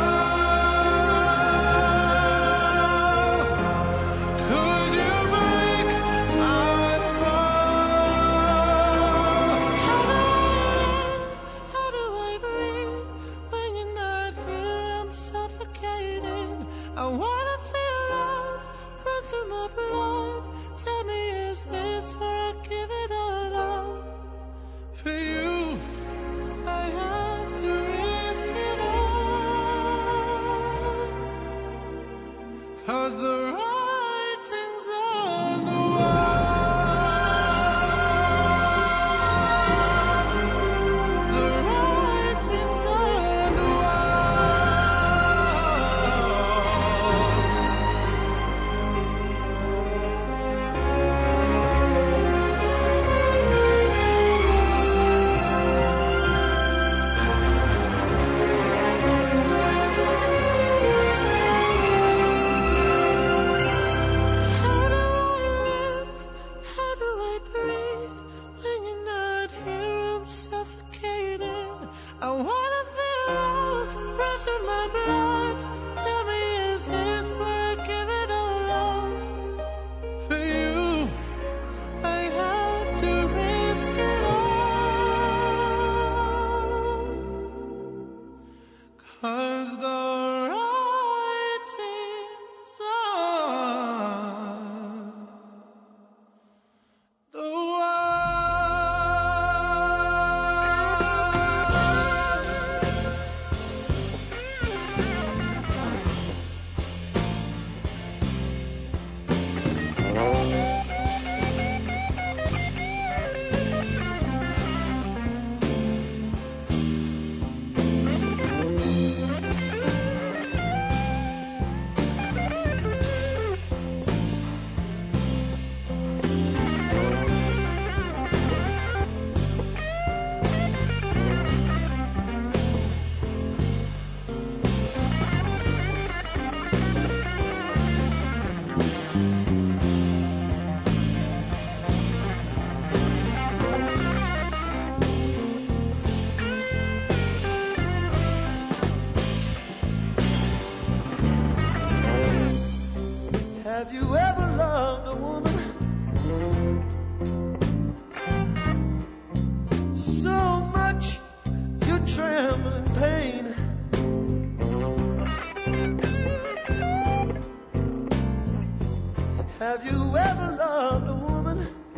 all, could you break my fall? my blood. Tell me, is this where I'd give it all up? For you, I have to risk it all. 'Cause the writing's on the wall. The writing's on the How do I live? How do I breathe when you're not here? I'm suffocating. I wanna feel love run through my blood. Tell me, is this where I'd give it all up? For you, I have to risk it all. 'Cause the writing's on the Have you ever loved a woman so much you tremble in pain? Have you ever loved a woman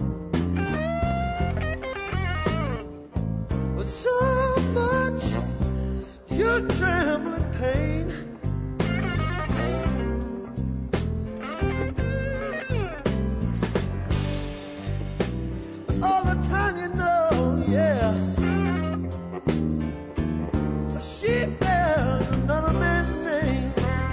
with so much you tremble in pain? All the time you know, yeah, she bears another man's name.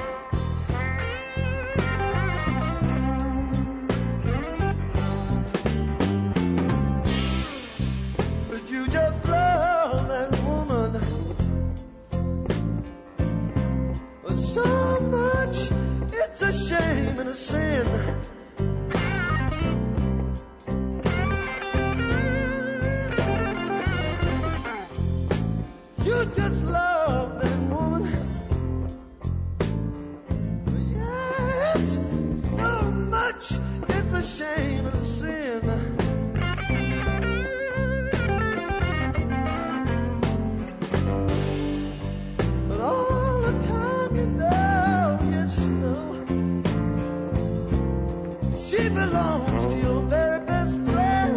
But you just love that woman with so much, it's a shame and a sin. You just love that woman. Yes, so much, it's a shame and a sin. But all the time you know, yes you know, she belongs to your very best friend.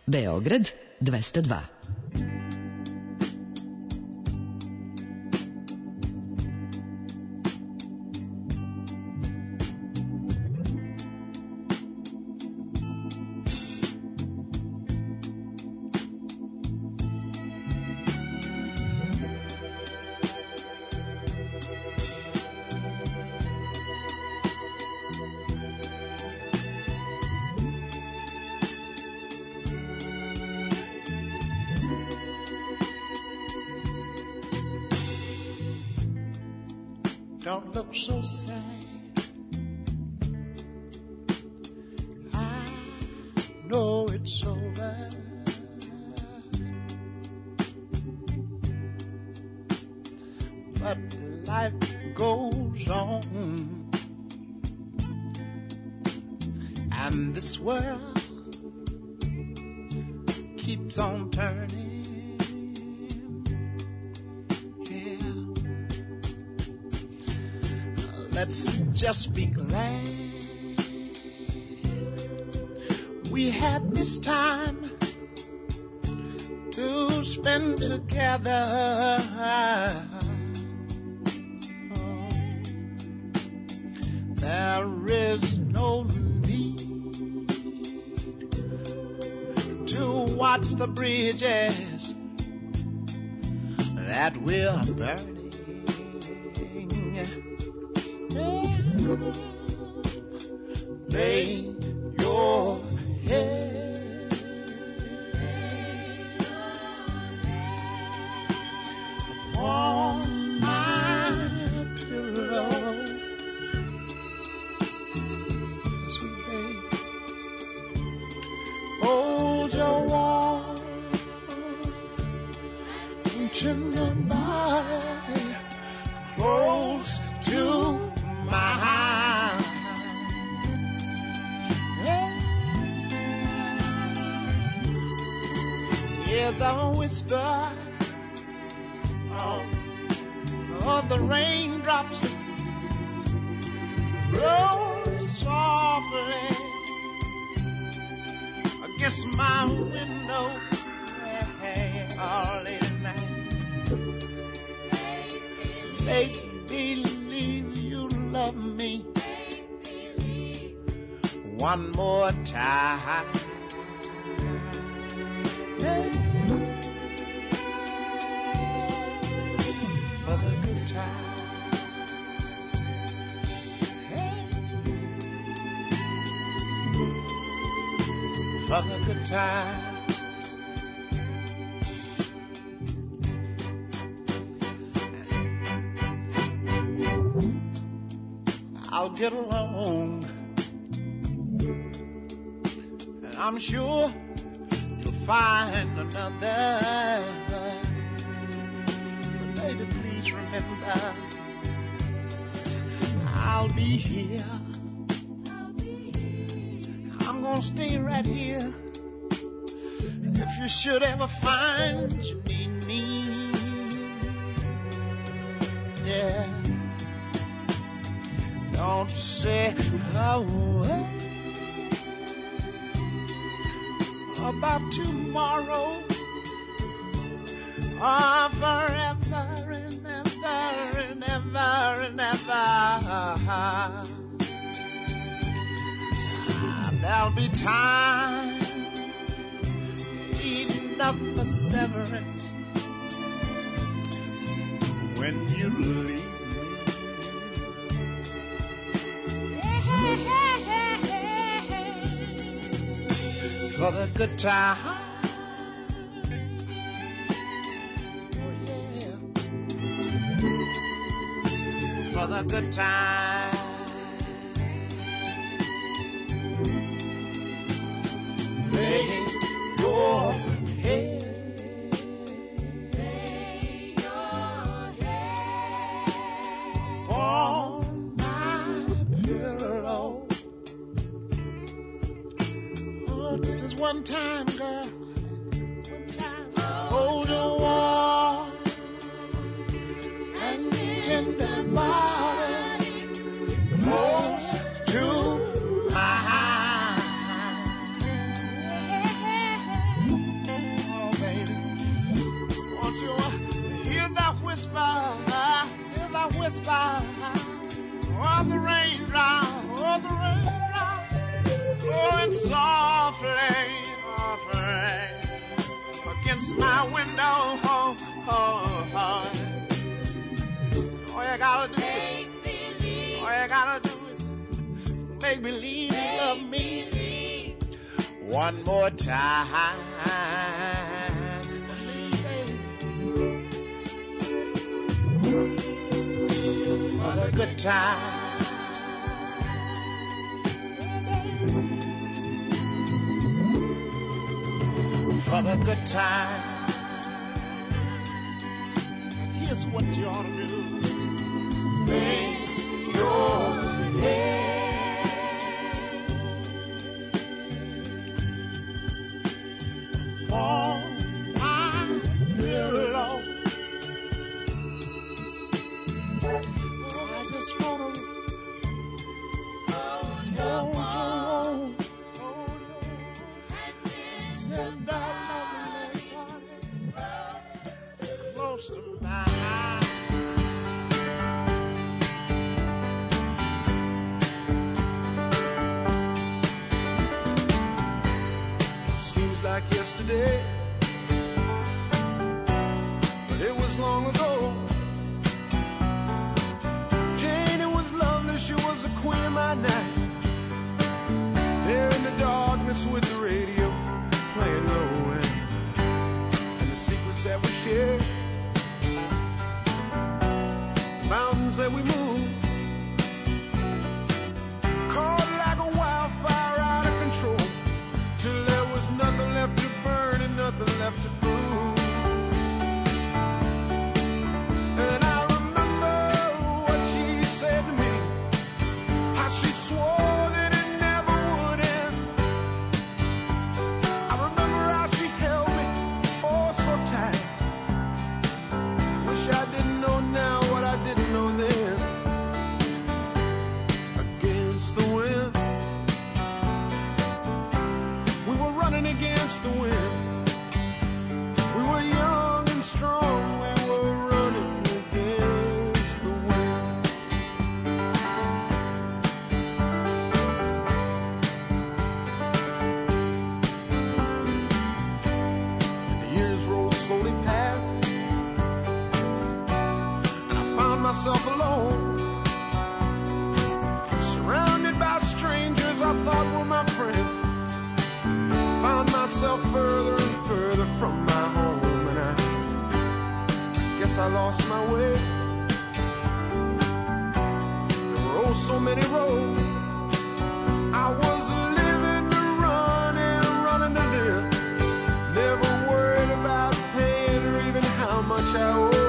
Beograd 202. Don't look so sad. I know it's over. But life goes on, and this world keeps on turning. Let's just be glad we had this time to spend together. There is no need to watch the bridges that we're burning. Lay your head on my pillow, sweet babe. Hold your warm, tender body close to mine. Hear the whisper of the raindrops roll softly against my window all late at night. Make believe you love me one more time. For the good times, for the good times. I'll get along, and I'm sure you'll find another. But baby, please remember, I'll be here. I'm gonna stay right here. If you should ever find you need me, yeah, don't say a word about tomorrow or forever and ever and ever and ever. There'll be time enough for severance when you leave me. For the good time. For the good time. Lay your head, lay your head on my pillow. Oh, this is one time, girl. One time. Hold your warm and tender body whisper, hear the whisper of the raindrops, blowing softly, against my window. All you gotta do is make believe you love me one more time. For the good times, for the good times. And here's what you ought to do: is lay your head on my pillow. I just wanna hold you tender, lovely body close to mine. Seems like yesterday, but it was long ago. Jane, it was lovely, she was the queen of my night. There in the darkness with the radio playing low, and the secrets that we shared, mountains that we moved, caught like a wildfire out of control, till there was nothing left to burn and nothing left to prove. And I remember what she said to me, how she swore that it never would end. I remember how she held me, oh so tight. Wish I didn't know now what I didn't know then. Against the wind, we were running against the wind. We were young and strong, we were running against the wind. And the years rolled slowly past, and I found myself alone, surrounded by strangers I thought were my friends. Found myself further and further from my home, and I guess I lost my way. There were oh so many roads. I was living to run and running to live, never worried about paying or even how much I owe.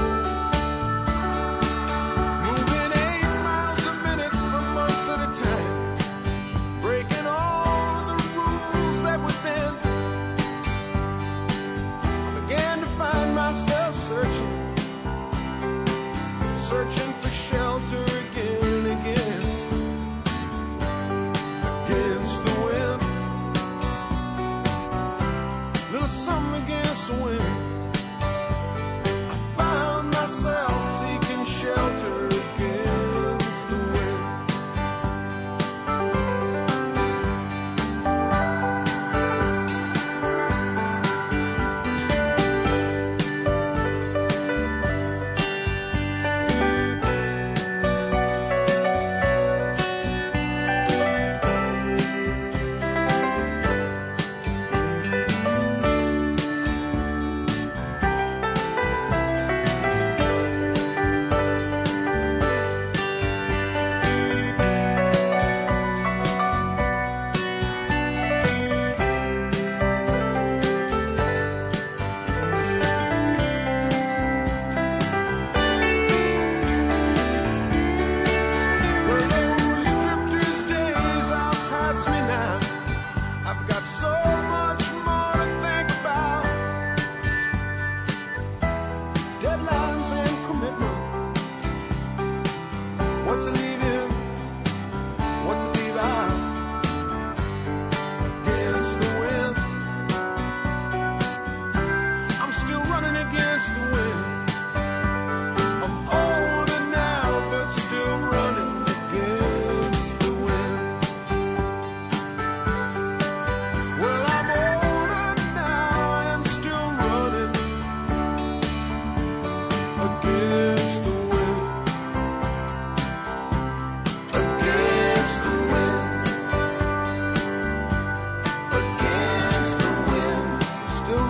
Moving 8 miles a minute for months at a time, breaking all of the rules that would bend. I began to find myself searching for shelter again and again. Against the wind, little something against the wind. I found myself seeking shelter against the wind.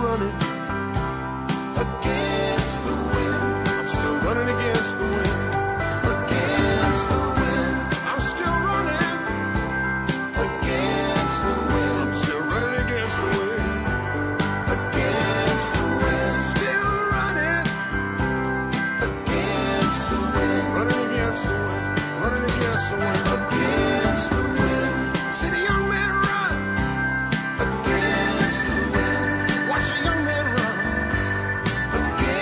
running against the wind. I'm still running against the wind. Against the wind. I'm still running against the wind. I'm still running against the wind. Against the wind. Still running against the wind. Running against the wind. Running against the wind. Against the wind. See the young man run against the wind. Watch the young man run against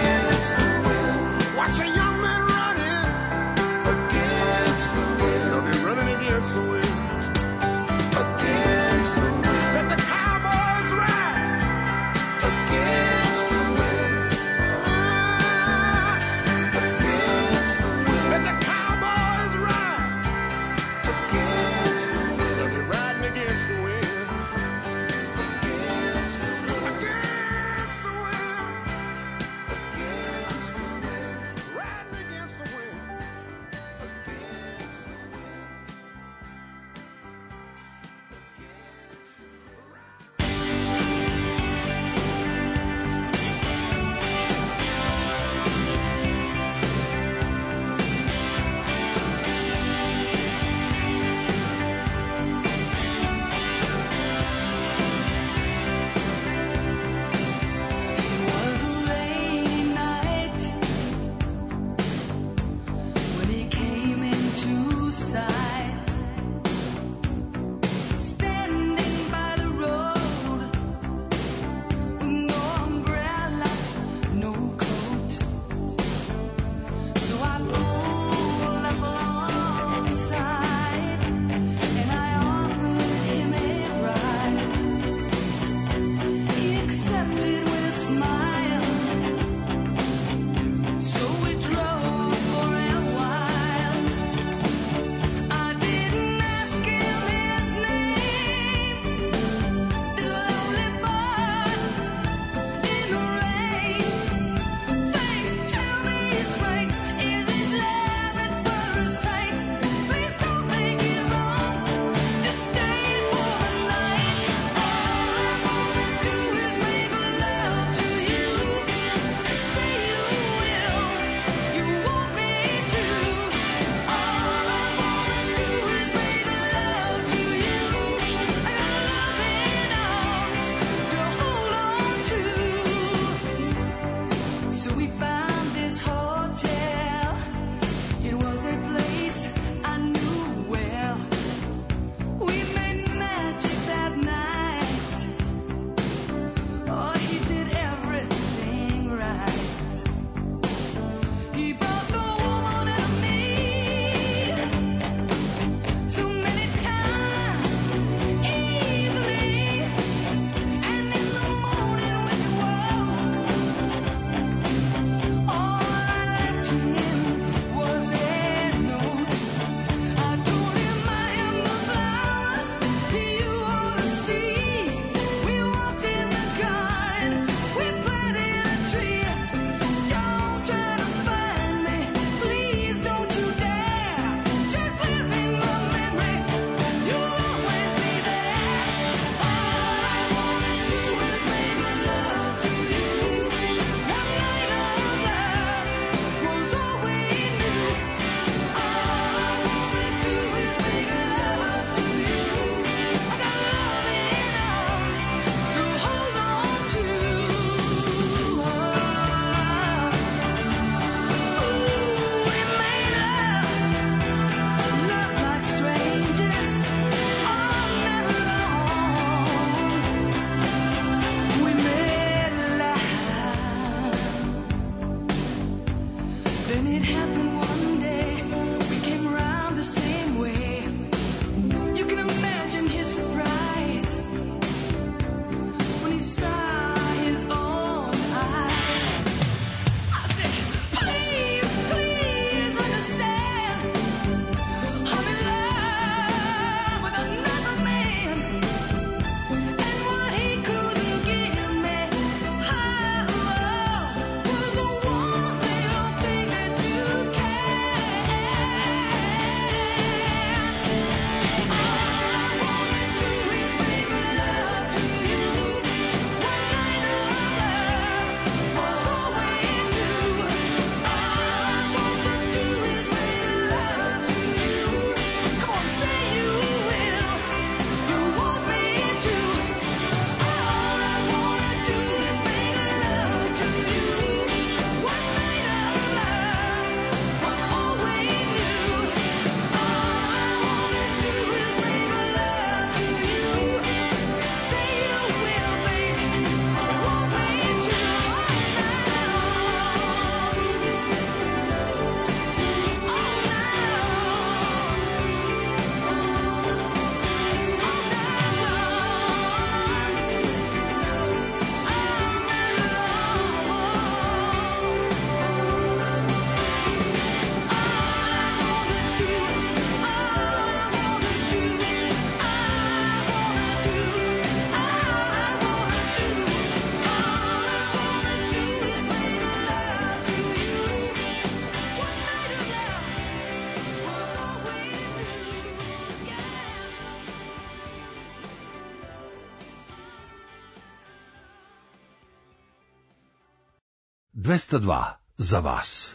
202 za vas.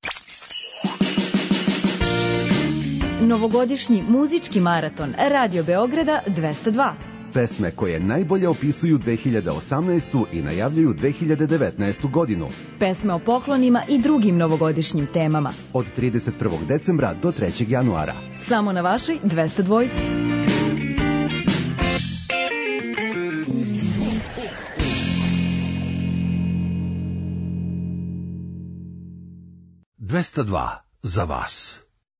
Novogodišnji muzički maraton Radio Beograda 202. Pesme koje najbolje opisuju 2018. i najavljuju 2019. godinu. Pesme o poklonima i drugim novogodišnjim temama. Od 31. decembra do 3. januara. Samo na vašoj 202. 202 za vas.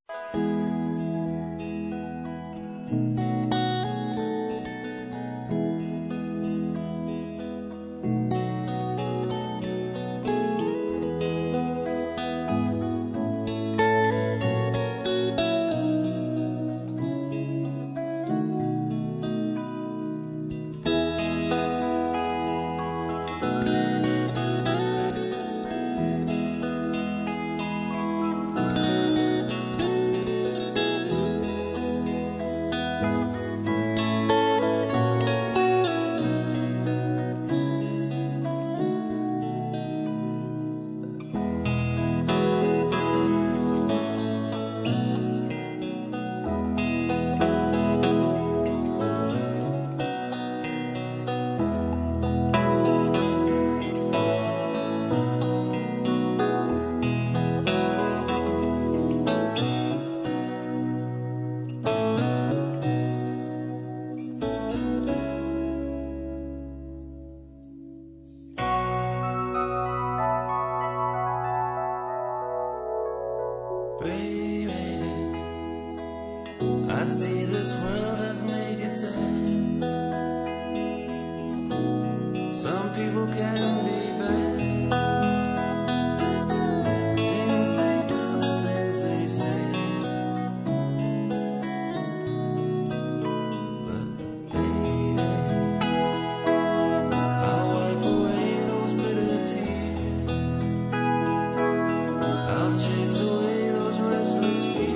I see this world has made you sad. Some people can be bad. The things they do, the things they say. But baby, I'll wipe away those bitter tears. I'll chase away those restless fears.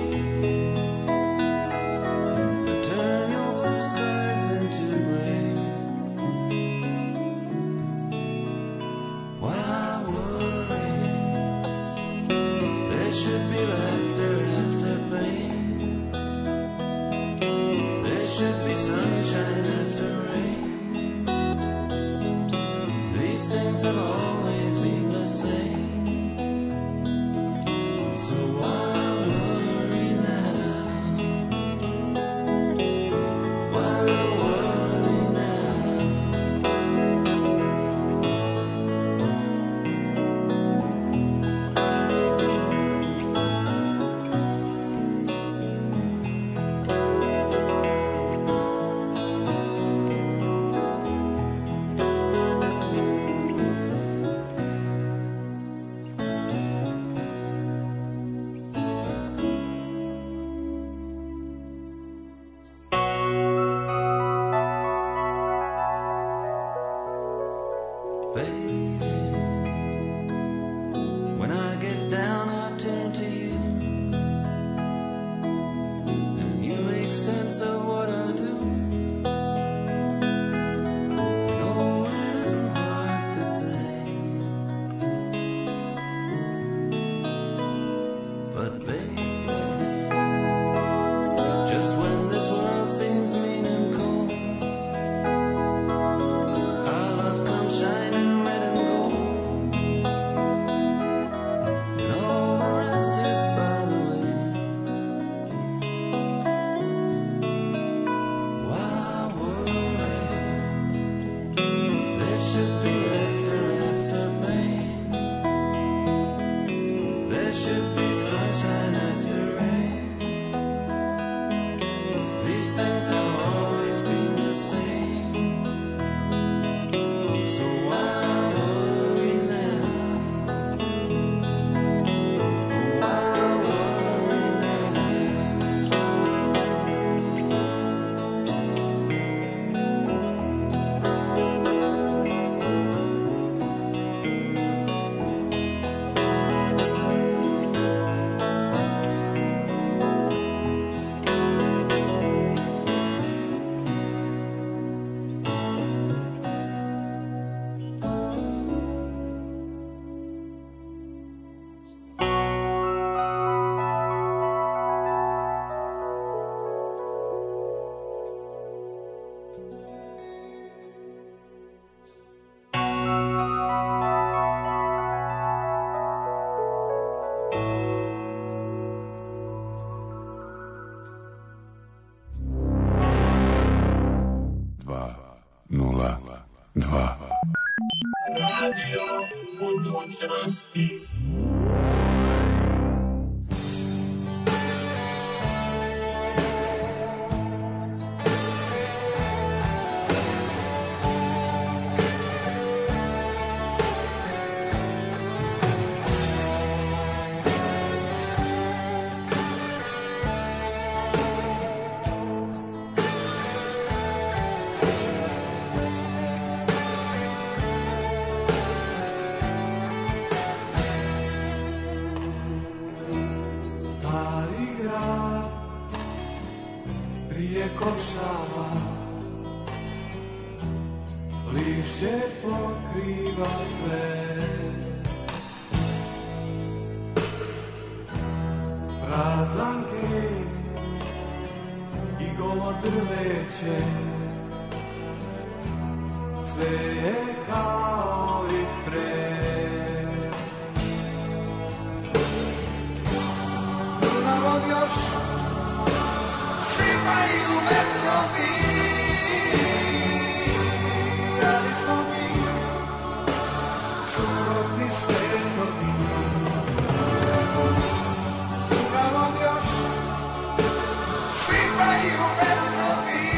Shining red and gold. provodio budućnosti. Stari grad prije košava, lišće pokriva sve. Prazan kej i golo drveće, sve je kao i pre. Dunavom još šipaju vetrovi, ali smo mi suprotni svetovi. Dunavom još šipaju vetrovi,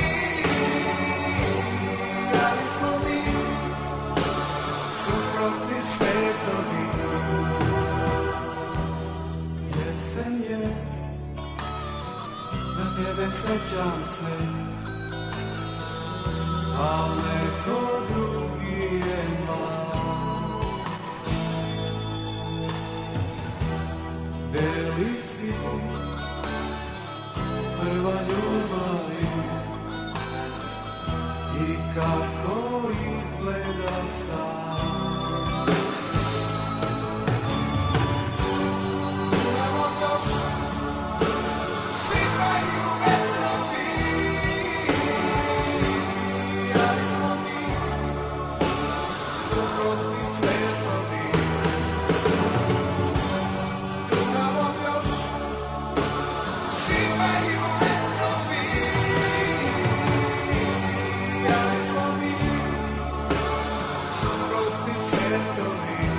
ali smo mi suprotni svetovi. Jesen je, na tebe sećam se, al neko drugi je mlad. Beli si, prva ljubavi, i kako izgleda sad. Suprotni svetovi.